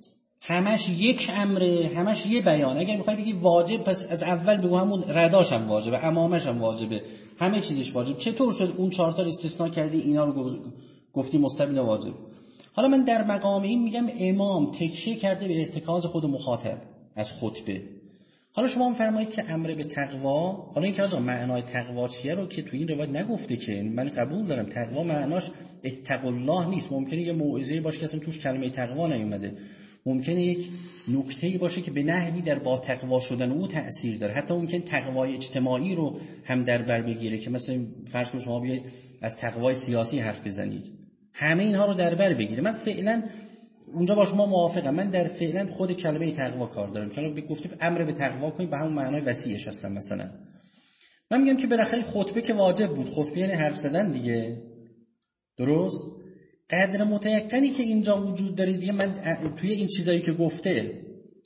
همش یک امره، همش یه بیان. اگر میخوای بگی واجب پس از اول بگو همون رداش هم واجبه، امامش هم واجبه، همه چیزش واجب. چطور شد اون چهار تا رو استثناء کردی اینا رو گفتی مستبین واجب؟ حالا من در مقام این میگم امام تکیه کرده به ارتکاز خود مخاطب از خطبه. حالا شما میفرمایید که امر به تقوا، حالا این که آقا معنای تقوا چیه رو که تو این روایت نگفته که من قبول دارم تقوا معناش اتقوا الله نیست. ممکنه یه موعظه‌ای باشه که اصلا توش کلمه تقوا نیومده، ممکنه یک نکته‌ای باشه که به نحوی در با تقوا شدن او تأثیر داره، حتی ممکنه تقوای اجتماعی رو هم در بر بگیره که مثلا فرض کنید شما بیاید از تقوای سیاسی حرف بزنید، همه اینها رو در بر بگیره. من فعلا اونجا با شما موافقم، من در فعلا خود کلمه تقوا کار دارم که گفتیم امر به تقوا کنید به همون معنای وسیعش هستم. مثلا من میگم که بالاخره خطبه که واجب بود، خطبه یعنی حرف زدن دیگه، درست؟ قدر متیقنی که اینجا وجود داره دیگه، من توی این چیزایی که گفته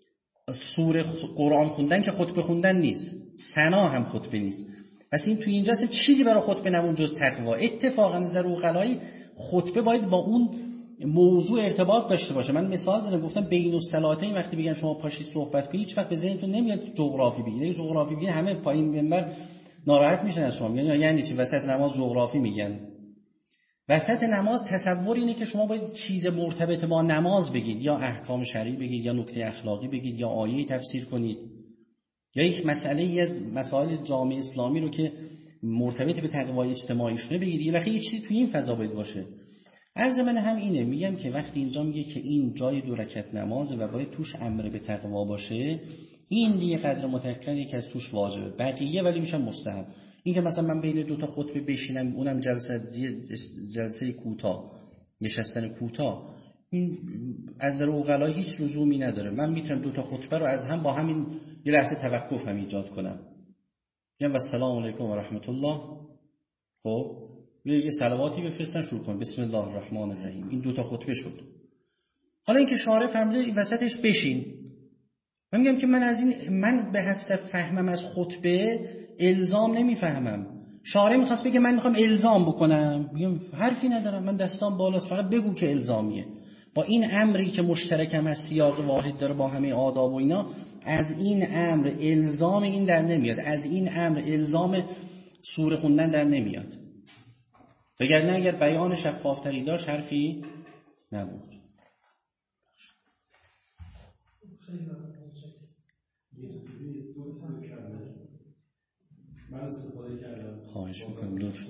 سوره قرآن خوندن که خطبه خوندن نیست، ثنا هم خطبه نیست، پس این توی اینجا اصلا چیزی برای خطبه نمون جز تقوا. اتفاقا نظر عقلایی خطبه باید با اون موضوع ارتباط داشته باشه. من مثال زدم گفتم بین الصلاتین وقتی بگن شما پاشید صحبت کنید هیچ وقت به ذهنتون نمیاد جغرافی بگید. جغرافی بگید همه پایین منبر ناراحت میشن از شما، یعنی یعنی چی وسط نماز جغرافی میگن؟ وسط نماز تصور اینه که شما باید چیز مرتبط با نماز بگید، یا احکام شرعی بگید، یا نکته اخلاقی بگید، یا آیه تفسیر کنید، یا یک مسئله ای از مسائل جامعه اسلامی رو که مرتبط به تقوای اجتماعی شونه بگید. یه لحظه یه چیزی توی این فضا باید باشه. عرض من هم اینه، میگم که وقتی اینجا میگه که این جای دو رکعت نمازه و باید توش امر به تقوا باشه، این دیگه قدر متأکدی که از توش واجبه، بقیه ولی میشن مستحب. این که مثلا من بین دو تا خطبه بشینم اونم جلسه جلسه کوتاه، نشستن کوتاه، این از نظر عقلا هیچ لزومی نداره. من میتونم دو تا خطبه رو از هم با همین یه لحظه توقف هم ایجاد کنم، میگم و السلام علیکم و رحمت الله، خب یه صلواتی بفرستن شروع کن بسم الله الرحمن الرحیم، این دو تا خطبه شد. حالا اینکه شارع فرموده این وسطش بشین، من میگم که من از این من به حسب فهمم از خطبه الزام نمیفهمم. شارع میخواست بگه من میخوام الزام بکنم، میگم حرفی ندارم، من دستام بالاست، فقط بگو که الزامیه. با این امری که مشترکم از سیاق واحد داره با همه آداب و اینا، از این امر الزام این در نمیاد، از این امر الزام سوره خوندن در نمیاد. وگرنه اگر بیان شفافتری داشت حرفی نبود. من استفاده کردم، خواهش میکنم لطفا.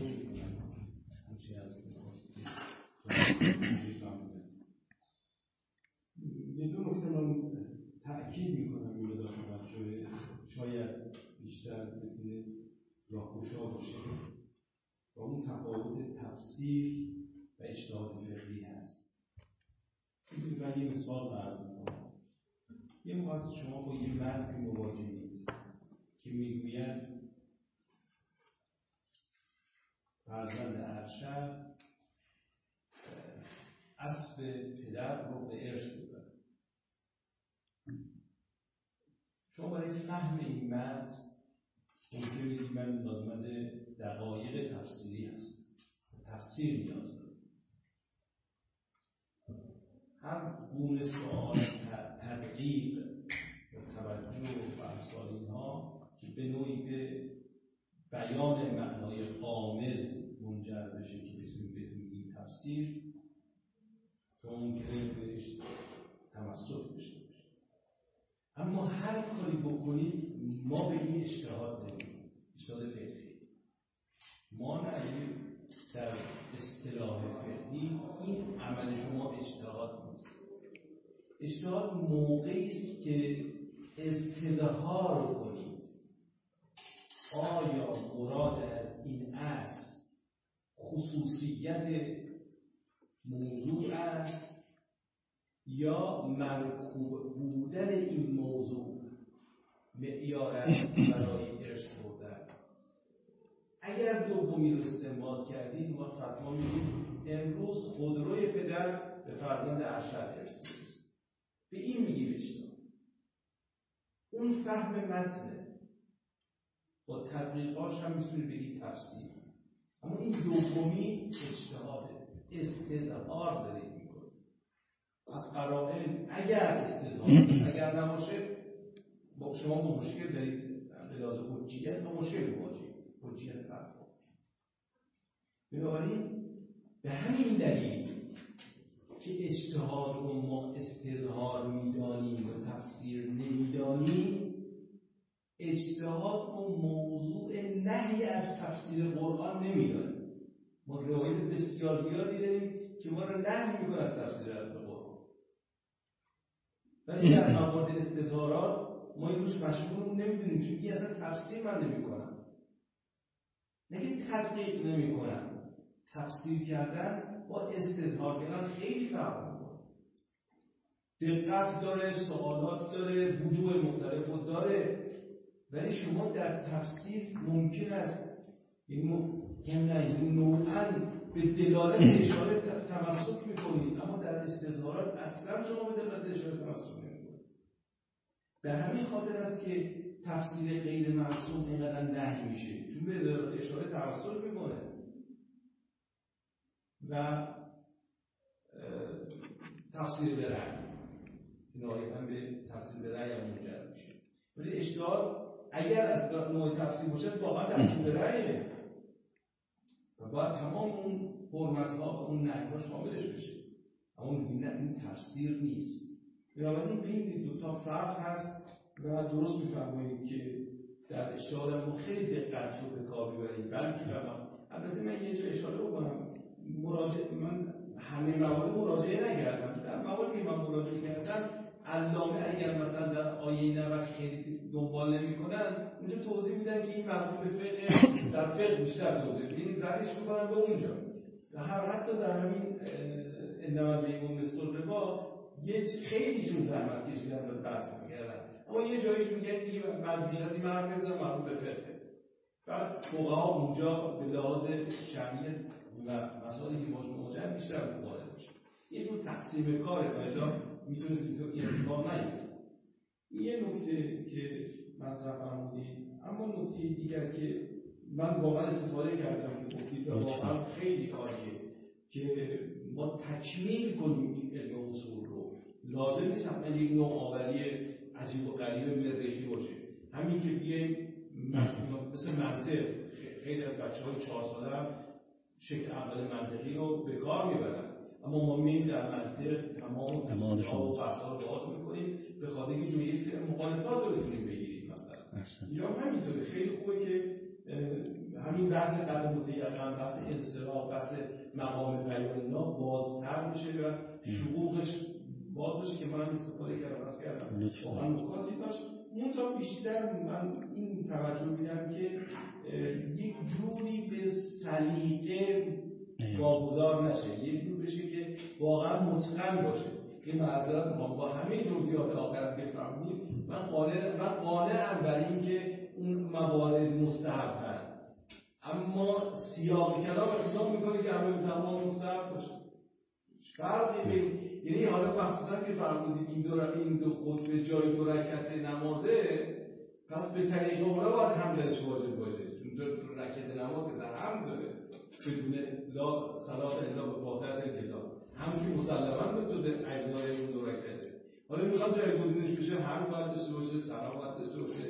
یه دو نکته من تأکید میکنم این داخل شده، شاید بیشتر بتونه راهگشا باشه و اون تفاوت تفسیر و اجتهاد فقهی هست. من یه مثال عرض میکنم. یه موقع شما با یه متن مواجهید که میگوید فرزند ارشد اسب پدر رو به ارث ببره. شما برای فهم این متن ممکنه بگید من نیازمند دقایق تفسیری هستم، تفسیر نیاز دارم. هم گونه سوال تدقیق و توجه و به نوعی به بیان معنای غامض منجر بشه که بسیم بدونی تفسیر، شما ممکنه بهش تمسک بشه. اما هر کاری بکنید ما به این اجتهاد نمی‌کنیم، اجتهاد فقهی. ما نمی‌گیم در اصطلاح فقهی این عمل شما اجتهاد نیست. اجتهاد موقعی است که استظهار کنید آیا مراد از این اصل خصوصیت موضوع است یا مرکوب بودن این موضوع معیار است برای ارث بردن. اگر دومی رو استنباط کردید ما فتوا میدیم امروز خودروی پدر به فرزند ارشد ارث می‌رسه، به این میگیم اجتهاد. اون فهم متنه، با تدقیقاش هم میتونید بگید تفسیر. اما این دومی اجتهاده، استظهار دارید میکنید از قرائن. اگر استظهار اگر نباشه با شما با مشکل دارید، به لحاظ حجیت با مشکل مواجهید، حجیت فتوا. بنابراین به همین دلیل که اجتهاد رو ما استظهار میدانیم و تفسیر نمیدانیم، اجتهاد رو موضوع نهی از تفسیر قرآن نمیدانیم. ما روایت بسیار زیادی داریم که ما رو نهی میکنه از تفسیر قرآن، ولی در موارد استظهارات ما این روش مشغول نمیدونیم، چون این اصلا تفسیر من نمیکنم، نگه تدقیق نمیکنم. تفسیر کردن با استظهار کردن خیلی فرق میکنه. دقت داره، سوالات داره، وجوه مختلف داره، ولی شما در تفسیر ممکن است یعنی نوعاً به دلالت اشاره تمسک میکنید، اما در استظهارات اصلا شما به دلالت اشاره تمسک نمیکنید. به همین خاطر است که تفسیر غیر معصوم اینقدر نهی میشه، چون به دلالت اشاره تمسک میکنه و تفسیر به رأی نهایتاً به تفسیر به رأی هم منجر میشه. ولی اجتهاد اگر از نوع تفسیر باشه واقعا تفسیر به رأیه و باید تمام اون حرمت‌ها و اون نهی‌هاش شاملش بشه، اما این این تفسیر نیست. بنابراین به این دو تا فرق هست و درست می‌فرمایید که در اجتهاد ما خیلی دقت رو به کار می‌بریم. بلکه البته من یه جا اشاره بکنم، مراجعه من همه موارد مراجعه نکردم. در مواردی که من مراجعه کردم علامه اگر مثلا در آیه نبوت خیلی دنبال نمی‌کنن، اونجا توضیح میدن که این مربوط به فقه، در فقه بیشتر توضیح میدن، ردش می‌کنن به اونجا. و حتی در همین انما البیع مثل الربا یه خیلی جور زحمت کشیدن و بحث می‌کردن، اما یه جاییش میگن دیگه من بیش از این حرف نمی‌زنم، مربوط به فقه. بعد فقها اونجا به لحاظ شرعیت و مسائلی که باش مواجهن بیشتر وارد میشه. یه جور تقسیم کاره و الا میتونست این اتفاق نیفته. یه نکته که مطرح فرمودید، اما نکته دیگر که من واقعا استفاده کردم که گفتید و واقعا خیلی عالیه که ما تکمیل کنیم این علم اصول رو. لازم نیست حتما یک نوآوری عجیب و غریب مریخی باشه. همین که بیایم مثل منطق، خیلی از بچه‌های چهار ساله هم شکل اول منطقی رو به کار میبرن، اما ما می‌بینیم در منطق تمام فلسفه‌ها و بحث‌ها رو باز می‌کنیم به خاطر اینکه جوری یک سری مقالطات رو بتونیم بگیریم. مثلا اینجا همینطوره. خیلی خوبه که همین بحث قدم متیقن، بحث انصراف، بحث مقام بیان اینا بازتر میشه و شروعش باز بشه که من استفاده کردم از کردم واقعا نکاتی داشت. منتها بیشتر من این توجه میدم که یک جوری به سلیقه واگذار نشه، یک جور بشه که واقعا متقن باشه. این معذرت ما با همه جزئیات آخرت بفهمیم، من قانع من قانعم بر این که اون موارد مستحبن، اما سیاق کلام اقتضا میکنه که همه تمام مستحب باشه. فرقی بین یعنی حالا مخصوصا که فرمودید این دو این دو خطبه جای دو رکعت نمازه، پس به طریق اولا باید هم درش واجب باشه، چون دو رکعت نماز که هم داره بدون لا صلات الا به فاتحه کتاب، هم که مسلماً به جز اجزای اون دو رکعته. حالا میخواد جایگزینش بشه هم باید داشته باشه، سلام باید داشته باشه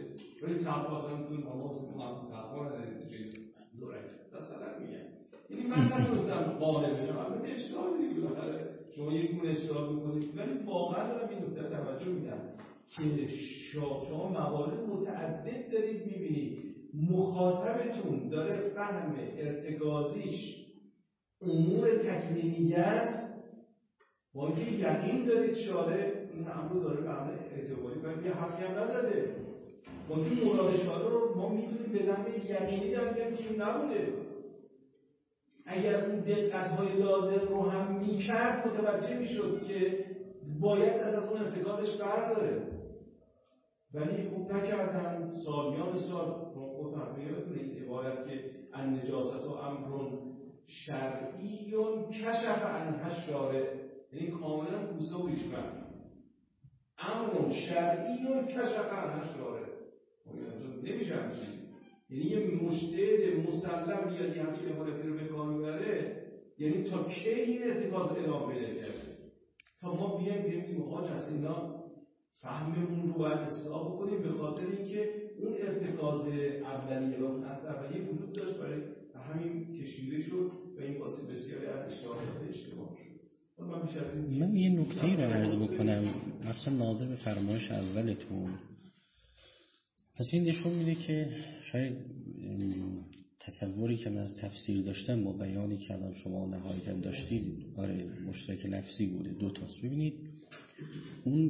ولی تقوا اصلا میتونیم ما واسه ما تقوا نداریم چه دوره مثلا میگم یعنی من نمی‌خواستم قانع بشم البته اشتباه دیگه بالاخره شما یک مون اشتباه می‌کنید ولی واقعا دارم این نکته توجه میدم که شما موارد متعدد دارید می‌بینید مخاطبتون داره فهم ارتکازیش امور تکوینیه است با اینکه یقین دارید شارع این امر داره به معنی اعتباری ولی یه حرفی هم نزده با اینکه مراد شارع رو ما میتونیم به نحو یقینی در بیاریم که این نبوده اگر اون دقت‌های لازم رو هم میکرد متوجه میشد که باید از اون ارتکازش برداره ولی خوب نکردن سالیان سال شما خود حقیقتون این عبارت که النجاست و امرون شرعیون کشف عنها شارع یعنی کاملا کوسه و ریشمند امرون شرعیون کشف عنها شارع نمیشه همچه چیزی یعنی یه مجتهد مسلم بیاد یه همچه عبارتی رو به کار میبره یعنی تا کی این ارتکاز ادامه پیدا کرده تا ما بیایم بگیم آقا جنس اینا فهممون رو باید اصلاح بکنیم به خاطر اینکه اون ارتکاز اولیه و اون اصل اولیه وجود داشت برای همین کشیده شد و این واسه بسیاری از اشتباهات اشتباه شد. من بیش از این من یه نکته‌ای رو عرض بکنم مثلا ناظر به فرمایش اولتون پس این نشون میده که شاید تصوری که من از تفسیر داشتم با بیانی که الان شما نهایتاً داشتید آره مشترک لفظی بوده دو تاست. ببینید اون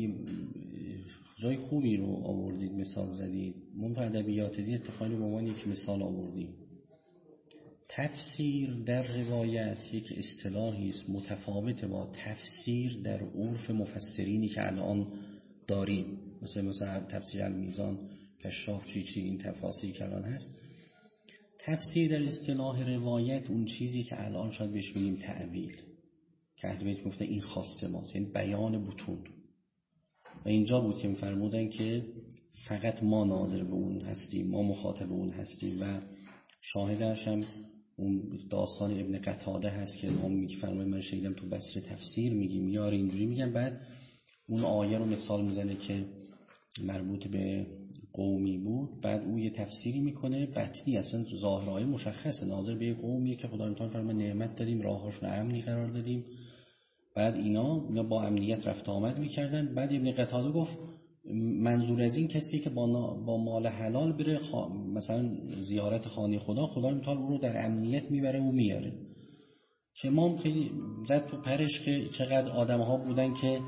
جای خوبی رو آوردید مثال زدید من به ادبیات دین اتفاقی به عنوان یک مثال آوردیم. تفسیر در روایت یک اصطلاحی است متفاوت با تفسیر در عرف مفسرینی که الان داریم مثلا مثلا تفسیر المیزان کشاف چی چی این تفاسیر که الان هست. تفسیر در اصطلاح روایت اون چیزی که الان شاید بهش بگیم تأویل که اهل بیت گفتن این خاص ماست یعنی بیان بطون و اینجا بود که می‌فرمودن که فقط ما ناظر به اون هستیم ما مخاطب اون هستیم و شاهدش هم اون داستان ابن قتاده هست که هم می‌فرماید من شنیدم تو بصره تفسیر میگیم یار اینجوری میگن بعد اون آیه رو مثال میزنه که مربوط به قومی بود بعد او یه تفسیری میکنه بطنی اصلا ظاهر آیه مشخصه ناظر به قومیه که خدا امتحان فرمود نعمت دادیم راهاشون امنی قرار دادیم بعد اینا اینا با امنیت رفت آمد میکردن بعد ابن قتاده گفت منظور از این کسی که با, با مال حلال بره خوا... مثلا زیارت خانه خدا خدا امتحان او رو در امنیت میبره و میاره که ما خیلی زد تو پرش که چقدر آدم ها بودن که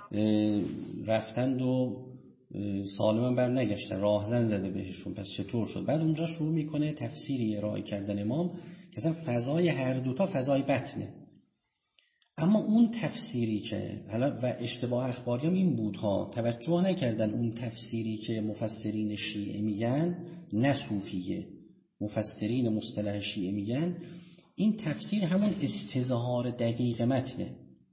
رفتند و سالما بر نگشتن راهزن زده بهشون پس چطور شد بعد اونجا شروع میکنه تفسیری ارائه کردن امام که اصلا فضای هر دوتا فضای بطنه اما اون تفسیری که حالا و اشتباه اخباری هم این بود ها توجه نکردن اون تفسیری که مفسرین شیعه میگن نه صوفیه مفسرین مصطلح شیعه میگن این تفسیر همون استظهار دقیق متنه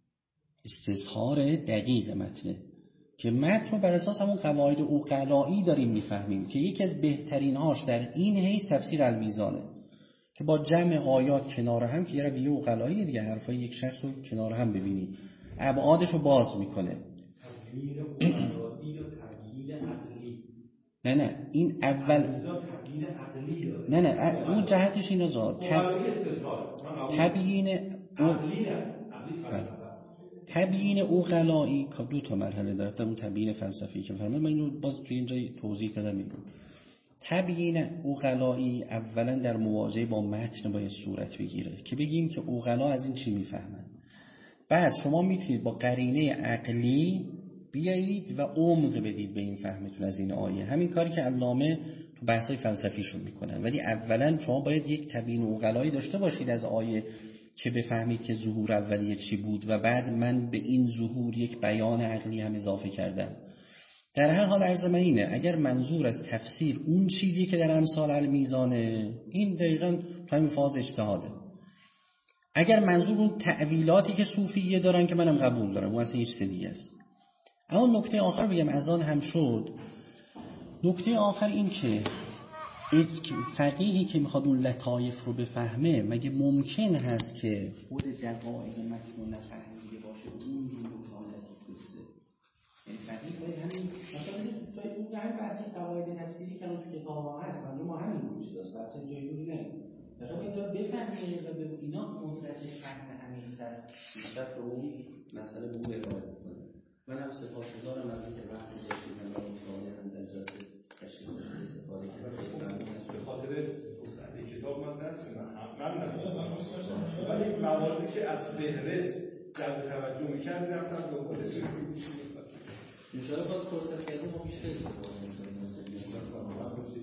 استظهار دقیق متنه که متن رو بر اساس همون قواعد عقلایی داریم میفهمیم که یکی از بهترین هاش در این حیث تفسیر المیزانه که با جمع آیات کنار هم که یه رویه عقلایی دیگه حرفای یک شخص رو کنار هم ببینید ابعادش رو باز میکنه تبیین عقلایی یا تبیین عقلی نه نه این اول تبیین عقلی داره نه نه اون جهتش اینه زاد تبیین عقلی نه عقلی فلسفه است تبیین عقلایی که دو تا مرحله داره اون تبیین فلسفی که فرمودم من اینو باز توی اینجا توضیح دادم اینو تبیین عقلایی اولا در مواجهه با متن باید صورت بگیره که بگیم که عقلا از این چی میفهمن بعد شما میتونید با قرینه عقلی بیایید و عمق بدید به این فهمتون از این آیه همین کاری که علامه تو بحث‌های فلسفیشون میکنن ولی اولا شما باید یک تبیین عقلایی داشته باشید از آیه که بفهمید که ظهور اولیه چی بود و بعد من به این ظهور یک بیان عقلی هم اضافه کردم. در هر حال عرض من اینه اگر منظور از تفسیر اون چیزی که در امثال المیزانه این دقیقاً تو همین فاز اجتهاده اگر منظور اون تعویلاتی که صوفیه دارن که منم قبول دارم اون اصلا یه چیز دیگه است. اما نکته آخر بگم از آن هم شد نکته آخر این که فقیهی که میخواد اون لطایف رو بفهمه مگه ممکن هست که خود دقایق متن رو نفهمیده باشه اونجور مطالعه بکنه یعنی فقیه باید همین مثلا جای اون هم بحثی قواعد نفسی بیشتر به اون مسئله به اون ارائه بکنه. من هم سپاسگزارم از اینکه وقت گذاشتید و مطالعه هم در جلسه تشریف داشتید استفاده کردید. به خاطر وسعت کتاب من درس من نمی‌دونم ولی مواردی که از فهرست جلب توجه می‌کرد رفتم دنبالش. ان شاء الله باز فرصت کردیم ما بیشتر استفاده می‌کنیم.